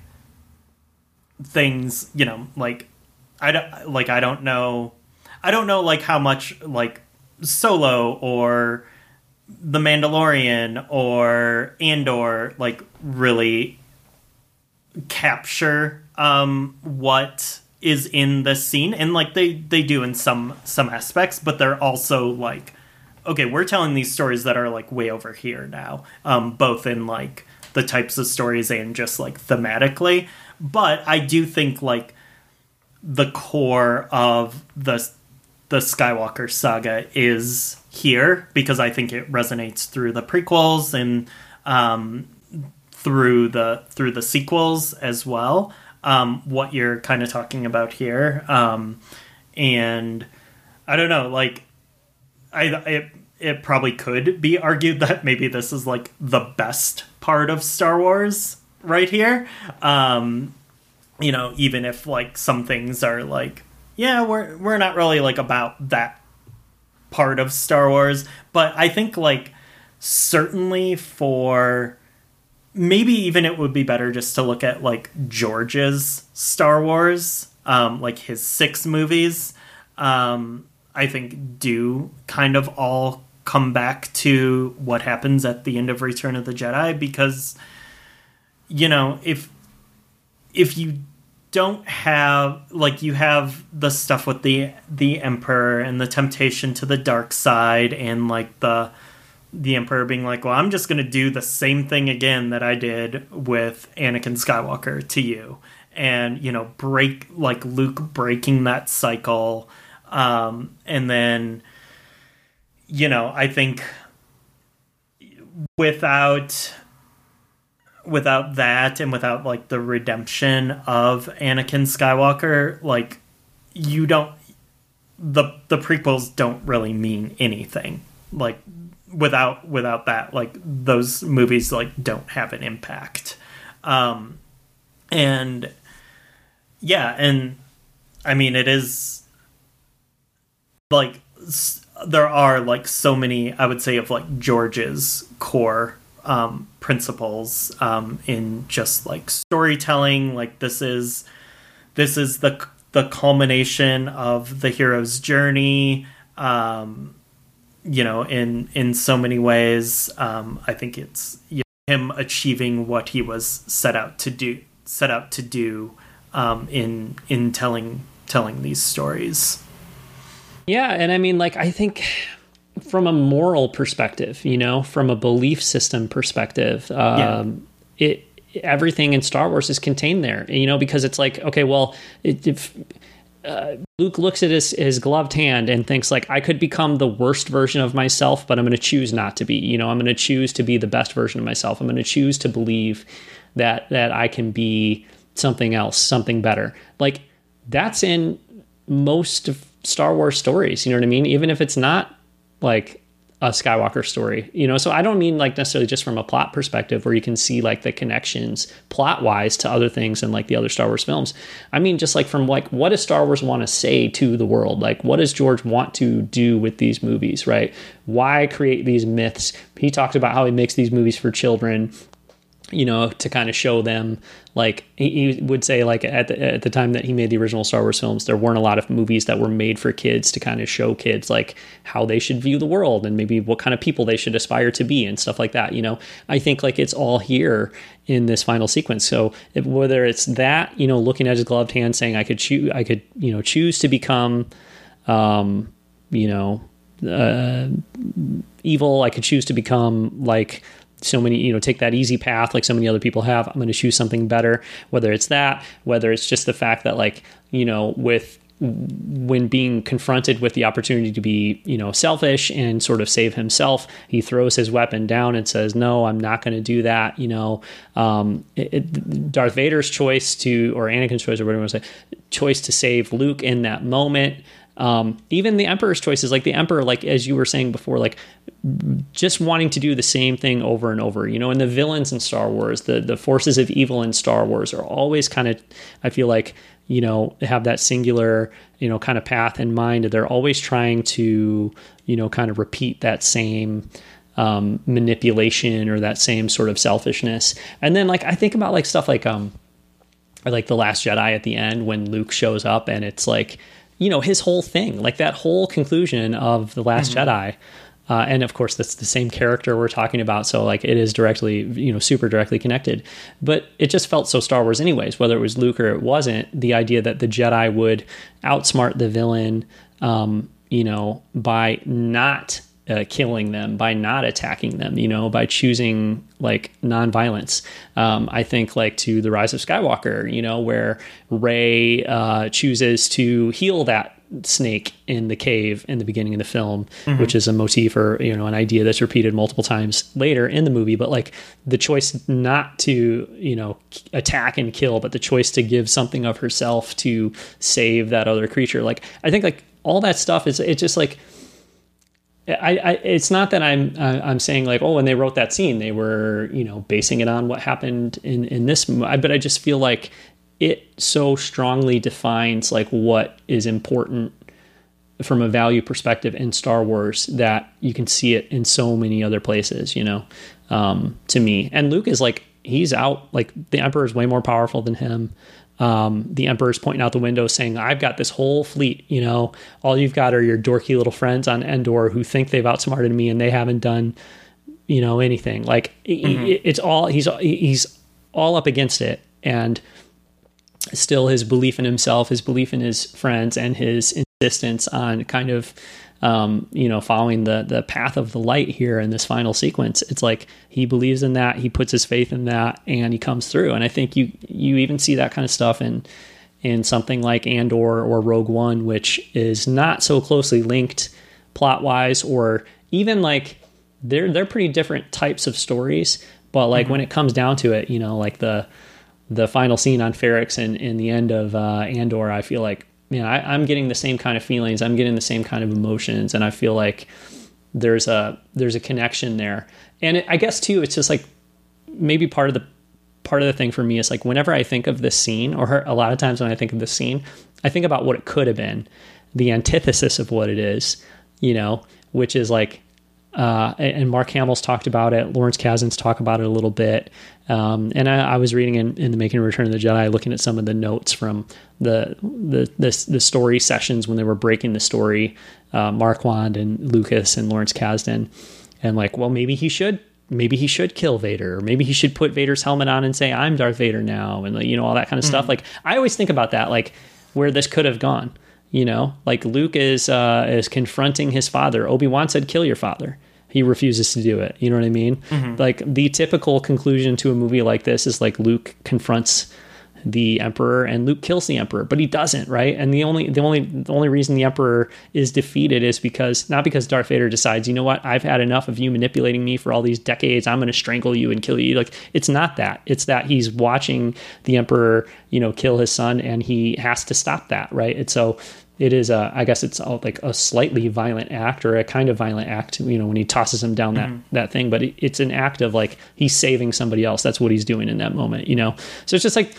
things, you know, like I don't like I don't know I don't know like how much like Solo or The Mandalorian or Andor like really capture um what is in this scene, and like they they do in some some aspects, but they're also like, okay, we're telling these stories that are like way over here now, um both in like the types of stories and just like thematically. But I do think like the core of the the Skywalker saga is here, because I think it resonates through the prequels and um through the through the sequels as well. Um, what you're kind of talking about here. Um, and I don't know, like, I it, it probably could be argued that maybe this is, like, the best part of Star Wars right here. Um, you know, even if, like, some things are, like, yeah, we're we're not really, like, about that part of Star Wars. But I think, like, certainly for... maybe even it would be better just to look at like George's Star Wars, um, like his six movies, um, I think do kind of all come back to what happens at the end of Return of the Jedi, because, you know, if, if you don't have, like, you have the stuff with the, the Emperor and the temptation to the dark side, and like the, the Emperor being like, well, I'm just going to do the same thing again that I did with Anakin Skywalker to you. And, you know, break, like Luke breaking that cycle. Um, and then, you know, I think without, without that and without like the redemption of Anakin Skywalker, like you don't, the, the prequels don't really mean anything. Like, without without that, like those movies like don't have an impact. Um and yeah, and I mean it is like s- there are like so many, I would say, of like George's core um principles um in just like storytelling. Like this is this is the the culmination of the hero's journey, um you know, in, in so many ways. um, I think it's, you know, him achieving what he was set out to do, set out to do, um, in, in telling, telling these stories. Yeah. And I mean, like, I think from a moral perspective, you know, from a belief system perspective, um, yeah. it, everything in Star Wars is contained there, you know, because it's like, okay, well, it, if, Uh, Luke looks at his, his gloved hand and thinks like, I could become the worst version of myself, but I'm going to choose not to be, you know, I'm going to choose to be the best version of myself. I'm going to choose to believe that, that I can be something else, something better. Like that's in most of Star Wars stories, you know what I mean? Even if it's not like a Skywalker story, you know? So I don't mean like necessarily just from a plot perspective where you can see like the connections plot wise to other things and like the other Star Wars films. I mean, just like from like, what does Star Wars want to say to the world? Like, what does George want to do with these movies, right? Why create these myths? He talked about how he makes these movies for children, you know, to kind of show them, like he, he would say, like at the, at the time that he made the original Star Wars films, there weren't a lot of movies that were made for kids to kind of show kids like how they should view the world and maybe what kind of people they should aspire to be and stuff like that. You know, I think like it's all here in this final sequence. So if, whether it's that, you know, looking at his gloved hand saying I could choose, I could, you know, choose to become, um, you know, uh, evil. I could choose to become like, so many, you know, take that easy path like so many other people have. I'm going to choose something better, whether it's that, whether it's just the fact that like, you know, with when being confronted with the opportunity to be, you know, selfish and sort of save himself, he throws his weapon down and says, no, I'm not going to do that. You know, um, it, it, Darth Vader's choice to, or Anakin's choice or whatever you want to say, choice to save Luke in that moment, Um, even the Emperor's choices, like the Emperor, like as you were saying before, like just wanting to do the same thing over and over, you know, and the villains in Star Wars, the the forces of evil in Star Wars are always kind of, I feel like, you know, have that singular, you know, kind of path in mind. They're always trying to, you know, kind of repeat that same um, manipulation or that same sort of selfishness. And then like, I think about like stuff like, um, or like The Last Jedi at the end when Luke shows up and it's like, you know, his whole thing, like that whole conclusion of The Last mm-hmm. Jedi. Uh, and of course, that's the same character we're talking about. So like it is directly, you know, super directly connected. But it just felt so Star Wars anyways, whether it was Luke or it wasn't, the idea that the Jedi would outsmart the villain, um, you know, by not uh, killing them, by not attacking them, you know, by choosing like nonviolence. Um, I think like to The Rise of Skywalker, you know, where Rey uh, chooses to heal that snake in the cave in the beginning of the film, mm-hmm. which is a motif or, you know, an idea that's repeated multiple times later in the movie. But like the choice not to, you know, attack and kill, but the choice to give something of herself to save that other creature. Like, I think like all that stuff is, it's just like, I, I, it's not that I'm, I'm saying like, oh, when they wrote that scene, they were, you know, basing it on what happened in, in this, but I just feel like it so strongly defines like what is important from a value perspective in Star Wars that you can see it in so many other places, you know, um, to me. And Luke is like, he's out, like the Emperor is way more powerful than him. Um, the Emperor's pointing out the window saying, I've got this whole fleet, you know, all you've got are your dorky little friends on Endor who think they've outsmarted me and they haven't done, you know, anything. Like mm-hmm. it's all, he's, he's all up against it. And still his belief in himself, his belief in his friends, and his insistence on kind of, um, you know, following the the path of the light here in this final sequence. It's like he believes in that, he puts his faith in that, and he comes through. And I think you you even see that kind of stuff in in something like Andor or Rogue One, which is not so closely linked plot wise, or even like they're they're pretty different types of stories. But like mm-hmm. when it comes down to it, you know, like the the final scene on Ferrix and in the end of uh, Andor, I feel like, man, I, I'm getting the same kind of feelings. I'm getting the same kind of emotions. And I feel like there's a, there's a connection there. And it, I guess too, it's just like maybe part of the, part of the thing for me is like, whenever I think of this scene, or a lot of times when I think of this scene, I think about what it could have been, the antithesis of what it is, you know, which is like, Uh, and Mark Hamill's talked about it. Lawrence Kasdan's talked about it a little bit. Um, and I, I was reading in, in the Making of Return of the Jedi, looking at some of the notes from the the the, the story sessions when they were breaking the story, uh, Marquand and Lucas and Lawrence Kasdan, and like, well, maybe he should, maybe he should kill Vader, or maybe he should put Vader's helmet on and say, "I'm Darth Vader now," and like, you know, all that kind of mm-hmm. stuff. Like, I always think about that, like where this could have gone. You know, like Luke is uh, is confronting his father. Obi-Wan said, "Kill your father." He refuses to do it. You know what I mean? Mm-hmm. Like the typical conclusion to a movie like this is like Luke confronts the Emperor and Luke kills the Emperor, but he doesn't, right? And the only the only the only reason the Emperor is defeated is because not because Darth Vader decides, you know what, I've had enough of you manipulating me for all these decades. I'm going to strangle you and kill you. Like, it's not that. It's that he's watching the Emperor, you know, kill his son, and he has to stop that, right? And so it is a, I guess it's a, like a slightly violent act, or a kind of violent act, you know, when he tosses him down that, mm-hmm. that thing, but it, it's an act of like, he's saving somebody else. That's what he's doing in that moment, you know? So it's just like,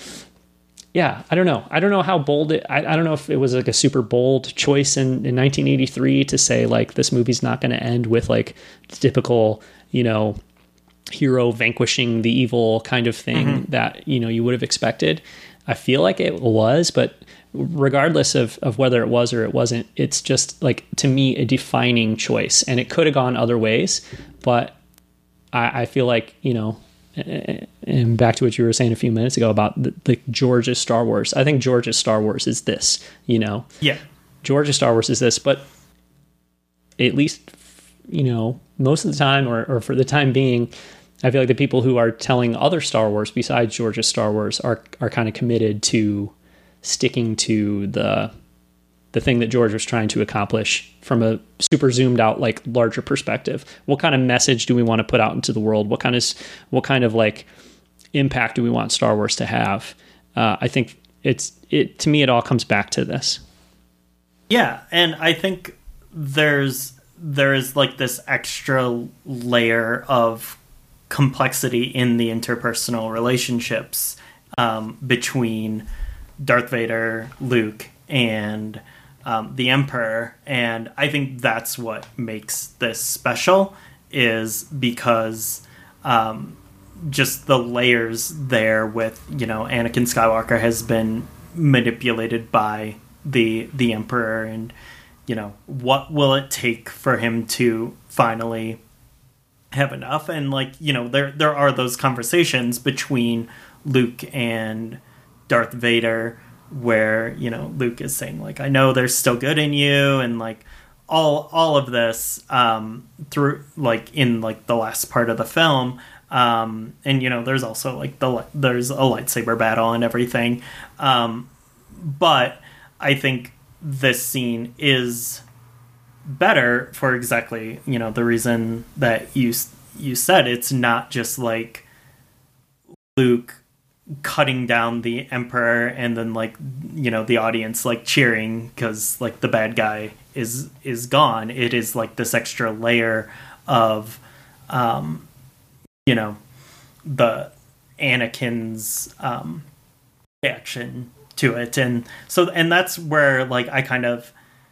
yeah, I don't know. I don't know how bold it, I, I don't know if it was like a super bold choice in, in nineteen eighty-three to say like, this movie's not going to end with like typical, you know, hero vanquishing the evil kind of thing mm-hmm. that, you know, you would have expected. I feel like it was, but regardless of, of whether it was or it wasn't, it's just like, to me, a defining choice, and it could have gone other ways, but I, I feel like, you know, and back to what you were saying a few minutes ago about the, the George's Star Wars. I think George's Star Wars is this, you know, yeah, George's Star Wars is this, but at least, you know, most of the time, or, or for the time being, I feel like the people who are telling other Star Wars besides George's Star Wars are, are kind of committed to sticking to the the thing that George was trying to accomplish from a super zoomed out, like larger perspective. What kind of message do we want to put out into the world? What kind of what kind of like impact do we want Star Wars to have? Uh, I think it's it to me. It all comes back to this. Yeah, and I think there's there is like this extra layer of complexity in the interpersonal relationships um, between Darth Vader, Luke, and um, the Emperor, and I think that's what makes this special, is because um, just the layers there with, you know, Anakin Skywalker has been manipulated by the the Emperor, and, you know, what will it take for him to finally have enough? And, like, you know, there there are those conversations between Luke and Darth Vader where, you know, Luke is saying, like, I know there's still good in you, and, like, all all of this um through, like, in, like, the last part of the film. Um and, you know, there's also, like, the there's a lightsaber battle and everything, um but I think this scene is better for exactly, you know, the reason that you you said. It's not just like Luke cutting down the Emperor and then, like, you know, the audience, like, cheering because, like, the bad guy is is gone. It is, like, this extra layer of um you know, the Anakin's um reaction to it. And so, and that's where, like, I kind of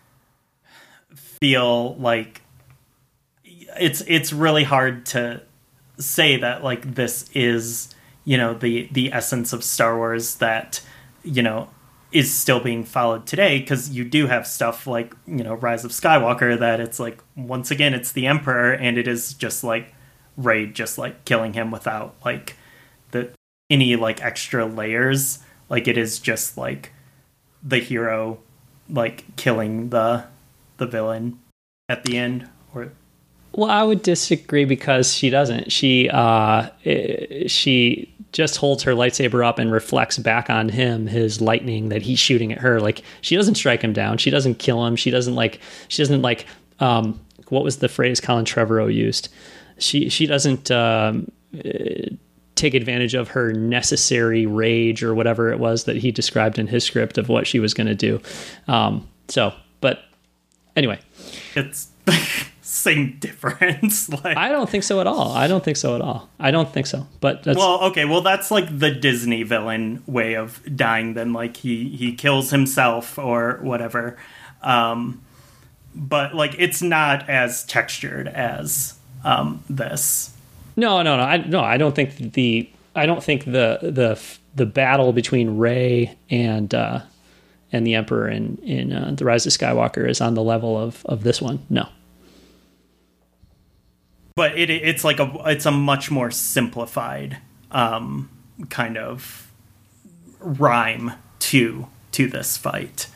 feel like it's it's really hard to say that, like, this is, you know, the the essence of Star Wars that, you know, is still being followed today, because you do have stuff like, you know, Rise of Skywalker, that it's like, once again, it's the Emperor, and it is just like Rey just, like, killing him without, like, the any, like, extra layers. Like, it is just, like, the hero, like, killing the the villain at the end. Or well, I would disagree, because she doesn't. She uh, she just holds her lightsaber up and reflects back on him his lightning that he's shooting at her. Like, she doesn't strike him down. She doesn't kill him. She doesn't like. She doesn't like. Um, what was the phrase Colin Trevorrow used? She she doesn't um, take advantage of her necessary rage, or whatever it was that he described in his script of what she was going to do. Um, so, but anyway, it's same difference. Like, I don't think so at all. I don't think so at all. I don't think so. But that's, well, okay, well, that's like the Disney villain way of dying. Then, like, he he kills himself or whatever. Um, but, like, it's not as textured as um, this. No, no, no. I no, I don't think the I don't think the the the battle between Rey and uh, and the Emperor in in uh, The Rise of Skywalker is on the level of of this one. No. But it it's like a it's a much more simplified um, kind of rhyme to to this fight.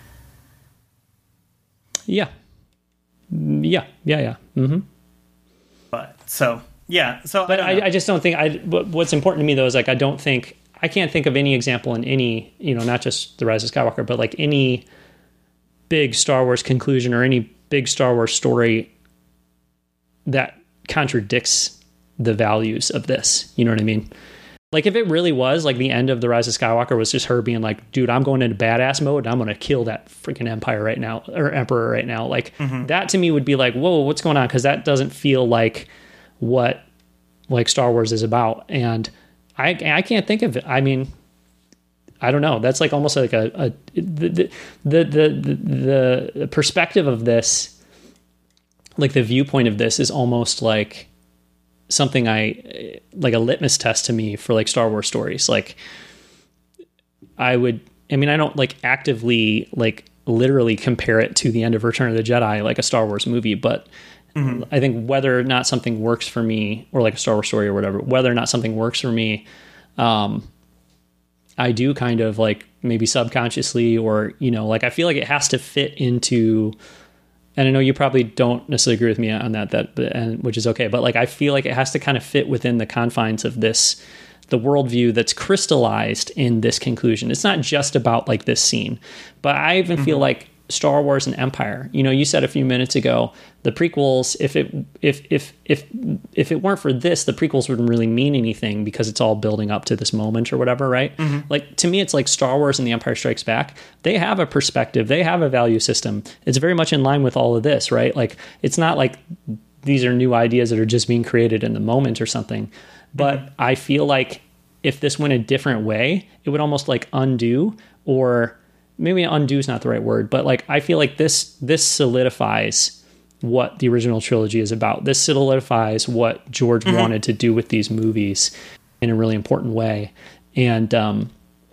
Yeah. Yeah. Yeah. Yeah. Mm-hmm. But so. Yeah, so but I, I, I just don't think I. What's important to me though is, like, I don't think I can't think of any example in any, you know, not just The Rise of Skywalker, but, like, any big Star Wars conclusion or any big Star Wars story that contradicts the values of this. You know what I mean? Like, if it really was, like, the end of The Rise of Skywalker was just her being like, dude, I'm going into badass mode and I'm going to kill that freaking Empire right now, or Emperor right now. Like, mm-hmm. that to me would be like, whoa, what's going on? Because that doesn't feel like what, like, Star Wars is about. And I I can't think of it. I mean, I don't know. That's like almost like a, a the, the, the, the, the perspective of this, like the viewpoint of this is almost like something I, like a litmus test to me for, like, Star Wars stories. Like, I would, I mean, I don't, like, actively, like, literally compare it to the end of Return of the Jedi, like a Star Wars movie, but mm-hmm. I think whether or not something works for me, or like a Star Wars story or whatever, whether or not something works for me, um, I do kind of, like, maybe subconsciously, or, you know, like, I feel like it has to fit into, and I know you probably don't necessarily agree with me on that, that, and which is okay, but, like, I feel like it has to kind of fit within the confines of this, the worldview that's crystallized in this conclusion. It's not just about, like, this scene, but I even mm-hmm. feel like Star Wars and Empire. You know, you said a few minutes ago, the prequels, if it if if if if it weren't for this, the prequels wouldn't really mean anything because it's all building up to this moment or whatever, right? Mm-hmm. Like, to me, it's like Star Wars and The Empire Strikes Back. They have a perspective, they have a value system. It's very much in line with all of this, right? Like, it's not like these are new ideas that are just being created in the moment or something. But mm-hmm. I feel like if this went a different way, it would almost like undo, or maybe undo is not the right word, but like, I feel like this, this solidifies what the original trilogy is about. This solidifies what George mm-hmm. wanted to do with these movies in a really important way. And, um,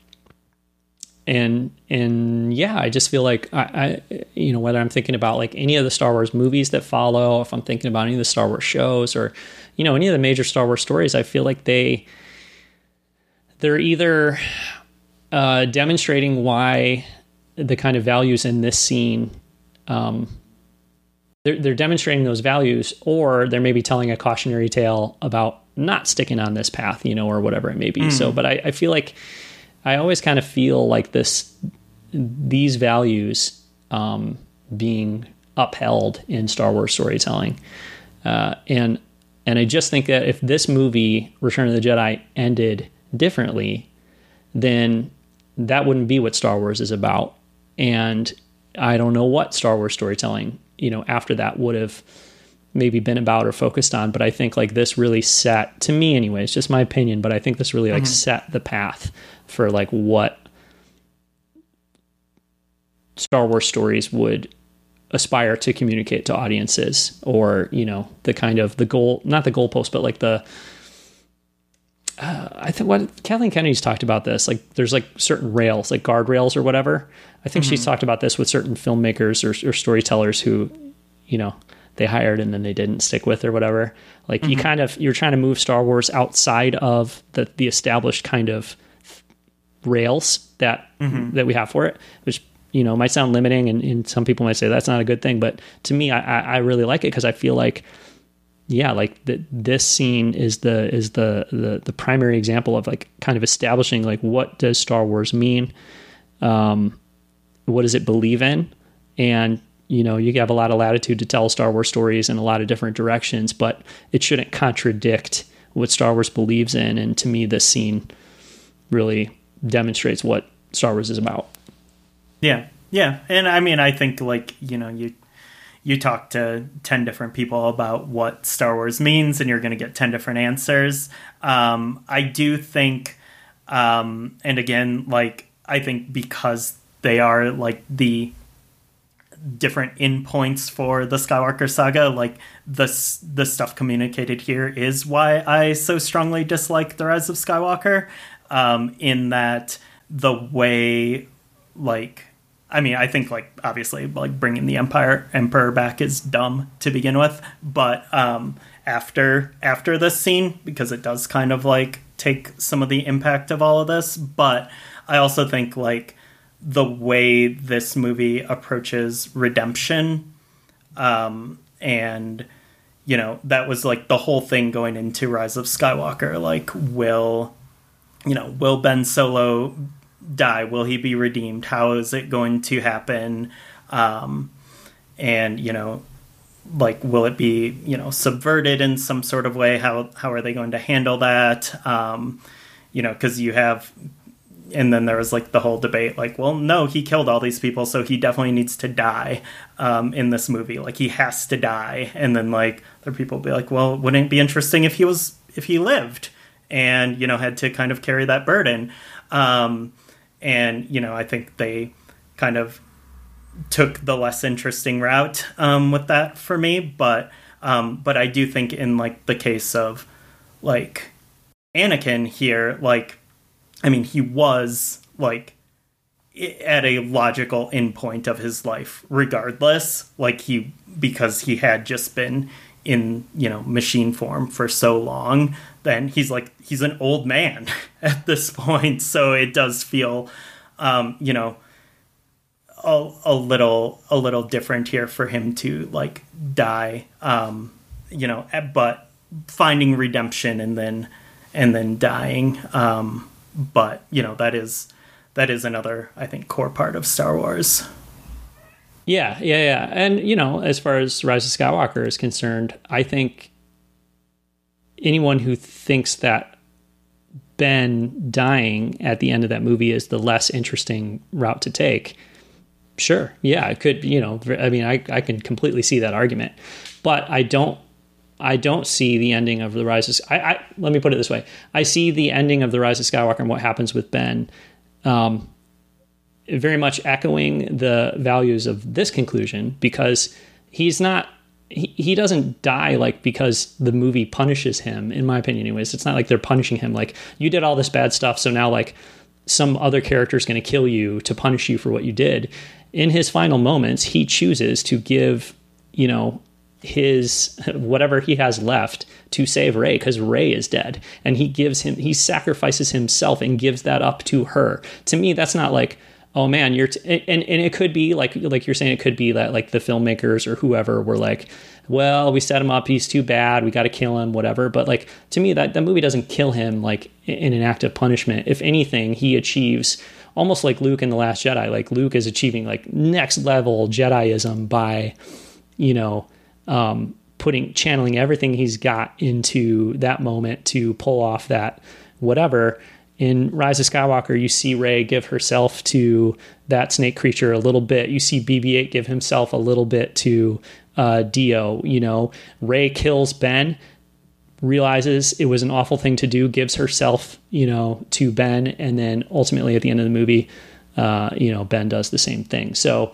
and, and yeah, I just feel like I, I, you know, whether I'm thinking about like any of the Star Wars movies that follow, if I'm thinking about any of the Star Wars shows, or, you know, any of the major Star Wars stories, I feel like they, they're either uh, demonstrating why the kind of values in this scene, um, they're, they're demonstrating those values, or they're maybe telling a cautionary tale about not sticking on this path, you know, or whatever it may be. Mm. So, but I, I feel like I always kind of feel like this, these values um, being upheld in Star Wars storytelling. Uh, and, and I just think that if this movie, Return of the Jedi, ended differently, then that wouldn't be what Star Wars is about. And I don't know what Star Wars storytelling, you know, after that would have maybe been about or focused on. But I think like this really set, to me anyway, it's just my opinion, but I think this really like mm-hmm. set the path for like what Star Wars stories would aspire to communicate to audiences, or, you know, the kind of the goal, not the goalpost, but like the, Uh, I think what Kathleen Kennedy's talked about this, like there's like certain rails, like guardrails or whatever. I think mm-hmm. she's talked about this with certain filmmakers or, or storytellers who, you know, they hired and then they didn't stick with or whatever. Like mm-hmm. you kind of, you're trying to move Star Wars outside of the, the established kind of rails that, mm-hmm. that we have for it, which, you know, might sound limiting, and, and some people might say that's not a good thing. But to me, I, I really like it because I feel like, yeah, like the, this scene is the is the, the the primary example of like kind of establishing like what does Star Wars mean, um, what does it believe in, and you know you have a lot of latitude to tell Star Wars stories in a lot of different directions, but it shouldn't contradict what Star Wars believes in. And to me, this scene really demonstrates what Star Wars is about. Yeah, yeah, and I mean, I think like you know you. You talk to ten different people about what Star Wars means, and you're going to get ten different answers. Um, I do think, um, and again, like, I think because they are, like, the different endpoints for the Skywalker saga, like, the, the stuff communicated here is why I so strongly dislike The Rise of Skywalker, um, in that the way, like... I mean, I think, like, obviously, like, bringing the Empire Emperor back is dumb to begin with. But um, after after this scene, because it does kind of, like, take some of the impact of all of this. But I also think, like, the way this movie approaches redemption, um, and, you know, that was, like, the whole thing going into Rise of Skywalker. Like, will, you know, will Ben Solo... die? Will he be redeemed? How is it going to happen? Um, and, you know, like, will it be, you know, subverted in some sort of way? How, how are they going to handle that? Um, you know, cause you have, and then there was like the whole debate, like, well, no, he killed all these people, so he definitely needs to die, um, in this movie. Like, he has to die. And then like, there are people be like, well, wouldn't it be interesting if he was, if he lived and, you know, had to kind of carry that burden? Um, And, you know, I think they kind of took the less interesting route um, with that for me. But um, but I do think in, like, the case of, like, Anakin here, like, I mean, he was, like, at a logical endpoint of his life regardless. Like, he, because he had just been in, you know, machine form for so long, then he's like, he's an old man at this point. So it does feel, um, you know, a, a little, a little different here for him to like die, um, you know, but finding redemption and then, and then dying. Um, but you know, that is, that is another, I think, core part of Star Wars. Yeah, yeah, yeah. And, you know, as far as Rise of Skywalker is concerned, I think anyone who thinks that Ben dying at the end of that movie is the less interesting route to take, sure, yeah, it could, you know, I mean, I, I can completely see that argument. But I don't I don't see the ending of the Rise of... I, I, let me put it this way. I see the ending of the Rise of Skywalker and what happens with Ben um, very much echoing the values of this conclusion, because he's not... He, he doesn't die like because the movie punishes him, in my opinion anyways. It's not like they're punishing him like, you did all this bad stuff, so now like some other character is going to kill you to punish you for what you did. In his final moments, he chooses to give, you know, his whatever he has left to save Rey, because Rey is dead, and he gives him he sacrifices himself and gives that up to her. To me, that's not like, oh man, you're t-, and and it could be like like you're saying, it could be that like the filmmakers or whoever were like, well, we set him up, he's too bad, we got to kill him, whatever. But like, to me, that that movie doesn't kill him like in an act of punishment. If anything, he achieves, almost like Luke in The Last Jedi. Like Luke is achieving like next level Jediism by, you know, um, putting, channeling everything he's got into that moment to pull off that whatever. In Rise of Skywalker, you see Rey give herself to that snake creature a little bit. You see B B eight give himself a little bit to uh, Dio. You know, Rey kills Ben, realizes it was an awful thing to do, gives herself, you know, to Ben, and then ultimately at the end of the movie, uh, you know, Ben does the same thing. So,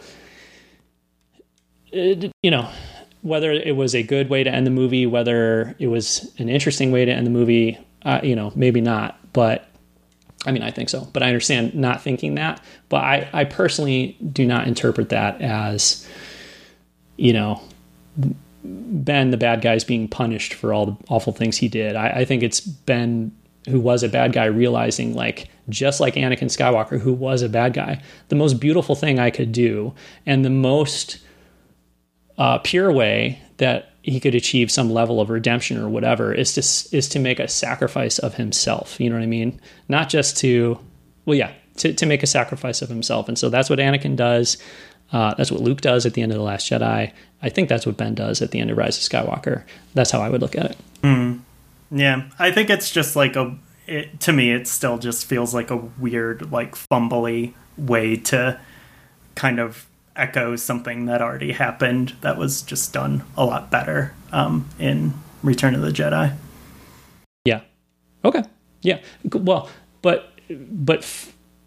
it, you know, whether it was a good way to end the movie, whether it was an interesting way to end the movie, uh, you know, maybe not. But I mean, I think so. But I understand not thinking that. But I, I personally do not interpret that as, you know, Ben, the bad guy, is being punished for all the awful things he did. I, I think it's Ben, who was a bad guy, realizing, like, just like Anakin Skywalker, who was a bad guy, the most beautiful thing I could do and the most uh, pure way that he could achieve some level of redemption or whatever is to is to make a sacrifice of himself. You know what I mean? Not just to, well, yeah, to, to make a sacrifice of himself. And so that's what Anakin does. Uh, that's what Luke does at the end of The Last Jedi. I think that's what Ben does at the end of Rise of Skywalker. That's how I would look at it. Mm. Yeah, I think it's just like a, it, to me, it still just feels like a weird, like fumbly way to kind of echo something that already happened that was just done a lot better um, in Return of the Jedi. Yeah. Okay. Yeah. Well, but, but,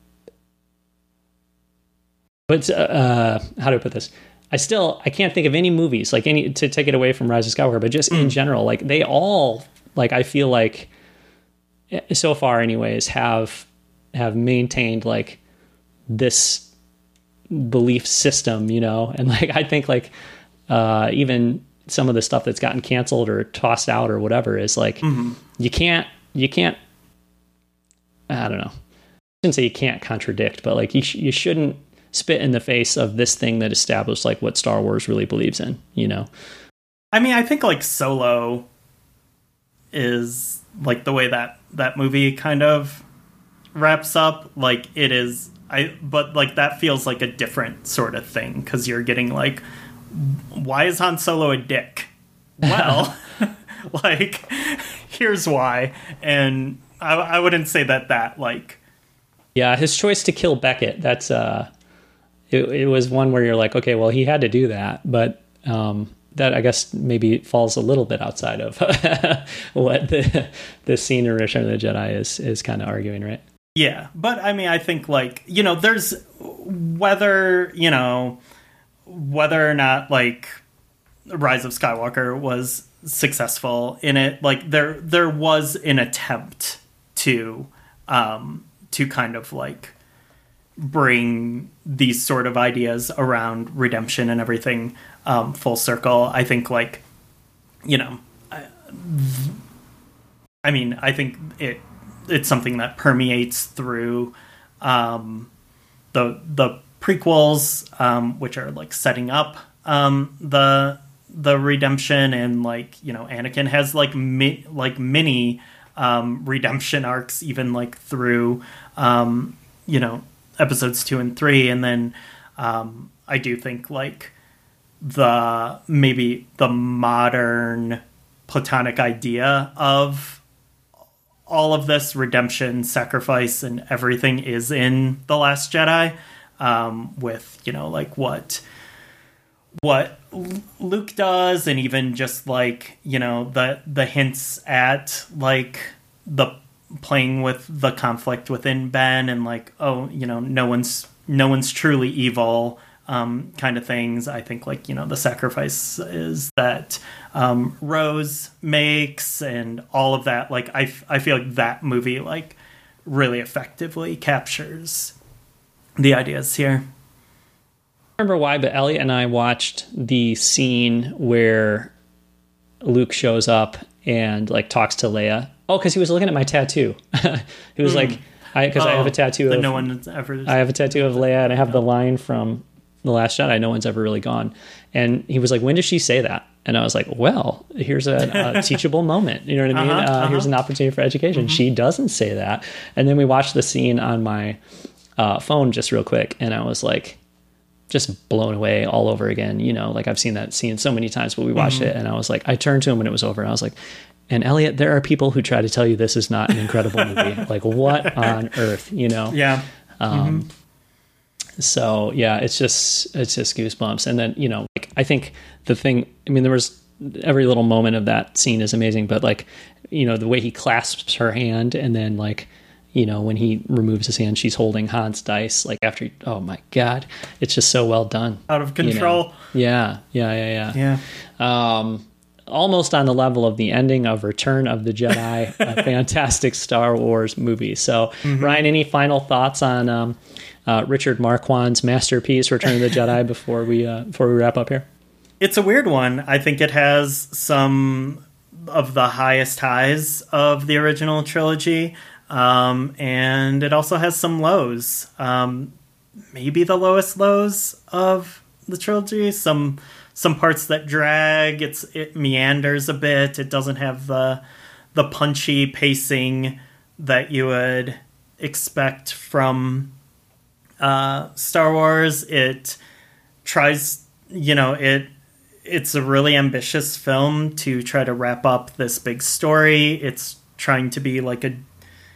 but, uh, how do I put this? I still, I can't think of any movies, like any, to take it away from Rise of Skywalker, but just mm. in general, like they all, like, I feel like so far anyways, have, have maintained like this belief system, you know? And like, I think like, uh, even some of the stuff that's gotten canceled or tossed out or whatever is like, mm-hmm. you can't, you can't, I don't know. I shouldn't say you can't contradict, but like you, sh- you shouldn't spit in the face of this thing that established like what Star Wars really believes in, you know? I mean, I think like Solo is like the way that that movie kind of wraps up. Like it is, I, but like that feels like a different sort of thing, because you're getting like, why is Han Solo a dick? Well, like, here's why. And I, I wouldn't say that that like, yeah, his choice to kill Beckett, that's uh it, it was one where you're like, okay, well, he had to do that, but um that I guess maybe falls a little bit outside of what the the scene in Return of the Jedi is is kind of arguing, right? Yeah, but I mean, I think like, you know, there's whether, you know, whether or not like Rise of Skywalker was successful in it, like there there was an attempt to um to kind of like bring these sort of ideas around redemption and everything um, full circle. I think like, you know, I, I mean, I think it it's something that permeates through um, the the prequels, um, which are like setting up um, the the redemption, and like, you know, Anakin has like mi- like mini um, redemption arcs, even like through um, you know, episodes two and three, and then Um, I do think like the maybe the modern Platonic idea of all of this redemption, sacrifice, and everything is in The Last Jedi, um, with, you know, like what what Luke does, and even just like, you know, the the hints at like the playing with the conflict within Ben, and like, oh, you know, no one's no one's truly evil, um, kind of things. I think like, you know, the sacrifices that um, Rose makes and all of that. Like, I, I feel like that movie like really effectively captures the ideas here. I don't remember why, but Elliot and I watched the scene where Luke shows up and like talks to Leia. Oh, because he was looking at my tattoo. He was mm. like, I because oh, I have a tattoo of no one's ever. I have a tattoo of Leia, and I have the line from The Last Jedi, "No one's ever really gone." And he was like, "When did she say that?" And I was like, "Well, here's a, a teachable moment. You know what I mean? Uh-huh, uh, uh-huh. Here's an opportunity for education." Mm-hmm. She doesn't say that. And then we watched the scene on my uh, phone just real quick, and I was like, just blown away all over again. You know, like I've seen that scene so many times, but we watched mm-hmm. it, and I was like, I turned to him when it was over, and I was like, and Elliot, there are people who try to tell you this is not an incredible movie. Like, what on earth, you know? Yeah. Um, mm-hmm. So yeah, it's just, it's just goosebumps. And then, you know, like, I think the thing, I mean, there was every little moment of that scene is amazing, but like, you know, the way he clasps her hand, and then like, you know, when he removes his hand, she's holding Han's dice, like after, oh my God, it's just so well done. Out of control. You know? Yeah. Yeah. Yeah. Yeah. Yeah. Um, almost on the level of the ending of Return of the Jedi, a fantastic Star Wars movie. So, mm-hmm. Ryan, any final thoughts on um, uh, Richard Marquand's masterpiece, Return of the Jedi, before we uh, before we wrap up here? It's a weird one. I think it has some of the highest highs of the original trilogy, um, and it also has some lows. Um, maybe the lowest lows of the trilogy. Some. Some parts that drag, it's it meanders a bit. It doesn't have the the punchy pacing that you would expect from uh, Star Wars. It tries, you know, it it's a really ambitious film to try to wrap up this big story. It's trying to be like a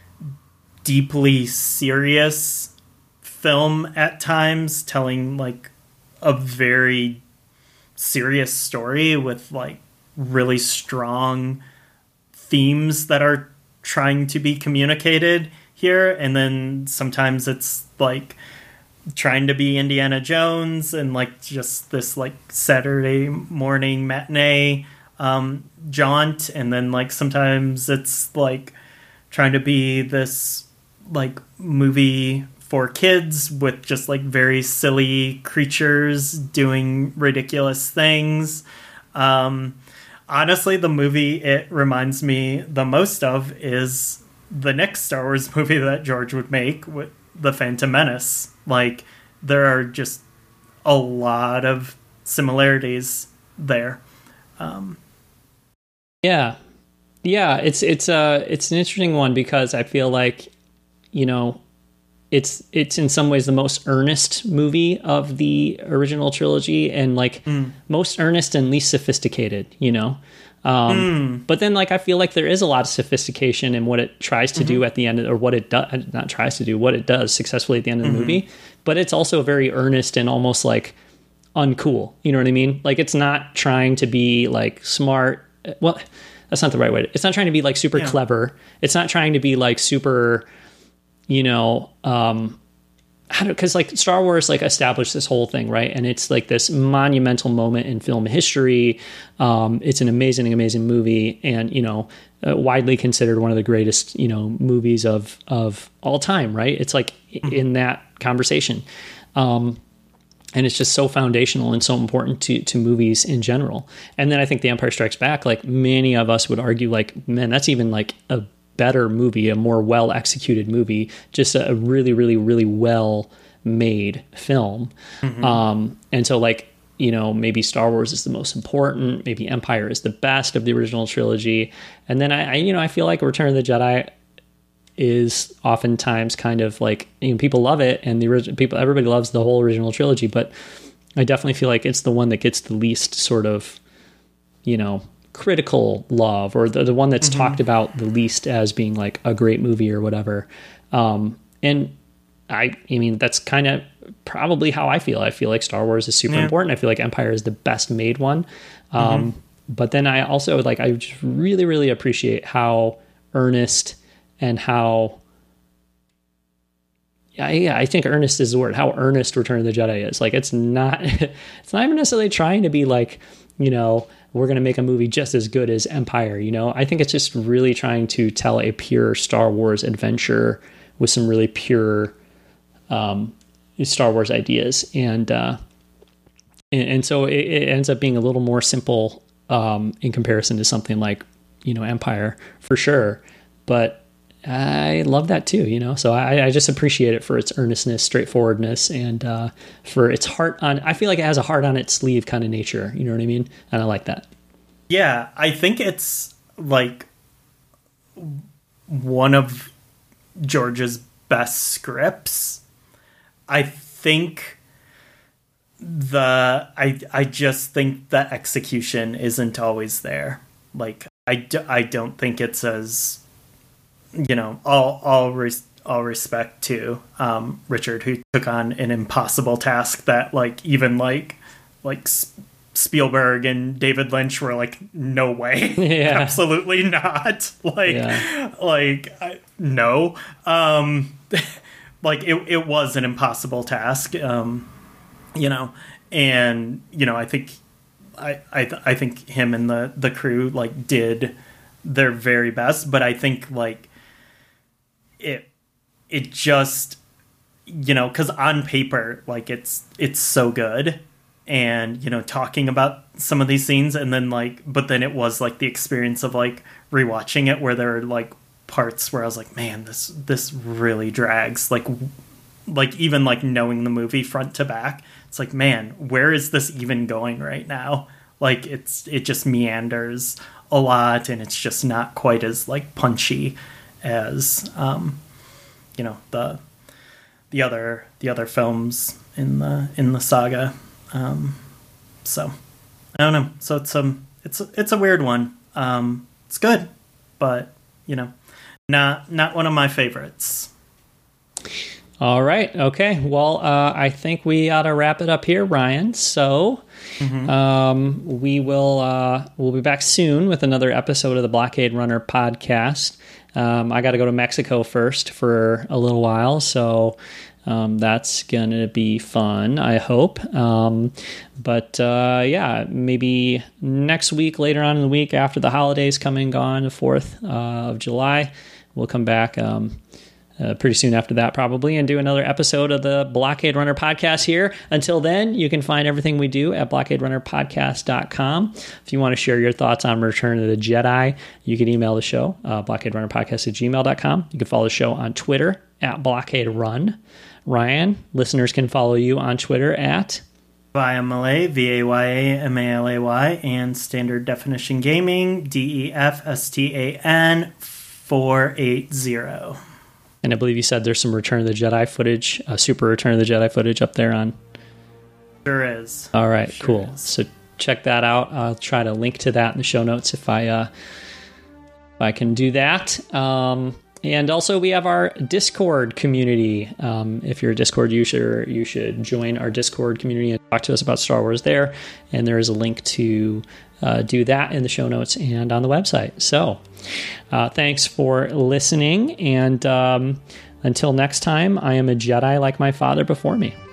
deeply serious film at times, telling like a very serious story with like really strong themes that are trying to be communicated here. And then sometimes it's like trying to be Indiana Jones and like just this like Saturday morning matinee um, jaunt. And then like sometimes it's like trying to be this like movie for kids with just like very silly creatures doing ridiculous things. Um, honestly, the movie it reminds me the most of is the next Star Wars movie that George would make, with The Phantom Menace. Like, there are just a lot of similarities there. Um, yeah. Yeah, it's it's uh it's an interesting one, because I feel like, you know, It's it's in some ways the most earnest movie of the original trilogy, and like mm. most earnest and least sophisticated, you know. Um, mm. But then like I feel like there is a lot of sophistication in what it tries to mm-hmm. do at the end, or what it does not tries to do, what it does successfully at the end of the mm-hmm. movie. But it's also very earnest and almost like uncool. You know what I mean? Like, it's not trying to be like smart. Well, that's not the right way. To, it's not trying to be like super yeah. clever. It's not trying to be like super. You know, um, how do, cause like Star Wars like established this whole thing, right? And it's like this monumental moment in film history. Um, it's an amazing, amazing movie, and, you know, uh, widely considered one of the greatest, you know, movies of, of all time, right? It's like mm-hmm. in that conversation. Um, and it's just so foundational and so important to, to movies in general. And then I think The Empire Strikes Back, like many of us would argue, like, man, that's even like a better movie, a more well executed movie, just a really, really, really well made film. Mm-hmm. Um, and so like, you know, maybe Star Wars is the most important, maybe Empire is the best of the original trilogy. And then I, I you know, I feel like Return of the Jedi is oftentimes kind of like, you know, people love it, and the original people, everybody loves the whole original trilogy, but I definitely feel like it's the one that gets the least sort of, you know, critical love, or the, the one that's mm-hmm. talked about the least as being like a great movie or whatever. Um, and I, I mean, that's kind of probably how I feel. I feel like Star Wars is super yeah. important. I feel like Empire is the best made one. Um, mm-hmm. But then I also like, I just really, really appreciate how earnest and how, yeah, yeah, I think earnest is the word, how earnest Return of the Jedi is. Like, it's not, it's not even necessarily trying to be like, you know, we're going to make a movie just as good as Empire. You know, I think it's just really trying to tell a pure Star Wars adventure with some really pure, um, Star Wars ideas. And, uh, and, and so it, it ends up being a little more simple, um, in comparison to something like, you know, Empire for sure. But I love that too, you know, so I, I just appreciate it for its earnestness, straightforwardness, and, uh, for its heart on, I feel like it has a heart on its sleeve kind of nature. You know what I mean? And I like that. Yeah. I think it's like one of George's best scripts. I think the I I just think the execution isn't always there. Like I, do, I don't think it's as, you know, all all res, all respect to um, Richard, who took on an impossible task that like even like like Spielberg and David Lynch were like, no way, yeah. absolutely not. Like yeah. like I, no. Um, like it it was an impossible task. Um, you know, and you know, I think I I, th- I think him and the the crew like did their very best, but I think like it it just, you know, because on paper like it's it's so good, and you know, talking about some of these scenes, and then like but then it was like the experience of like rewatching it where there are like parts where I was like, man, this this really drags, like like even like knowing the movie front to back, it's like, man, where is this even going right now? Like it's it just meanders a lot, and it's just not quite as like punchy as um you know the the other the other films in the in the saga. Um so I don't know, so it's um it's it's a weird one. Um it's good, but you know, not not one of my favorites. All right. Okay. Well, uh, I think we ought to wrap it up here, Ryan. So mm-hmm. um, we will uh, we'll be back soon with another episode of the Blockade Runner podcast. Um, I got to go to Mexico first for a little while, so um, that's going to be fun, I hope. Um, but uh, yeah, maybe next week, later on in the week after the holidays come and gone, the fourth uh, of July, we'll come back Um, Uh, pretty soon after that probably, and do another episode of the Blockade Runner podcast here. Until then, you can find everything we do at blockade runner podcast dot com. If you want to share your thoughts on Return of the Jedi, you can email the show, uh, blockade runner podcast at gmail dot com. You can follow the show on Twitter at Blockade Run. Ryan, listeners can follow you on Twitter at Vayamallay, V A Y A M A L A Y, and Standard Definition Gaming, D E F S T A N four eighty. And I believe you said there's some Return of the Jedi footage, uh, Super Return of the Jedi footage up there on. Sure is. All right, sure cool. Is. So check that out. I'll try to link to that in the show notes if I uh, if I can do that. Um, and also, we have our Discord community. Um, if you're a Discord user, you should join our Discord community and talk to us about Star Wars there. And there is a link to uh, do that in the show notes and on the website. So uh, thanks for listening. And um, until next time, I am a Jedi like my father before me.